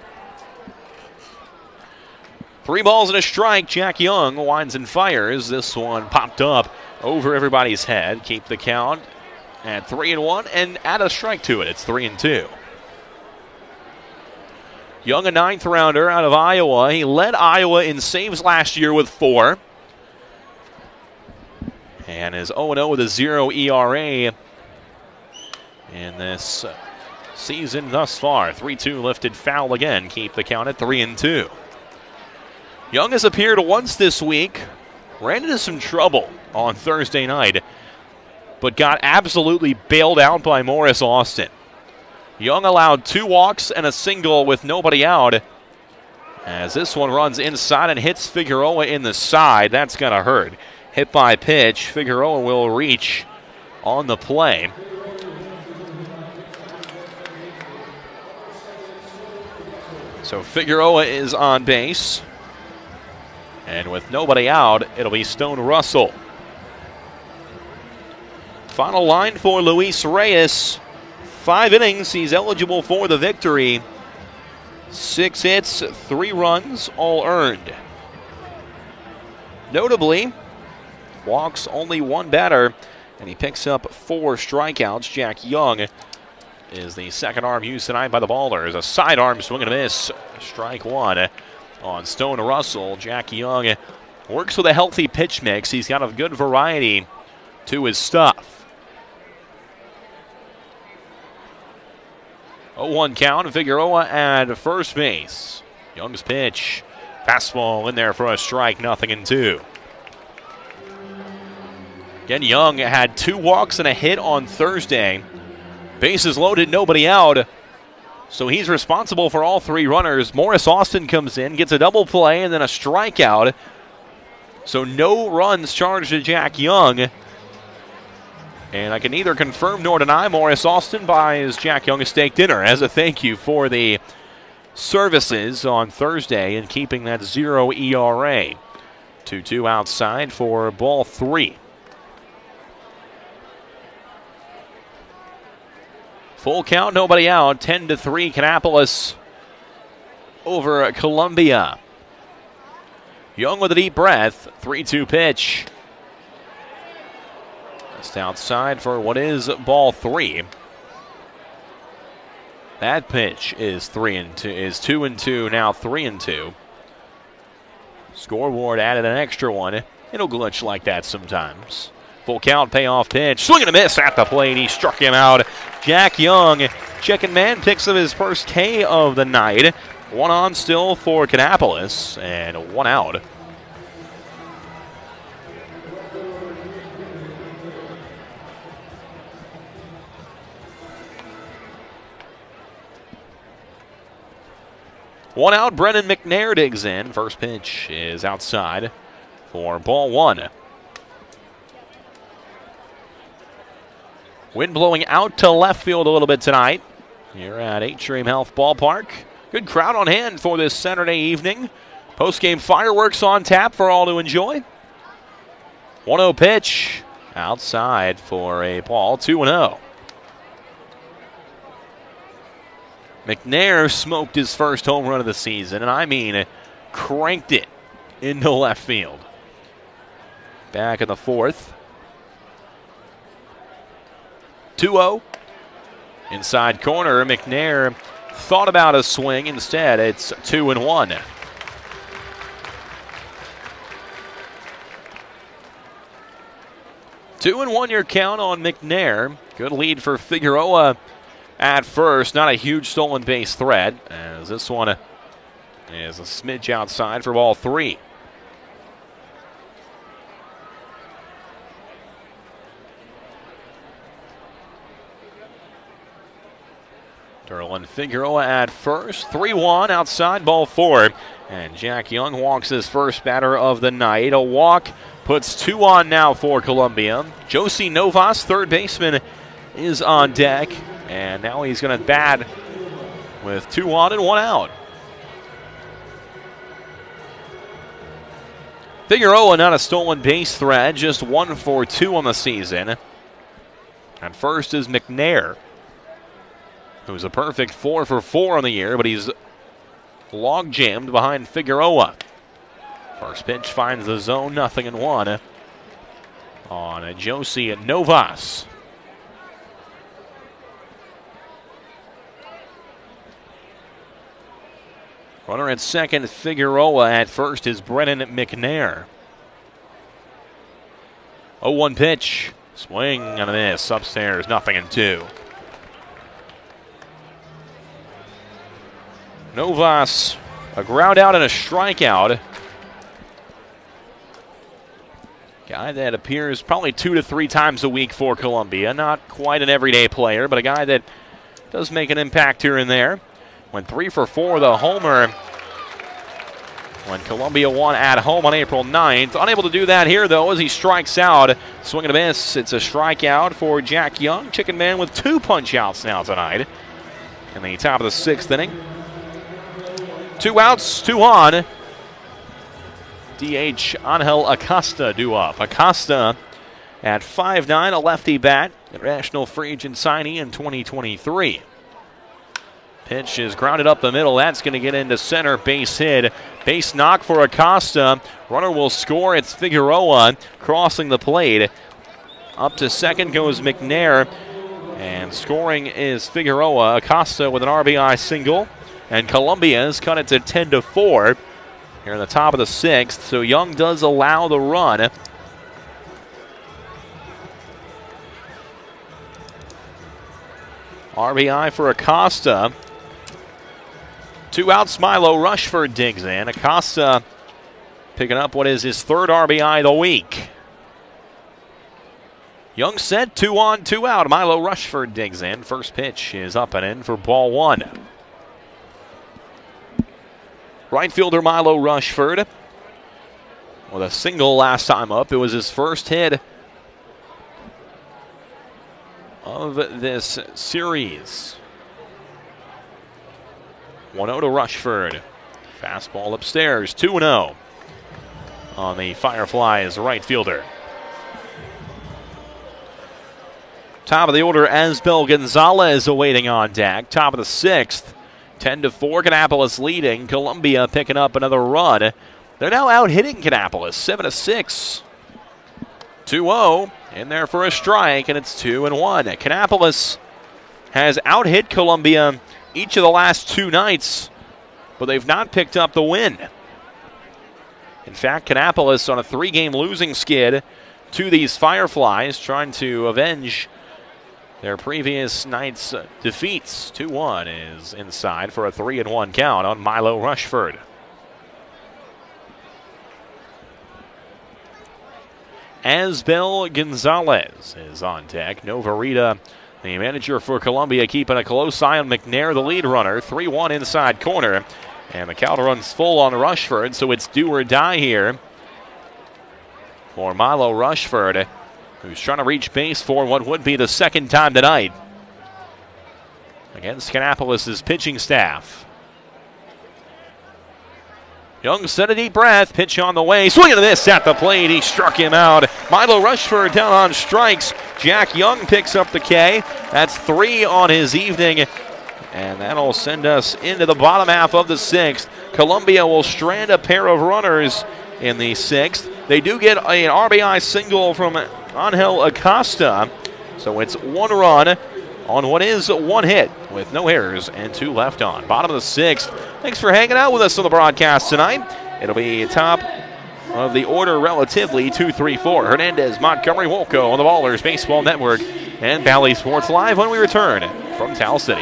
Three balls and a strike. Jack Young winds and fires. This one popped up over everybody's head. Keep the count at three and one and add a strike to it. It's three and two. Young, a ninth rounder out of Iowa. He led Iowa in saves last year with four. And is oh and oh with a zero E R A in this season thus far. three two lifted foul again. Keep the count at three and two. Young has appeared once this week. Ran into some trouble on Thursday night, but got absolutely bailed out by Morris Austin. Young allowed two walks and a single with nobody out as this one runs inside and hits Figueroa in the side. That's going to hurt. Hit by pitch. Figueroa will reach on the play. So Figueroa is on base. And with nobody out, it'll be Stone Russell. Final line for Luis Reyes. Five innings, he's eligible for the victory. Six hits, three runs, all earned. Notably, walks only one batter, and he picks up four strikeouts. Jack Young is the second arm used tonight by the Ballers. A sidearm swing and a miss. Strike one on Stone Russell. Jack Young works with a healthy pitch mix. He's got a good variety to his stuff. oh one count. Figueroa at first base. Young's pitch. Fastball in there for a strike. Nothing in two. Again, Young had two walks and a hit on Thursday. Bases loaded, nobody out. So he's responsible for all three runners. Morris Austin comes in, gets a double play, and then a strikeout. So no runs charged to Jack Young. And I can neither confirm nor deny Morris Austin buys Jack Young a steak dinner as a thank you for the services on Thursday and keeping that zero E R A. two two outside for ball three. Full count, nobody out. ten to three, Kannapolis over Columbia. Young with a deep breath. three two pitch. Just outside for what is ball three. That pitch is three and two. Is two and two now, three and two. Scoreboard added an extra one. It'll glitch like that sometimes. Full count, payoff pitch. Swing and a miss at the plate. He struck him out. Jack Young, Chicken Man, picks up his first K of the night. One on still for Kannapolis, and one out. One out, Brennan McNair digs in. First pitch is outside for ball one. Wind blowing out to left field a little bit tonight here at Atrium Health Ballpark. Good crowd on hand for this Saturday evening. Post-game fireworks on tap for all to enjoy. one oh pitch outside for a ball, two and oh. McNair smoked his first home run of the season, and I mean cranked it into left field. Back in the fourth. two oh. Inside corner, McNair thought about a swing. Instead, it's two and one. Two and one your count on McNair. Good lead for Figueroa at first. Not a huge stolen base threat, as this one is a smidge outside for ball three. Derlin Figueroa at first. three one outside, ball four. And Jack Young walks his first batter of the night. A walk puts two on now for Columbia. Josie Novas, third baseman, is on deck. And now he's going to bat with two on and one out. Figueroa not a stolen base threat, just one for two on the season. And first is McNair, who's a perfect four for four on the year, but he's log jammed behind Figueroa. First pitch finds the zone, nothing in one on a Josie Novas. Runner at second, Figueroa. At first is Brennan McNair. oh one pitch. Swing and a miss. Upstairs, nothing in two. Novas, a ground out and a strikeout. Guy that appears probably two to three times a week for Columbia. Not quite an everyday player, but a guy that does make an impact here and there. Went three for four, the homer, when Columbia won at home on April ninth. Unable to do that here, though, as he strikes out. Swing and a miss. It's a strikeout for Jack Young. Chicken Man with two punch-outs now tonight in the top of the sixth inning. Two outs, two on. D H Angel Acosta due up. Acosta at five nine, a lefty bat, international free agent signee in twenty twenty-three. Pitch is grounded up the middle. That's going to get into center. Base hit. Base knock for Acosta. Runner will score. It's Figueroa crossing the plate. Up to second goes McNair. And scoring is Figueroa. Acosta with an R B I single. And Columbia's cut it to ten to four here in the top of the sixth. So Young does allow the run. R B I for Acosta. Two outs, Milo Rushford digs in. Acosta picking up what is his third R B I of the week. Young set, two on, two out. Milo Rushford digs in. First pitch is up and in for ball one. Right fielder Milo Rushford with a single last time up. It was his first hit of this series. one oh to Rushford. Fastball upstairs, two oh on the Fireflies right fielder. Top of the order, Asbel Gonzalez awaiting on deck. Top of the sixth, ten to four, Kannapolis leading. Columbia picking up another run. They're now out hitting Kannapolis, seven to six. two oh, in there for a strike, and it's two and one. Kannapolis has out hit Columbia each of the last two nights, but they've not picked up the win. In fact, Kannapolis on a three-game losing skid to these Fireflies, trying to avenge their previous night's defeats. two one is inside for a three and one count on Milo Rushford. Asbel Gonzalez is on deck. Novarita, the manager for Columbia, keeping a close eye on McNair, the lead runner. three one inside corner. And the count runs full on Rushford, so it's do or die here for Milo Rushford, who's trying to reach base for what would be the second time tonight against Kannapolis' pitching staff. Young set a deep breath, pitch on the way, swing and a miss at the plate. He struck him out. Milo Rushford down on strikes. Jack Young picks up the K. That's three on his evening, and that'll send us into the bottom half of the sixth. Columbia will strand a pair of runners in the sixth. They do get an R B I single from Angel Acosta, so it's one run on what is one hit with no errors and two left on. Bottom of the sixth. Thanks for hanging out with us on the broadcast tonight. It'll be top of the order relatively, two, three, four. Hernandez, Montgomery, Wolko on the Ballers Baseball Network and Bally Sports Live when we return from Towel City.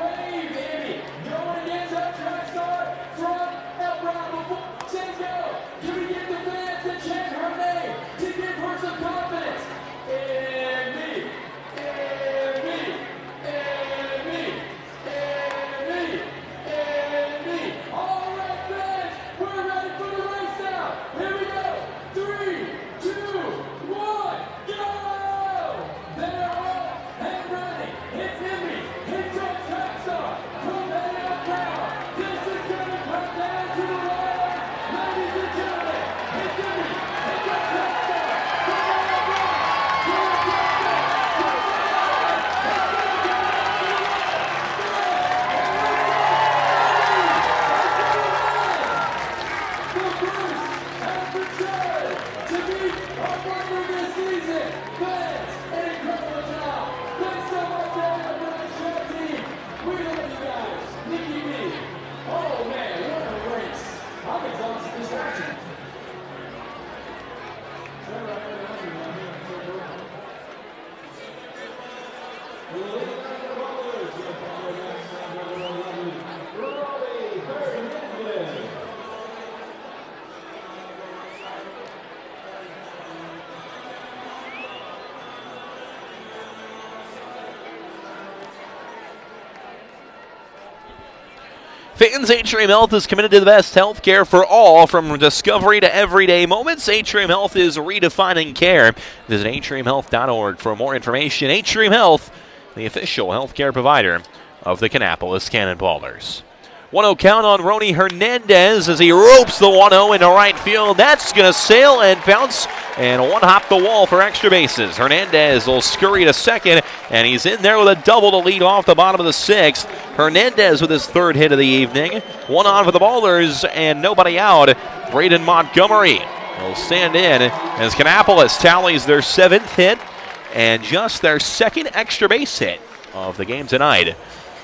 Fans, Atrium Health is committed to the best health care for all, from discovery to everyday moments. Atrium Health is redefining care. Visit atrium health dot org for more information. Atrium Health, the official healthcare provider of the Kannapolis Cannonballers. one oh count on Rony Hernandez as he ropes the one oh into right field. That's going to sail and bounce and one hop the wall for extra bases. Hernandez will scurry to second, and he's in there with a double to lead off the bottom of the sixth. Hernandez with his third hit of the evening. One on for the Ballers and nobody out. Braden Montgomery will stand in as Kannapolis tallies their seventh hit and just their second extra base hit of the game tonight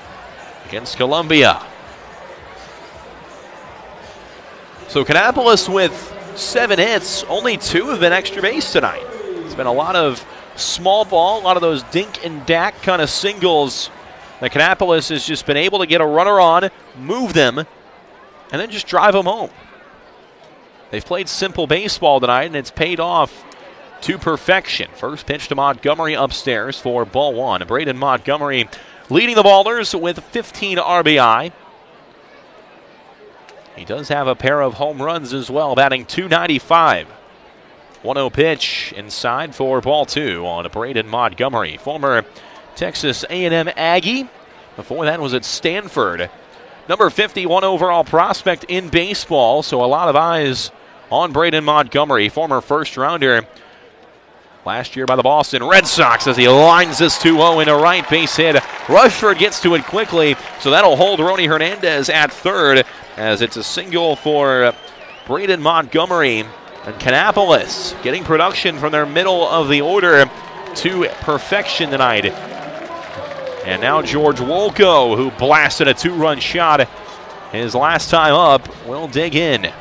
against Columbia. So Kannapolis with seven hits, only two have been extra base tonight. It's been a lot of small ball, a lot of those dink and dack kind of singles that Kannapolis has just been able to get a runner on, move them, and then just drive them home. They've played simple baseball tonight, and it's paid off to perfection. First pitch to Montgomery upstairs for ball one. Braden Montgomery leading the Ballers with fifteen R B I. He does have a pair of home runs as well, batting two ninety-five. one oh pitch inside for ball two on Braden Montgomery, former Texas A and M Aggie. Before that was at Stanford. Number fifty-one overall prospect in baseball, so a lot of eyes on Braden Montgomery, former first rounder last year by the Boston Red Sox, as he lines this two oh into right, base hit. Rushford gets to it quickly, so that'll hold Rony Hernandez at third, as it's a single for Braden Montgomery. And Kannapolis getting production from their middle of the order to perfection tonight. And now George Wolko, who blasted a two-run shot his last time up, will dig in.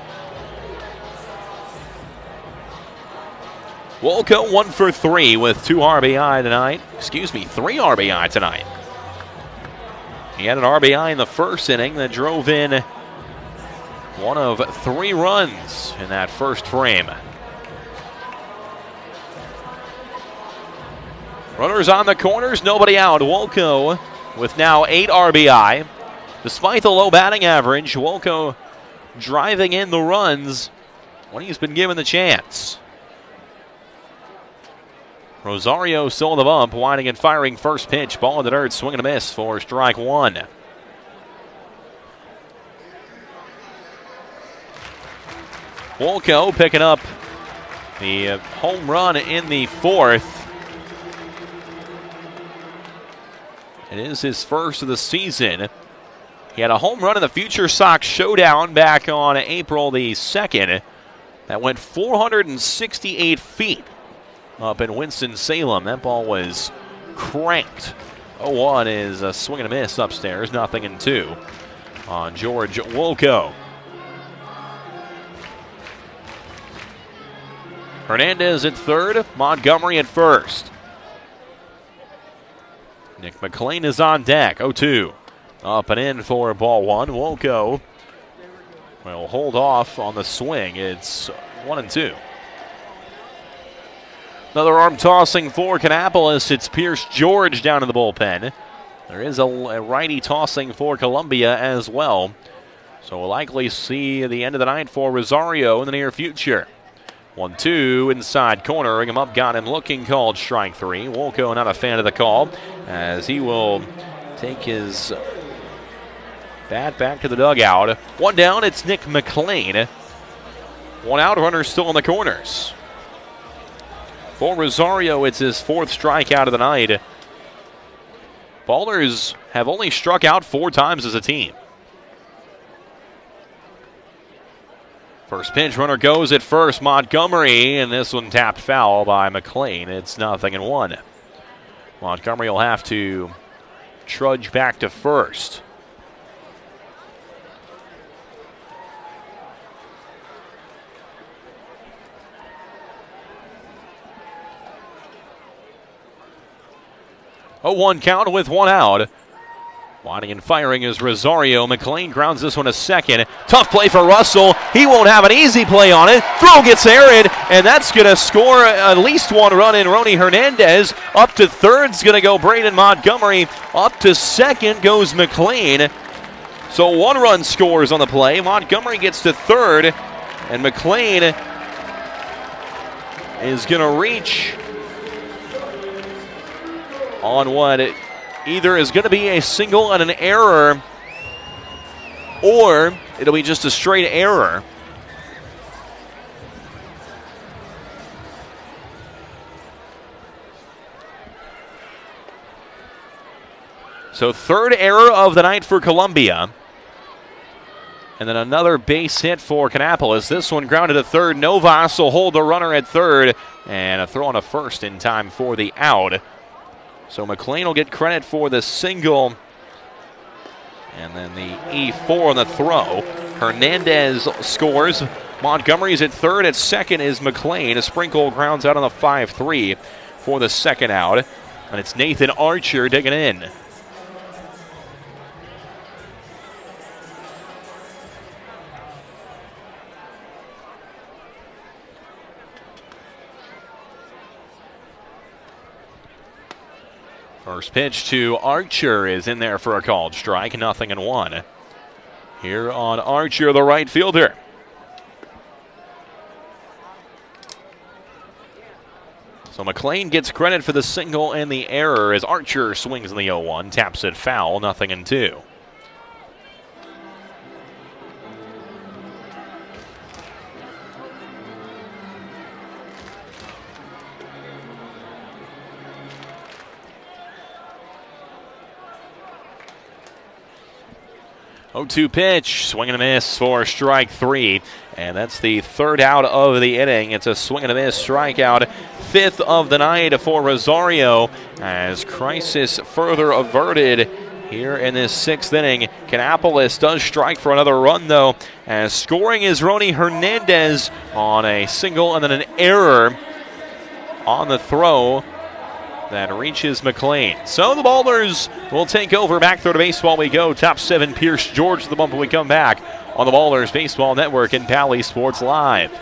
Wolko one for three with two R B I tonight. Excuse me, three R B I tonight. He had an R B I in the first inning that drove in one of three runs in that first frame. Runners on the corners, nobody out. Wolko with now eight R B I. Despite the low batting average, Wolko driving in the runs when he's been given the chance. Rosario still in the bump, winding and firing first pitch. Ball in the dirt, swing and a miss for strike one. Wolko picking up the home run in the fourth. It is his first of the season. He had a home run in the Future Sox Showdown back on April the second. That went four hundred sixty-eight feet up in Winston-Salem. That ball was cranked oh one is a swing and a miss upstairs, nothing in two on George Wolko. Hernandez at third, Montgomery at first. Nick McLean is on deck, oh two. Up and in for ball one. Wolko will hold off on the swing. It's one and two. Another arm tossing for Kannapolis. It's Pierce George down in the bullpen. There is a, a righty tossing for Columbia as well. So we'll likely see the end of the night for Rosario in the near future. one two inside corner. Ring him up, got him looking, called strike three. Wolko not a fan of the call as he will take his bat back to the dugout. One down, it's Nick McLean. One out, runner still in the corners. For Rosario, it's his fourth strikeout of the night. Ballers have only struck out four times as a team. First pitch, runner goes at first, Montgomery, and this one tapped foul by McLean. It's nothing and one. Montgomery will have to trudge back to first. oh one count with one out. Winding and firing is Rosario. McLean grounds this one to second. Tough play for Russell. He won't have an easy play on it. Throw gets errant, and that's going to score at least one run in Ronnie Hernandez. Up to third's going to go Braden Montgomery. Up to second goes McLean. So one run scores on the play. Montgomery gets to third, and McLean is going to reach on what it either is going to be a single and an error, or it'll be just a straight error. So third error of the night for Columbia. And then another base hit for Kannapolis. This one grounded to third. Novas will hold the runner at third, and a throw on a first in time for the out. So McLean will get credit for the single, and then the E four on the throw. Hernandez scores. Montgomery's at third. At second is McLean. A sprinkle grounds out on the five three for the second out. And it's Nathan Archer digging in. First pitch to Archer is in there for a called strike, nothing and one. Here on Archer, the right fielder. So McLean gets credit for the single and the error as Archer swings in the oh one, taps it foul, nothing and two. oh two pitch, swing and a miss for strike three. And that's the third out of the inning. It's a swing and a miss strikeout. Fifth of the night for Rosario as crisis further averted here in this sixth inning. Kannapolis does strike for another run, though, as scoring is Ronnie Hernandez on a single and then an error on the throw that reaches McLean. So the Ballers will take over. Back through to baseball we go. Top seven, Pierce George the bump when we come back on the Ballers Baseball Network and Pally Sports Live.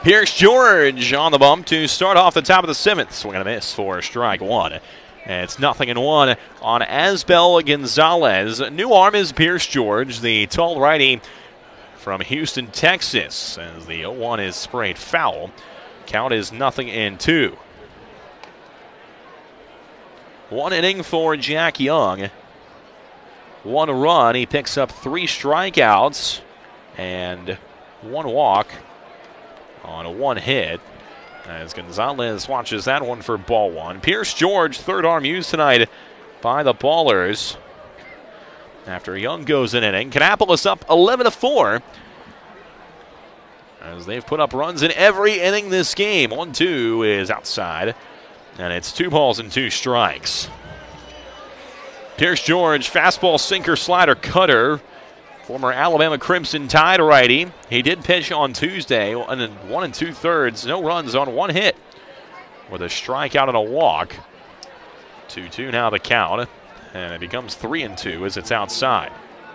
Pierce George on the bump to start off the top of the seventh. Swing and a miss for strike one. And it's nothing in one on Asbel Gonzalez. New arm is Pierce George, the tall righty from Houston, Texas. As the oh one is sprayed foul. Count is nothing in two. One inning for Jack Young. One run. He picks up three strikeouts and one walk on one hit. As Gonzalez watches that one for ball one. Pierce George, third arm used tonight by the Ballers. After Young goes an inning, Kannapolis up eleven to four. As they've put up runs in every inning this game. one two is outside. And it's two balls and two strikes. Pierce George, fastball, sinker, slider, cutter. Former Alabama Crimson Tide righty. He did pitch on Tuesday, and one and two thirds, no runs on one hit, with a strikeout and a walk. two two now the count, and it becomes three and two as it's outside.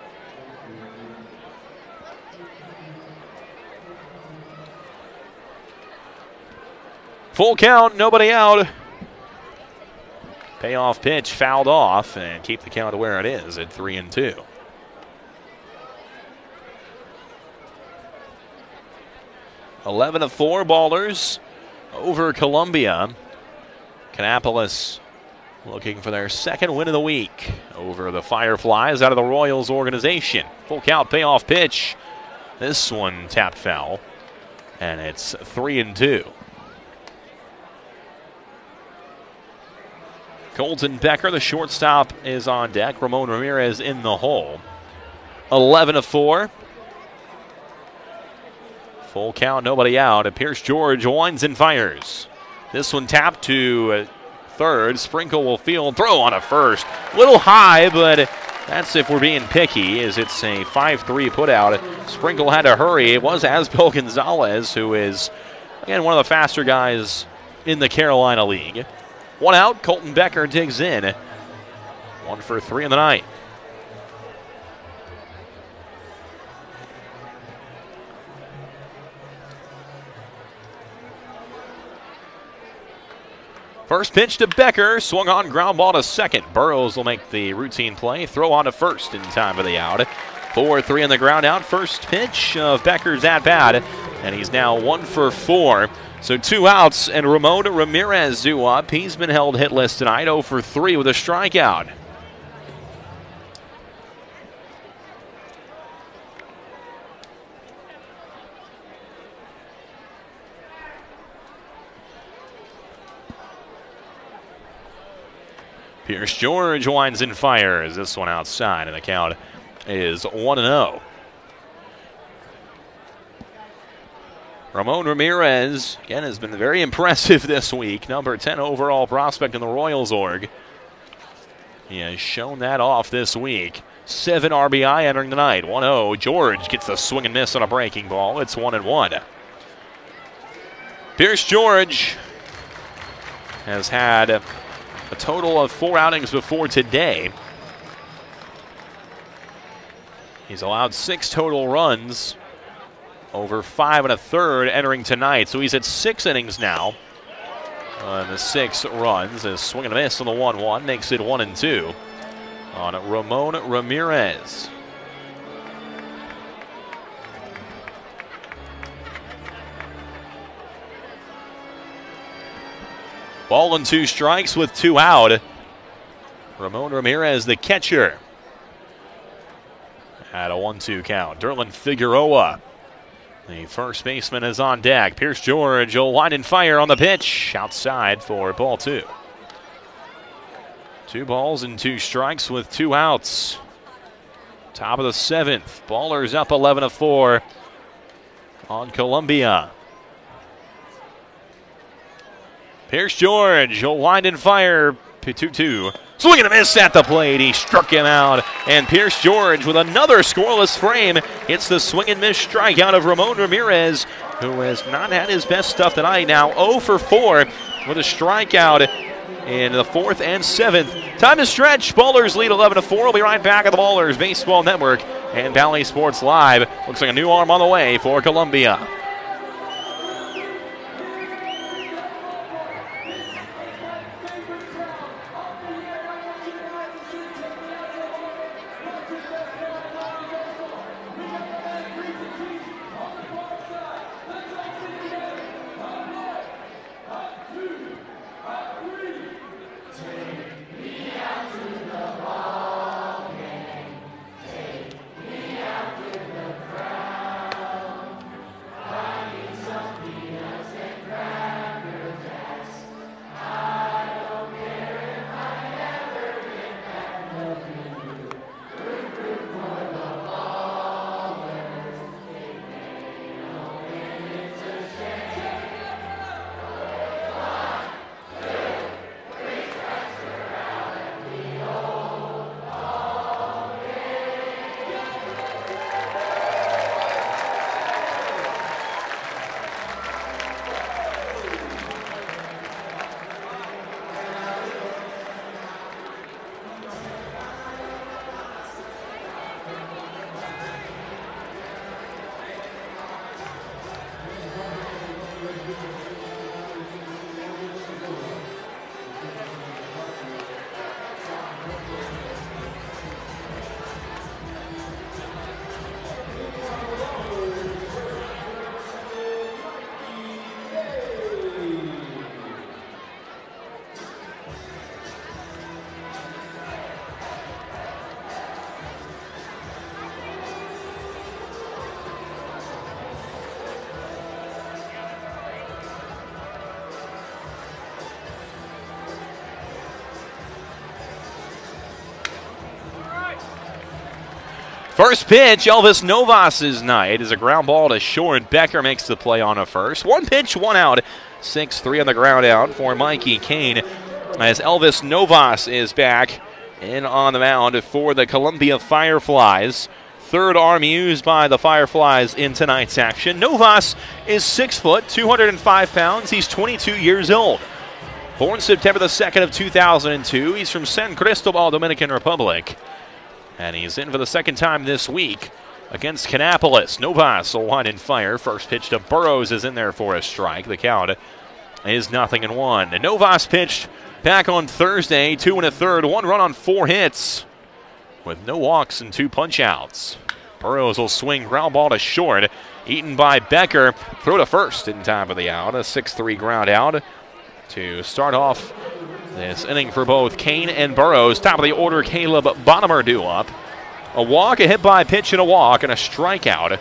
Full count, nobody out. Payoff pitch fouled off, and keep the count where it is at three and two. eleven to four Ballers over Columbia. Kannapolis looking for their second win of the week over the Fireflies out of the Royals organization. Full count payoff pitch. This one tapped foul, and it's three and two. Colton Becker, the shortstop, is on deck. Ramon Ramirez in the hole. eleven to four. Full count, nobody out. Pierce George winds and fires. This one tapped to third. Sprinkle will field. Throw on a first. Little high, but that's if we're being picky, as it's a five three put out. Sprinkle had to hurry. It was Asbel Gonzalez, who is, again, one of the faster guys in the Carolina League. One out. Colton Becker digs in. One for three in the night. First pitch to Becker, swung on, ground ball to second. Burrows will make the routine play, throw on to first in time for the out. four three on the ground out. First pitch of Becker's at bat, and he's now one for four. So two outs, and Ramon Ramirez due up. He's been held hitless tonight, oh for three with a strikeout. Pierce George winds and fires. This one outside, and the count is one and oh. Ramon Ramirez, again, has been very impressive this week. Number ten overall prospect in the Royals org. He has shown that off this week. Seven R B I entering the night. one oh. George gets the swing and miss on a breaking ball. It's one and one. Pierce George has had a total of four outings before today. He's allowed six total runs over five and a third entering tonight. So he's at six innings now. On the six runs. A swing and a miss on the one one makes it one and two on Ramon Ramirez. Ball and two strikes with two out. Ramon Ramirez, the catcher, at a one two count. Derlin Figueroa, the first baseman, is on deck. Pierce George will wind and fire on the pitch. Outside for ball two. Two balls and two strikes with two outs. Top of the seventh. Ballers up eleven to four on Columbia. Pierce George will wind and fire. two two. Swing and a miss at the plate. He struck him out. And Pierce George, with another scoreless frame, hits the swing and miss strikeout of Ramon Ramirez, who has not had his best stuff tonight. Now oh for four with a strikeout in the fourth and seventh. Time to stretch. Ballers lead eleven to four. We'll be right back at the Ballers Baseball Network and Bally Sports Live. Looks like a new arm on the way for Columbia. First pitch, Elvis Novas' night is a ground ball to short. Becker makes the play on a first. One pitch, one out. six three on the ground out for Mikey Kane as Elvis Novas is back in on the mound for the Columbia Fireflies. Third arm used by the Fireflies in tonight's action. Novas is six foot, two hundred five pounds. He's twenty-two years old. Born September the second of two thousand two. He's from San Cristobal, Dominican Republic. And he's in for the second time this week against Kannapolis. Novas will wind and fire. First pitch to Burrows is in there for a strike. The count is nothing and one. And Novas pitched back on Thursday, two and a third, one run on four hits, with no walks and two punch-outs. Burrows will swing ground ball to short. Eaten by Becker. Throw to first in time for the out. A six three ground out to start off this inning for both Kane and Burrows. Top of the order, Caleb Bonhomer due up. A walk, a hit by pitch, and a walk, and a strikeout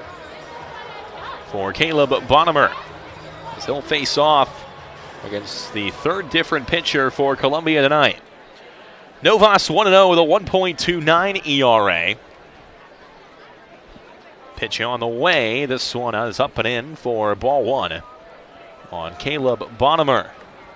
for Caleb Bonhomer, as he'll face off against the third different pitcher for Columbia tonight. Novas one and oh with a one point two nine E R A. Pitch on the way. This one is up and in for ball one on Caleb Bonhomer.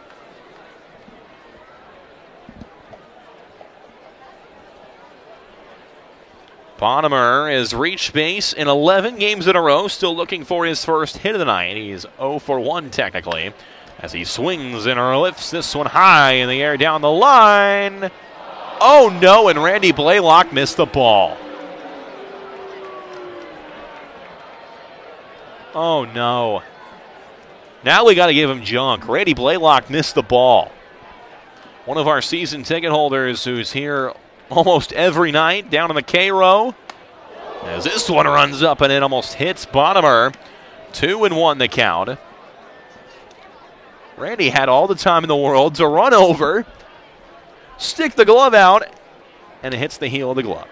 Bonhomer has reached base in eleven games in a row, still looking for his first hit of the night. He's oh for one technically, as he swings and lifts this one high in the air down the line. Oh no, and Randy Blaylock missed the ball. Oh no. Now we got to give him junk. Randy Blaylock missed the ball. One of our season ticket holders who's here almost every night down in the K row. As this one runs up and it almost hits Bonhomer. Two and one the count. Randy had all the time in the world to run over, stick the glove out, and it hits the heel of the glove.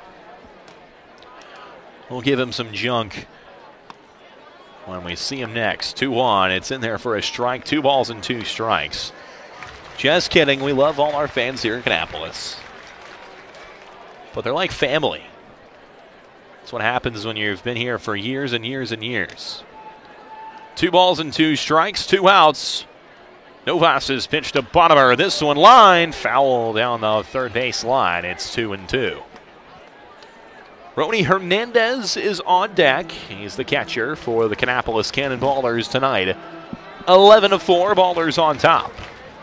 We'll give him some junk when we see him next. two one. It's in there for a strike. Two balls and two strikes. Just kidding. We love all our fans here in Kannapolis, but they're like family. That's what happens when you've been here for years and years and years. Two balls and two strikes, two outs. Novas has pitched to Bonhomer. This one line, foul down the third base line. It's two and two. Rony Hernandez is on deck. He's the catcher for the Kannapolis Cannonballers tonight. eleven to four, Ballers on top.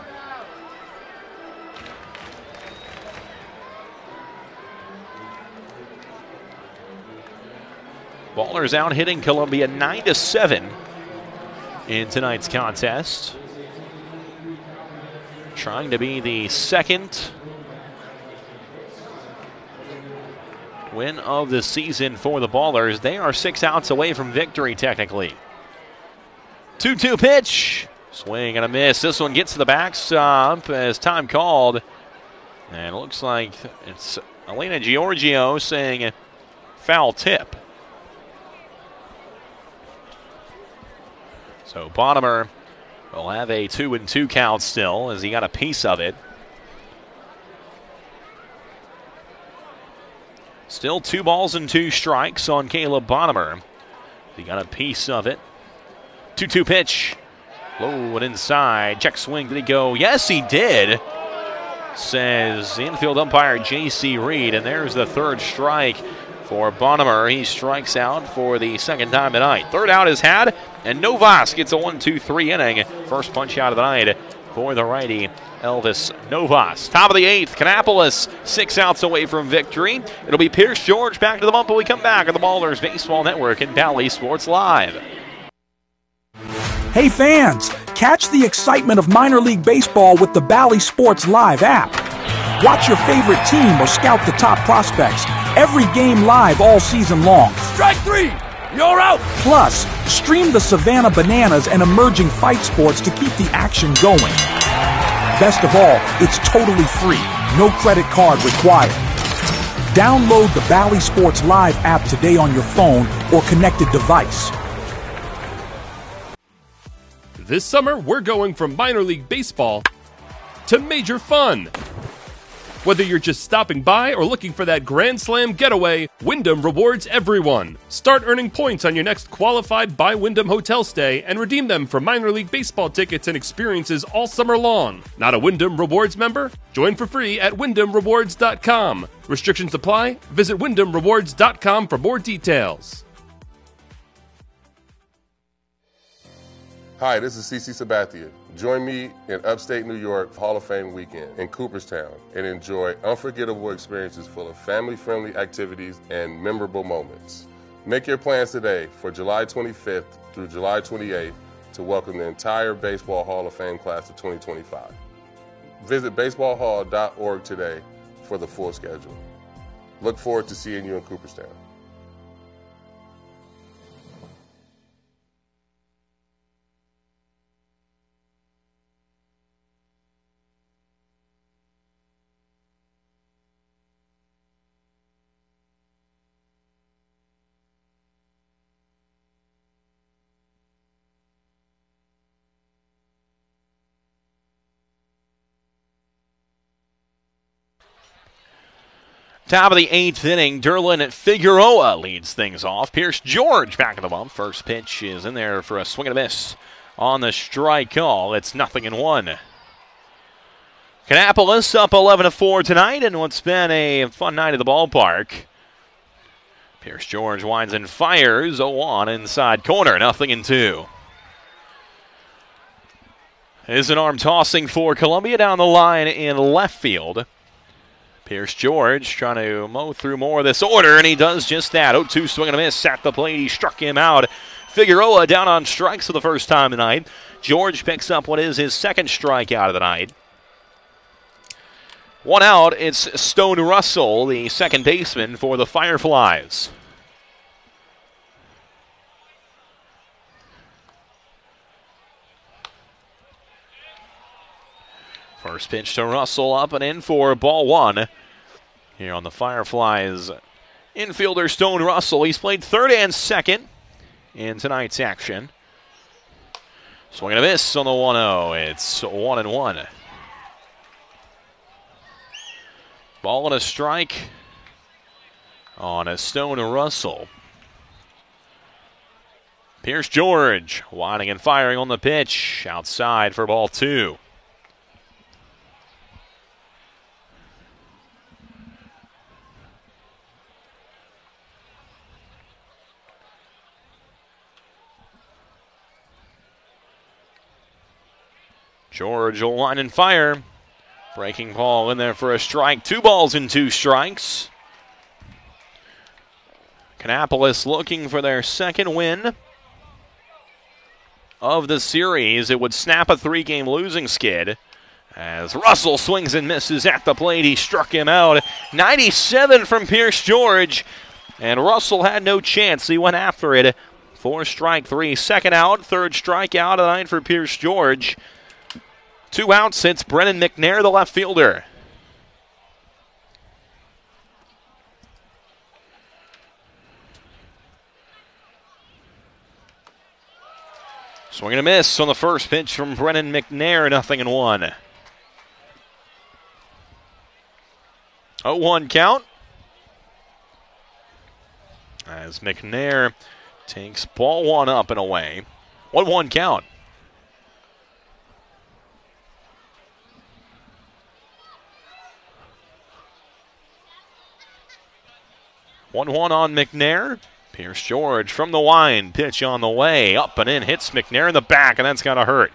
Ballers out hitting Columbia nine to seven in tonight's contest. Trying to be the second win of the season for the Ballers. They are six outs away from victory, technically. two two pitch. Swing and a miss. This one gets to the backstop as time called. And it looks like it's Elena Giorgio saying foul tip. So Bonhomer will have a two and two count still, as he got a piece of it. Still two balls and two strikes on Caleb Bonhomer. He got a piece of it. two two pitch. Low and inside. Check swing. Did he go? Yes, he did, says the infield umpire J C Reed. And there's the third strike for Bonhomer. He strikes out for the second time tonight. Third out is had, and Novas gets a one two three inning. First punch out of the night for the righty, Elvis Novas. Top of the eighth, Kannapolis six outs away from victory. It'll be Pierce George back to the bump when we come back on the Ballers Baseball Network and Bally Sports Live. Hey fans, catch the excitement of minor league baseball with the Bally Sports Live app. Watch your favorite team or scout the top prospects. Every game live all season long. Strike three! You're out! Plus, stream the Savannah Bananas and emerging fight sports to keep the action going. Best of all, it's totally free. No credit card required. Download the Bally Sports Live app today on your phone or connected device. This summer, we're going from minor league baseball to major fun. Whether you're just stopping by or looking for that Grand Slam getaway, Wyndham rewards everyone. Start earning points on your next qualified by Wyndham hotel stay and redeem them for minor league baseball tickets and experiences all summer long. Not a Wyndham Rewards member? Join for free at wyndham rewards dot com. Restrictions apply. Visit wyndham rewards dot com for more details. Hi, this is CeCe Sabathia. Join me in upstate New York Hall of Fame weekend in Cooperstown and enjoy unforgettable experiences full of family-friendly activities and memorable moments. Make your plans today for July twenty-fifth through July twenty-eighth to welcome the entire Baseball Hall of Fame class of twenty twenty-five. Visit baseball hall dot org today for the full schedule. Look forward to seeing you in Cooperstown. Top of the eighth inning, Derlin Figueroa leads things off. Pierce George back in the bump. First pitch is in there for a swing and a miss on the strike call. It's nothing in one. Kannapolis up eleven to four tonight in what's been a fun night at the ballpark. Pierce George winds and fires. oh one inside corner, nothing in two. Is an arm tossing for Columbia down the line in left field. Pierce George trying to mow through more of this order, and he does just that. oh two swing and a miss at the plate. He struck him out. Figueroa down on strikes for the first time tonight. George picks up what is his second strikeout of the night. One out, it's Stone Russell, the second baseman for the Fireflies. First pitch to Russell, up and in for ball one. Here on the Fireflies, infielder Stone Russell. He's played third and second in tonight's action. Swing and a miss on the one oh. It's one and one. Ball and a strike on a Stone Russell. Pierce George winding and firing on the pitch. Outside for ball two. George will line and fire. Breaking ball in there for a strike. Two balls and two strikes. Kannapolis looking for their second win of the series. It would snap a three-game losing skid. As Russell swings and misses at the plate, he struck him out. ninety-seven from Pierce George. And Russell had no chance. He went after it. Four strike three. Second out, third strikeout of the night for Pierce George. Two outs, it's Brennan McNair, the left fielder. Swing and a miss on the first pitch from Brennan McNair, nothing in one. oh one count. As McNair takes ball one up and away. one one count. one one on McNair. Pierce George from the line. Pitch on the way. Up and in. Hits McNair in the back, and that's got to hurt.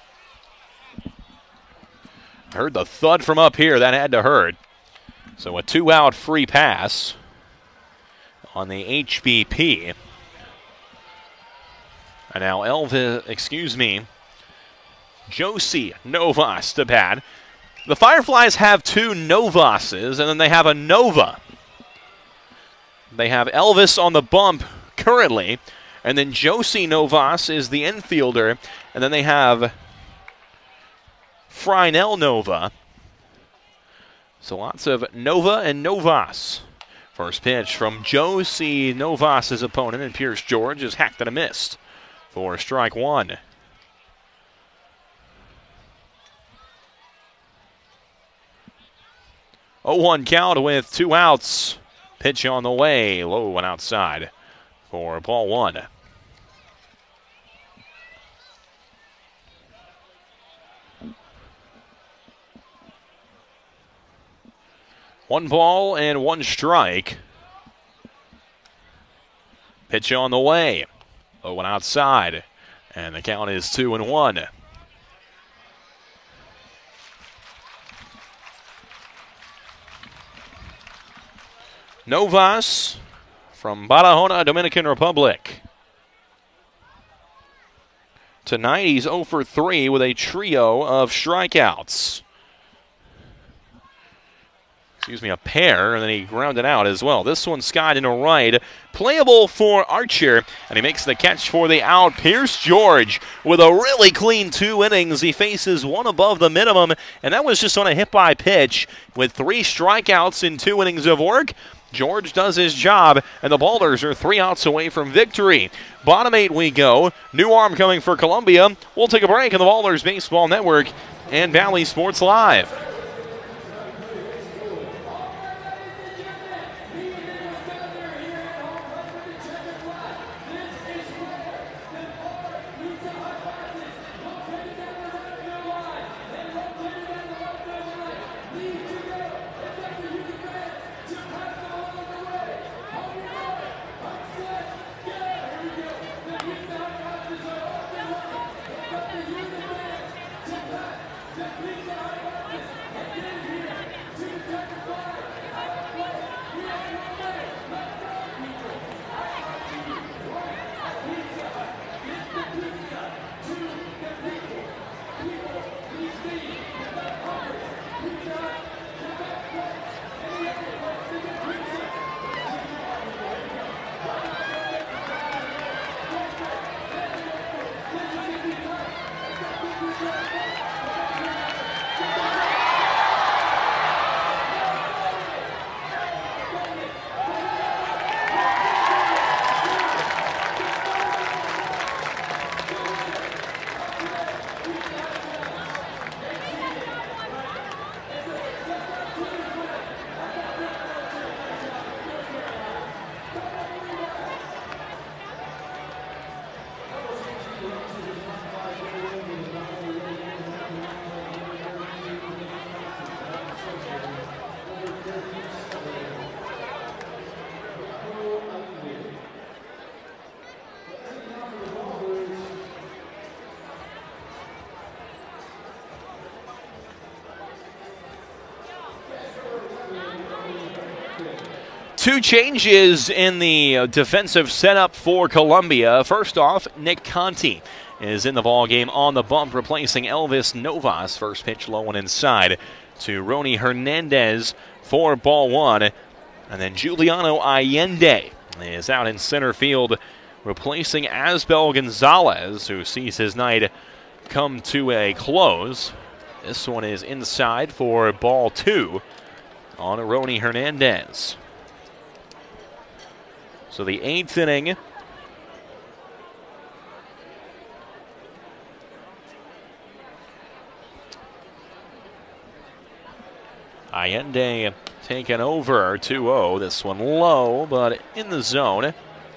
Heard the thud from up here. That had to hurt. So a two-out free pass on the H B P. And now Elvis, excuse me, Josie Novas to bat. The Fireflies have two Novas's, and then they have a Nova. They have Elvis on the bump currently, and then Josie Novas is the infielder, and then they have Frynell Nova. So lots of Nova and Novas. First pitch from Josie Novas, his opponent, and Pierce George is hacked and a missed for strike one. oh one count with two outs. Pitch on the way, low and outside for ball one. One ball and one strike. Pitch on the way, low and outside, and the count is two and one. Novas from Barahona, Dominican Republic. Tonight he's oh for three with a trio of strikeouts. Excuse me, a pair, and then he grounded out as well. This one skied into right. Playable for Archer, and he makes the catch for the out. Pierce George with a really clean two innings. He faces one above the minimum, and that was just on a hit-by pitch. With three strikeouts in two innings of work, George does his job, and the Ballers are three outs away from victory. Bottom eight we go. New arm coming for Columbia. We'll take a break on the Ballers Baseball Network and Valley Sports Live. Two changes in the defensive setup for Columbia. First off, Nick Conti is in the ballgame on the bump, replacing Elvis Novas. First pitch low and inside to Rony Hernandez for ball one. And then Juliano Allende is out in center field, replacing Asbel Gonzalez, who sees his night come to a close. This one is inside for ball two on Rony Hernandez. So the eighth inning. Allende taken over two oh. This one low, but in the zone.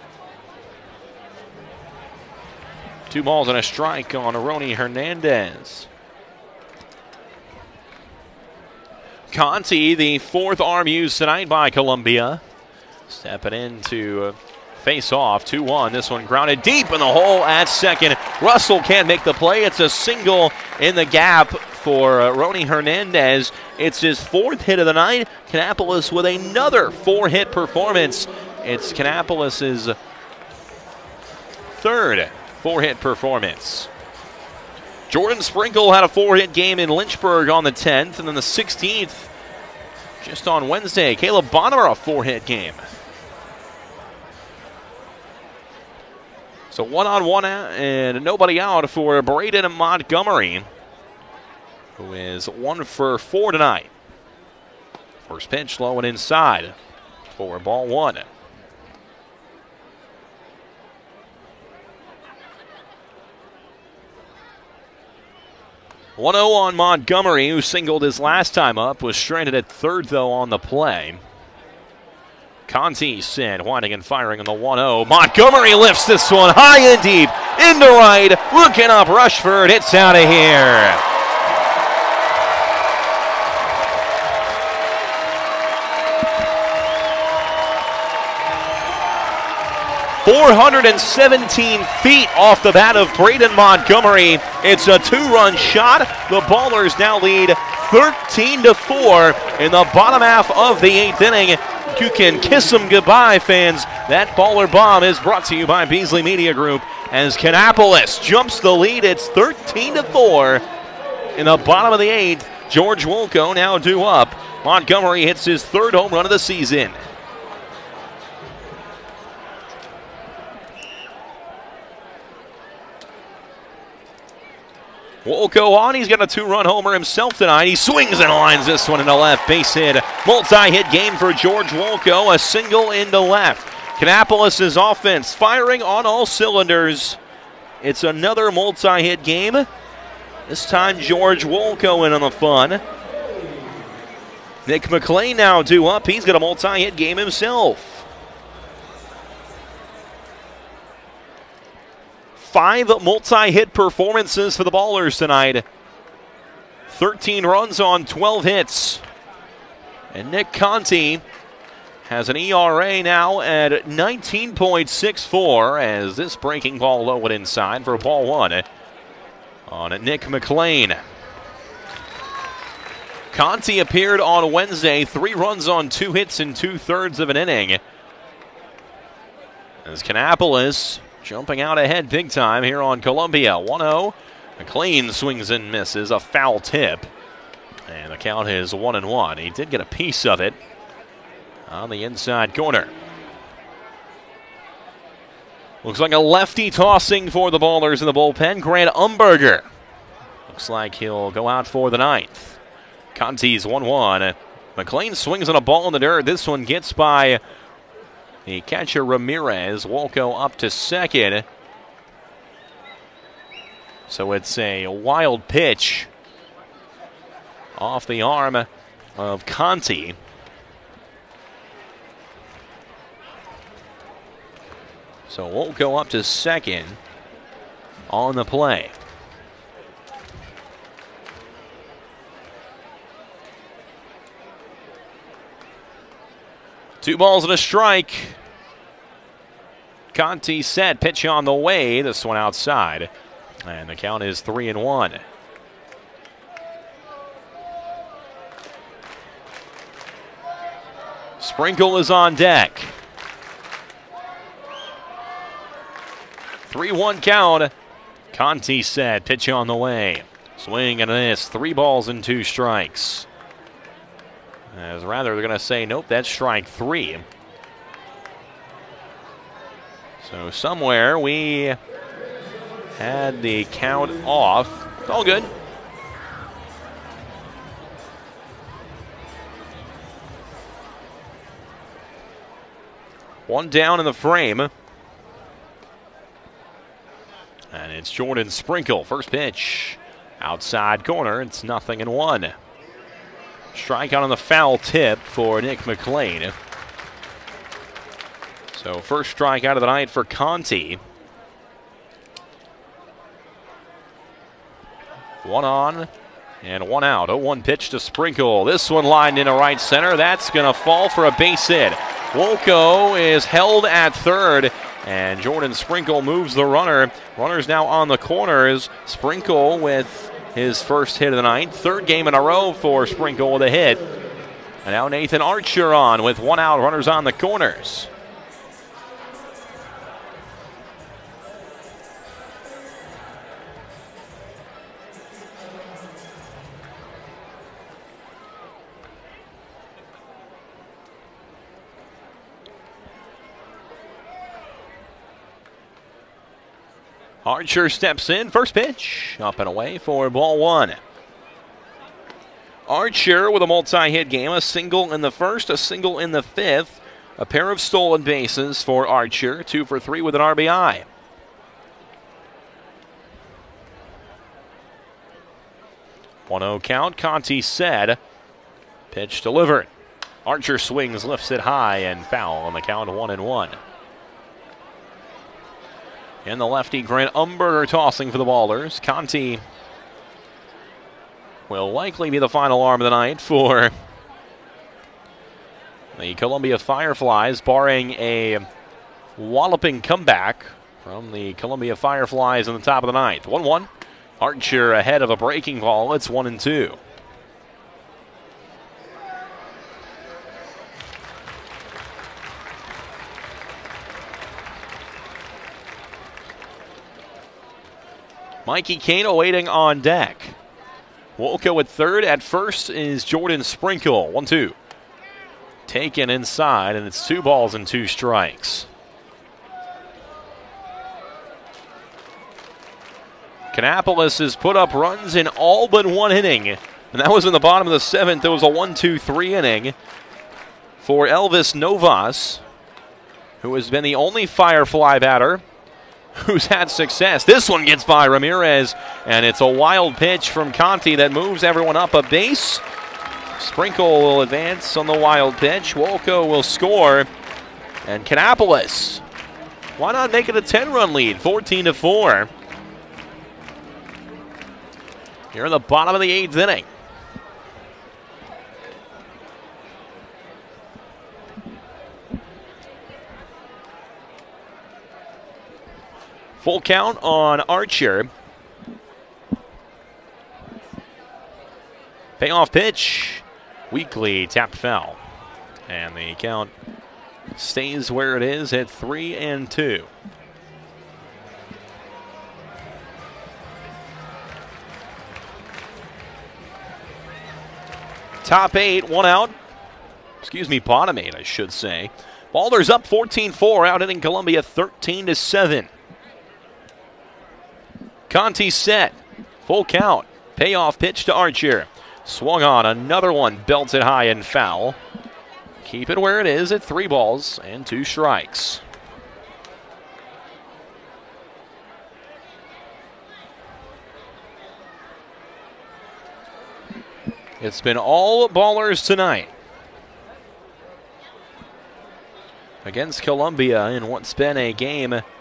Two balls and a strike on Rony Hernandez. Conti, the fourth arm used tonight by Columbia. Stepping in to face off, two one. This one grounded deep in the hole at second. Russell can't make the play. It's a single in the gap for uh, Rony Hernandez. It's his fourth hit of the night. Kannapolis with another four-hit performance. It's Kannapolis' third four-hit performance. Jordan Sprinkle had a four-hit game in Lynchburg on the tenth, and then the sixteenth just on Wednesday. Caleb Bonner, a four-hit game. So one on one and nobody out for Braden Montgomery, who is one for four tonight. First pitch low and inside for ball one. one oh on Montgomery, who singled his last time up, was stranded at third, though, on the play. Conti said, winding and firing on the one oh. Montgomery lifts this one high and deep, into right, looking up Rushford, it's out of here. four hundred seventeen feet off the bat of Braden Montgomery. It's a two-run shot. The Ballers now lead thirteen to four in the bottom half of the eighth inning. You can kiss them goodbye, fans. That Baller Bomb is brought to you by Beasley Media Group as Kannapolis jumps the lead. It's thirteen to four in the bottom of the eighth. George Wolko now due up. Montgomery hits his third home run of the season. Wolko on, he's got a two-run homer himself tonight. He swings and lines this one into left. Base hit, multi-hit game for George Wolko, a single into left. Kannapolis' offense firing on all cylinders. It's another multi-hit game. This time George Wolko in on the fun. Nick McLean now due up. He's got a multi-hit game himself. Five multi-hit performances for the Ballers tonight. thirteen runs on twelve hits. And Nick Conti has an E R A now at nineteen point six four as this breaking ball low and inside for ball one on Nick McLean. Conti appeared on Wednesday, three runs on two hits in two-thirds of an inning. As Kannapolis jumping out ahead big time here on Columbia. one oh. McLean swings and misses. A foul tip. And the count is one and one. He did get a piece of it on the inside corner. Looks like a lefty tossing for the Ballers in the bullpen. Grant Umberger. Looks like he'll go out for the ninth. Conti's one one. McLean swings on a ball in the dirt. This one gets by the catcher Ramirez. Wolko up to second. So it's a wild pitch off the arm of Conti. So Wolko up to second on the play. Two balls and a strike. Conti set, pitch on the way. This one outside. And the count is three and one. Sprinkle is on deck. three one count. Conti set, pitch on the way. Swing and a miss. Three balls and two strikes. As rather, they're going to say, nope, that's strike three. So somewhere we had the count off. It's all good. One down in the frame. And it's Jordan Sprinkle. First pitch. Outside corner. It's nothing and one. Strikeout on the foul tip for Nick McLean. So first strikeout of the night for Conti. One on and one out. oh one pitch to Sprinkle. This one lined into right center. That's going to fall for a base hit. Wolko is held at third. And Jordan Sprinkle moves the runner. Runner's now on the corners. Sprinkle with his first hit of the night. Third game in a row for Sprinkle with a hit. And now Nathan Archer on with one out. Runners on the corners. Archer steps in. First pitch. Up and away for ball one. Archer with a multi-hit game. A single in the first, a single in the fifth. A pair of stolen bases for Archer. Two for three with an R B I. one oh count. Conti said. Pitch delivered. Archer swings, lifts it high, and foul on the count, one and one. And the lefty Grant Umberger tossing for the Ballers. Conti will likely be the final arm of the night for the Columbia Fireflies, barring a walloping comeback from the Columbia Fireflies in the top of the ninth. one one. Archer ahead of a breaking ball. It's one and two. Mikey Kane awaiting on deck. Wolko at third. At first is Jordan Sprinkle. one two. Taken inside, and it's two balls and two strikes. Kannapolis has put up runs in all but one inning, and that was in the bottom of the seventh. It was a one two three inning for Elvis Novas, who has been the only Firefly batter who's had success. This one gets by Ramirez, and it's a wild pitch from Conti that moves everyone up a base. Sprinkle will advance on the wild pitch. Wolko will score, and Kannapolis, why not make it a ten-run lead, fourteen to four. Here in the bottom of the eighth inning. Full count on Archer. Payoff pitch. Weakly tapped foul. And the count stays where it is at three and two. Top eight, one out. Excuse me, bottom eight, I should say. Ballers up fourteen four, out inning Columbia thirteen to seven. Conti set. Full count. Payoff pitch to Archer. Swung on. Another one belted high and foul. Keep it where it is at three balls and two strikes. It's been all Ballers tonight against Columbia in what's been a game that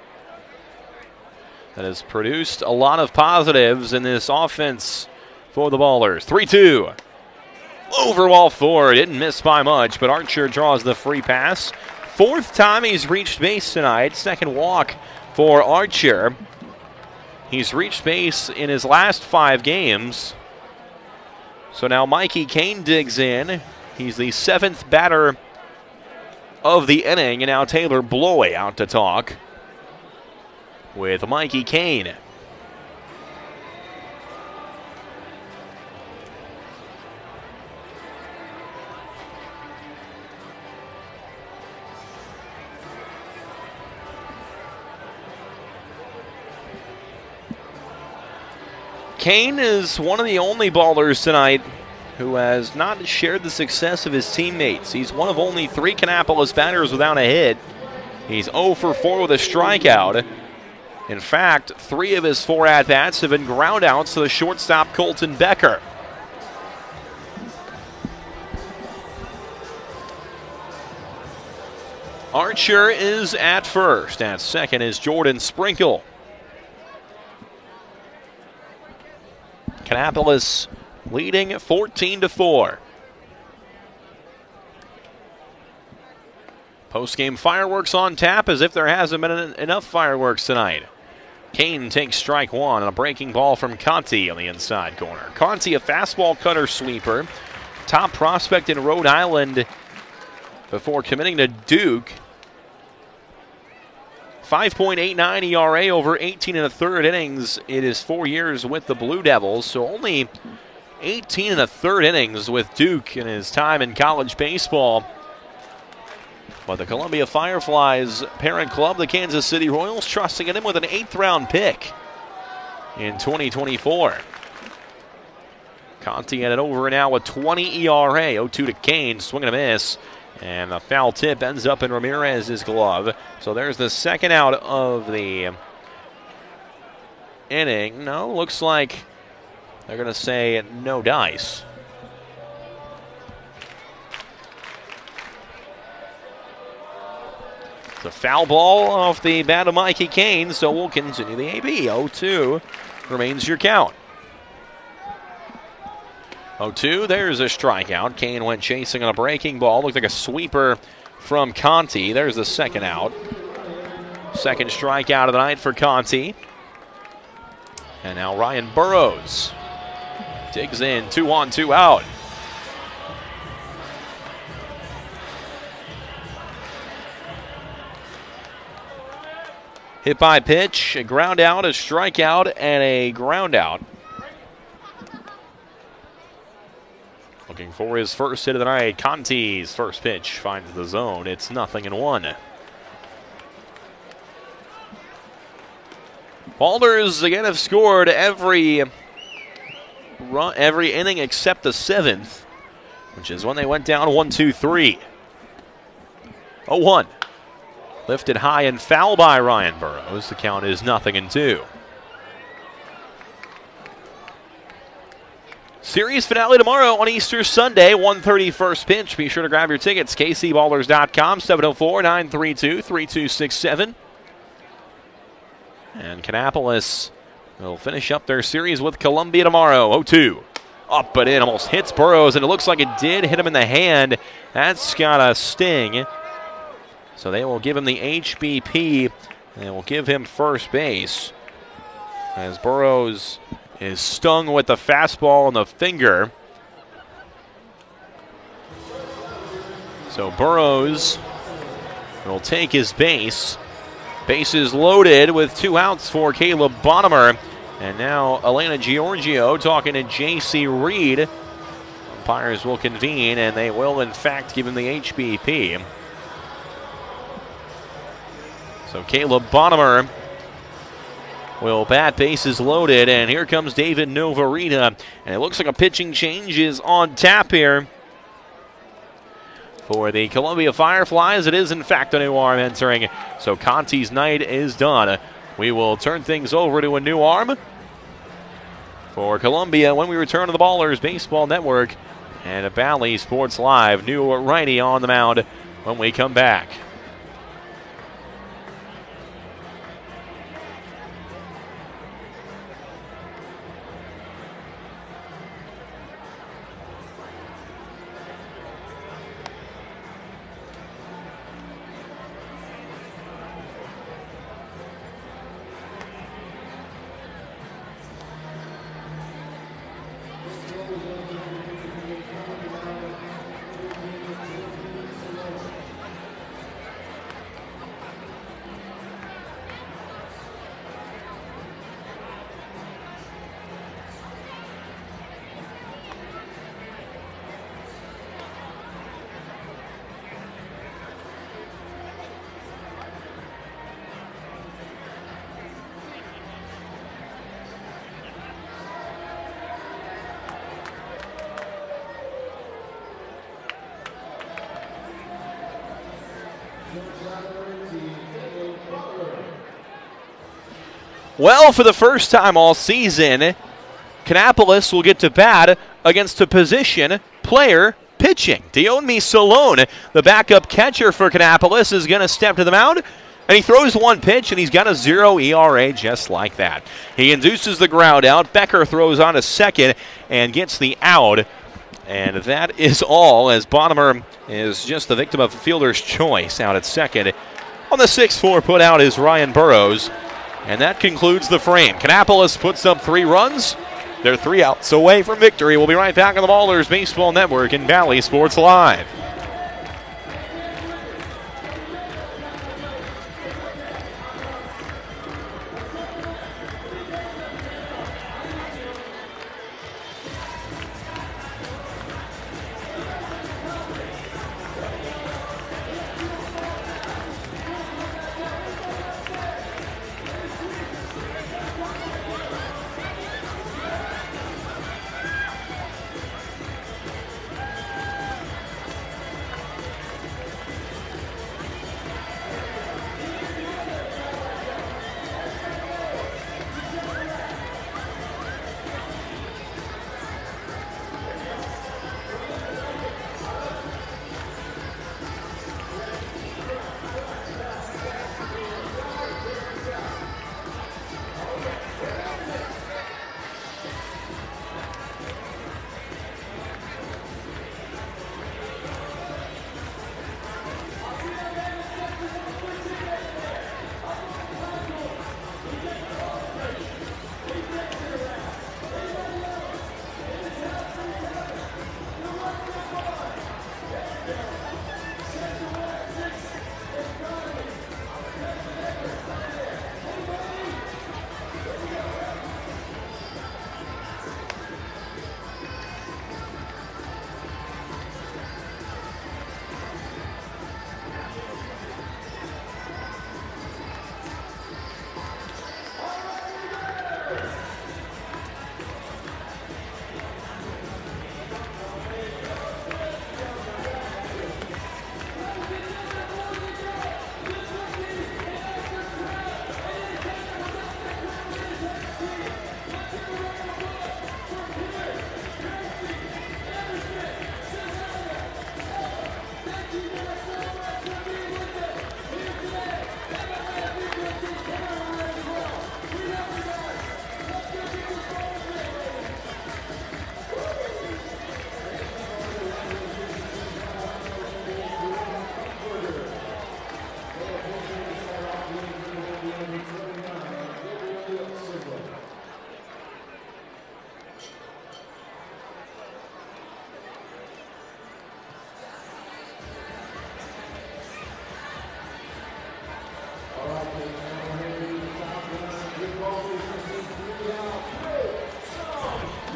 has produced a lot of positives in this offense for the Ballers. three two. Over wall four. Didn't miss by much, but Archer draws the free pass. Fourth time he's reached base tonight. Second walk for Archer. He's reached base in his last five games. So now Mikey Kane digs in. He's the seventh batter of the inning, and now Taylor Bloy out to talk with Mikey Kane. Kane is one of the only Ballers tonight who has not shared the success of his teammates. He's one of only three Kannapolis batters without a hit. He's oh for four with a strikeout. In fact, three of his four at-bats have been groundouts to the shortstop Colton Becker. Archer is at first. At second is Jordan Sprinkle. Kannapolis leading fourteen to four. Post-game fireworks on tap, as if there hasn't been enough fireworks tonight. Kane takes strike one on a breaking ball from Conti on the inside corner. Conti, a fastball cutter sweeper. Top prospect in Rhode Island before committing to Duke. five point eight nine E R A over eighteen and a third innings. It is four years with the Blue Devils, so only eighteen and a third innings with Duke in his time in college baseball. But the Columbia Fireflies parent club, the Kansas City Royals, trusting in him with an eighth round pick in twenty twenty-four. Conti at it over now with twenty E R A. oh two to Kane, swing and a miss. And the foul tip ends up in Ramirez's glove. So there's the second out of the inning. No, looks like They're going to say no dice. It's a foul ball off the bat of Mikey Kane, so we'll continue the A B. oh two remains your count. oh two, there's a strikeout. Kane went chasing on a breaking ball. Looked like a sweeper from Conti. There's the second out. Second strikeout of the night for Conti. And now Ryan Burroughs digs in, two on, two out. Hit by pitch, a ground out, a strikeout, and a ground out. Looking for his first hit of the night. Conti's first pitch finds the zone. It's nothing and one. Ballers again have scored every run, every inning except the seventh, which is when they went down one two three. oh one. Lifted high and foul by Ryan Burroughs. The count is nothing and two. Series finale tomorrow on Easter Sunday, one thirty first pitch. Be sure to grab your tickets, k c ballers dot com, seven oh four, nine three two, three two six seven. And Kannapolis will finish up their series with Columbia tomorrow. oh two. Up but in, almost hits Burroughs, and it looks like it did hit him in the hand. That's got a sting. So they will give him the H B P, and they will give him first base. As Burroughs is stung with the fastball on the finger. So Burroughs will take his base. Bases loaded with two outs for Caleb Bonnemer. And now Elena Giorgio talking to J C Reed. Umpires will convene, and they will, in fact, give him the H B P. So Caleb Bonnemer will bat, bases loaded, and here comes David Novarita. And it looks like a pitching change is on tap here for the Columbia Fireflies. It is, in fact, a new arm entering. So Conti's night is done. We will turn things over to a new arm for Columbia when we return to the Ballers Baseball Network and a Bally Sports Live. New righty on the mound when we come back. Well, for the first time all season, Kannapolis will get to bat against a position player pitching. Dionmi Salone, the backup catcher for Kannapolis, is going to step to the mound, and he throws one pitch, and he's got a zero E R A just like that. He induces the ground out. Becker throws on a second and gets the out, and that is all, as Bonnemer is just the victim of fielder's choice out at second. On the six four put out is Ryan Burroughs. And that concludes the frame. Kannapolis puts up three runs. They're three outs away from victory. We'll be right back on the Ballers Baseball Network and Bally Sports Live.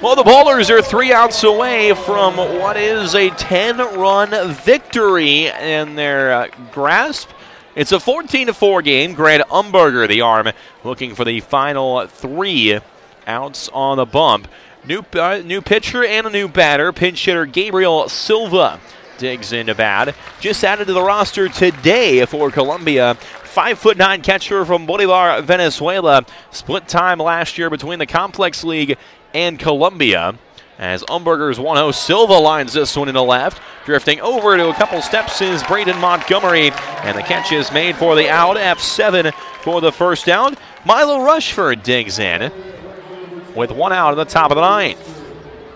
Well, the Ballers are three outs away from what is a ten-run victory in their uh, grasp. It's a fourteen to four game. Grant Umberger, the arm, looking for the final three outs on the bump. New, uh, new pitcher and a new batter. Pinch hitter Gabriel Silva digs into bat. Just added to the roster today for Columbia. Five foot nine catcher from Bolivar, Venezuela. Split time last year between the Complex League and Columbia. As Umberger's one oh, Silva lines this one into left. Drifting over to a couple steps is Braden Montgomery. And the catch is made for the out. F seven for the first down. Milo Rushford digs in with one out at the top of the ninth.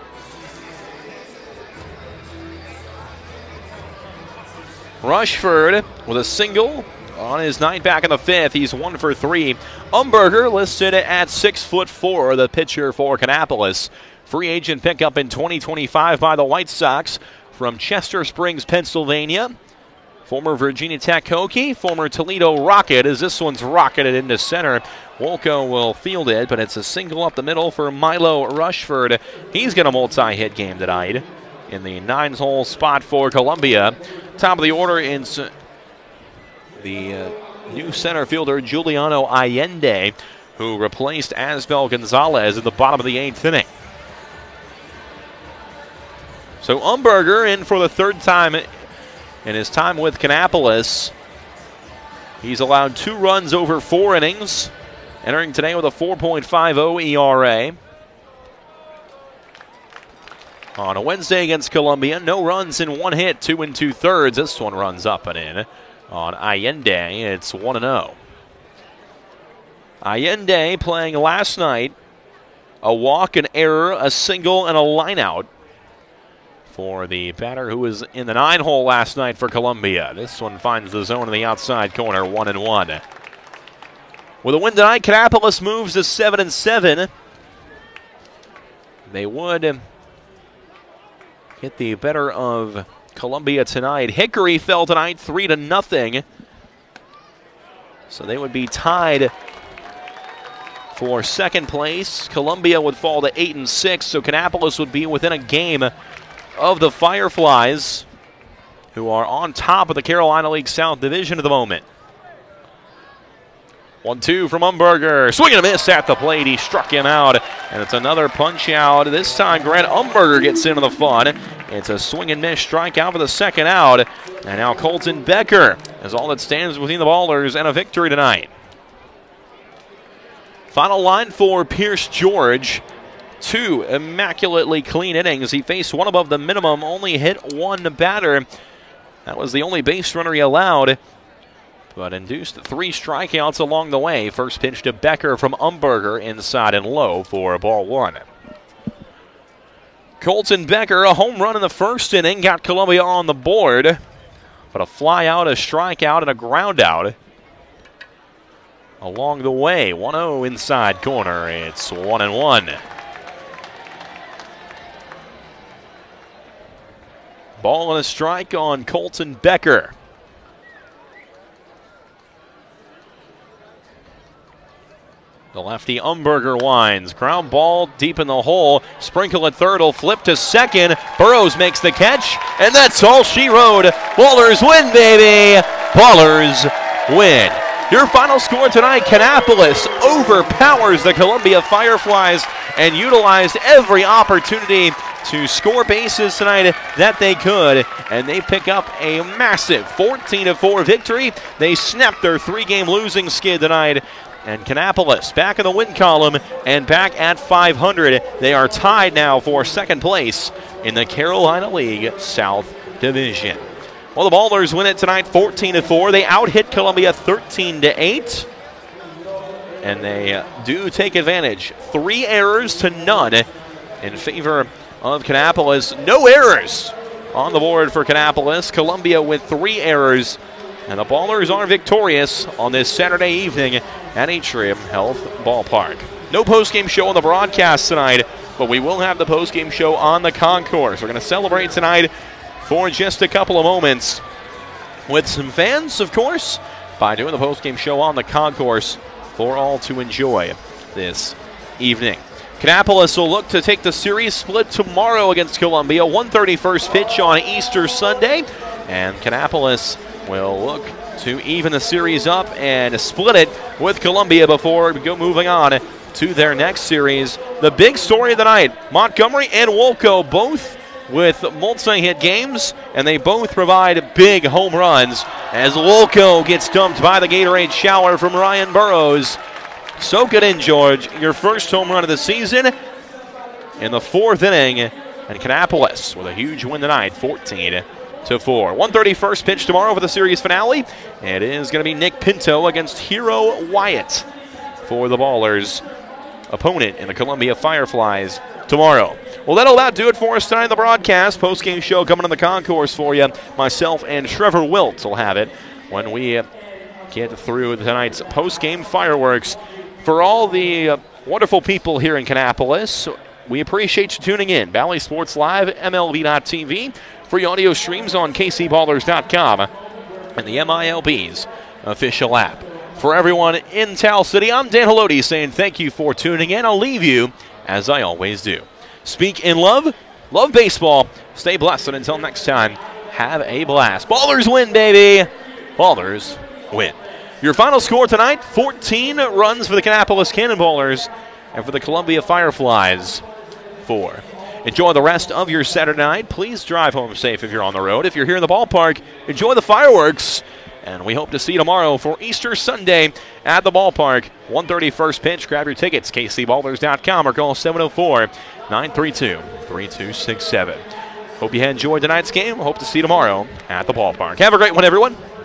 Rushford with a single on his nine back in the fifth. He's one for three. Umberger listed at six foot four, the pitcher for Kannapolis. Free agent pickup in twenty twenty-five by the White Sox from Chester Springs, Pennsylvania. Former Virginia Tech Hokie, former Toledo Rocket, as this one's rocketed into center. Wolko will field it, but it's a single up the middle for Milo Rushford. He's got a multi-hit game tonight in the nine-hole spot for Columbia. Top of the order in the uh, new center fielder Giuliano Allende, who replaced Asbel Gonzalez in the bottom of the eighth inning. So Umberger in for the third time in his time with Kannapolis. He's allowed two runs over four innings, entering today with a four point five oh E R A. On a Wednesday against Columbia, no runs in one hit, two and two thirds. This one runs up and in. On Allende, it's one and oh. Allende playing last night, a walk, an error, a single, and a lineout for the batter who was in the nine hole last night for Columbia. This one finds the zone in the outside corner, one and one. With a win tonight, Kannapolis moves to seven and seven. They would get the better of Columbia tonight. Hickory fell tonight three to nothing. So they would be tied for second place. Columbia would fall to eight and six, so Kannapolis would be within a game of the Fireflies, who are on top of the Carolina League South Division at the moment. one two from Umberger. Swing and a miss at the plate. He struck him out. And it's another punch out. This time Grant Umberger gets into the fun. It's a swing and miss strikeout for the second out. And now Colton Becker is all that stands between the Ballers and a victory tonight. Final line for Pierce George. Two immaculately clean innings. He faced one above the minimum, only hit one batter. That was the only base runner he allowed, but induced three strikeouts along the way. First pitch to Becker from Umberger, inside and low for ball one. Colton Becker, a home run in the first inning, got Columbia on the board, but a fly out, a strikeout, and a ground out along the way. one oh inside corner. It's one and one. Ball and a strike on Colton Becker. The lefty Umberger winds. Ground ball deep in the hole. Sprinkle at third. Will flip to second. Burrows makes the catch. And that's all she wrote. Ballers win, baby. Ballers win. Your final score tonight, Kannapolis overpowers the Columbia Fireflies and utilized every opportunity to score bases tonight that they could, and they pick up a massive fourteen to four victory. They snapped their three-game losing skid tonight, and Kannapolis back in the win column and back at five hundred. They are tied now for second place in the Carolina League South Division. Well, the Ballers win it tonight fourteen to four. They out-hit Columbia thirteen to eight. And they do take advantage. Three errors to none in favor of Kannapolis. No errors on the board for Kannapolis. Columbia with three errors. And the Ballers are victorious on this Saturday evening at Atrium Health Ballpark. No postgame show on the broadcast tonight, but we will have the postgame show on the concourse. We're going to celebrate tonight for just a couple of moments with some fans, of course, by doing the postgame show on the concourse for all to enjoy this evening. Kannapolis will look to take the series split tomorrow against Columbia. one thirty first pitch on Easter Sunday. And Kannapolis will look to even the series up and split it with Columbia before we go moving on to their next series. The big story of the night, Montgomery and Wolko both with multi-hit games, and they both provide big home runs as Wolko gets dumped by the Gatorade shower from Ryan Burrows. Soak it in, George. Your first home run of the season in the fourth inning, and Kannapolis with a huge win tonight, fourteen to four. one thirty first pitch tomorrow for the series finale. It is going to be Nick Pinto against Hero Wyatt for the Ballers' opponent in the Columbia Fireflies tomorrow. Well, that'll about do it for us tonight in the broadcast. Post-game show coming in the concourse for you. Myself and Trevor Wilt will have it when we get through tonight's post-game fireworks. For all the uh, wonderful people here in Kannapolis, we appreciate you tuning in. Valley Sports Live, M L B dot T V, free audio streams on K C Ballers dot com, and the M I L B's official app. For everyone in Tal City, I'm Dan Haloti saying thank you for tuning in. I'll leave you as I always do. Speak in love, love baseball, stay blessed, and until next time, have a blast. Ballers win, baby. Ballers win. Your final score tonight, fourteen runs for the Kannapolis Cannonballers, and for the Columbia Fireflies, four. Enjoy the rest of your Saturday night. Please drive home safe if you're on the road. If you're here in the ballpark, enjoy the fireworks. And we hope to see you tomorrow for Easter Sunday at the ballpark. one thirty first pitch. Grab your tickets, K C Ballers dot com, or call seven oh four, nine three two, three two six seven. Hope you enjoyed tonight's game. Hope to see you tomorrow at the ballpark. Have a great one, everyone.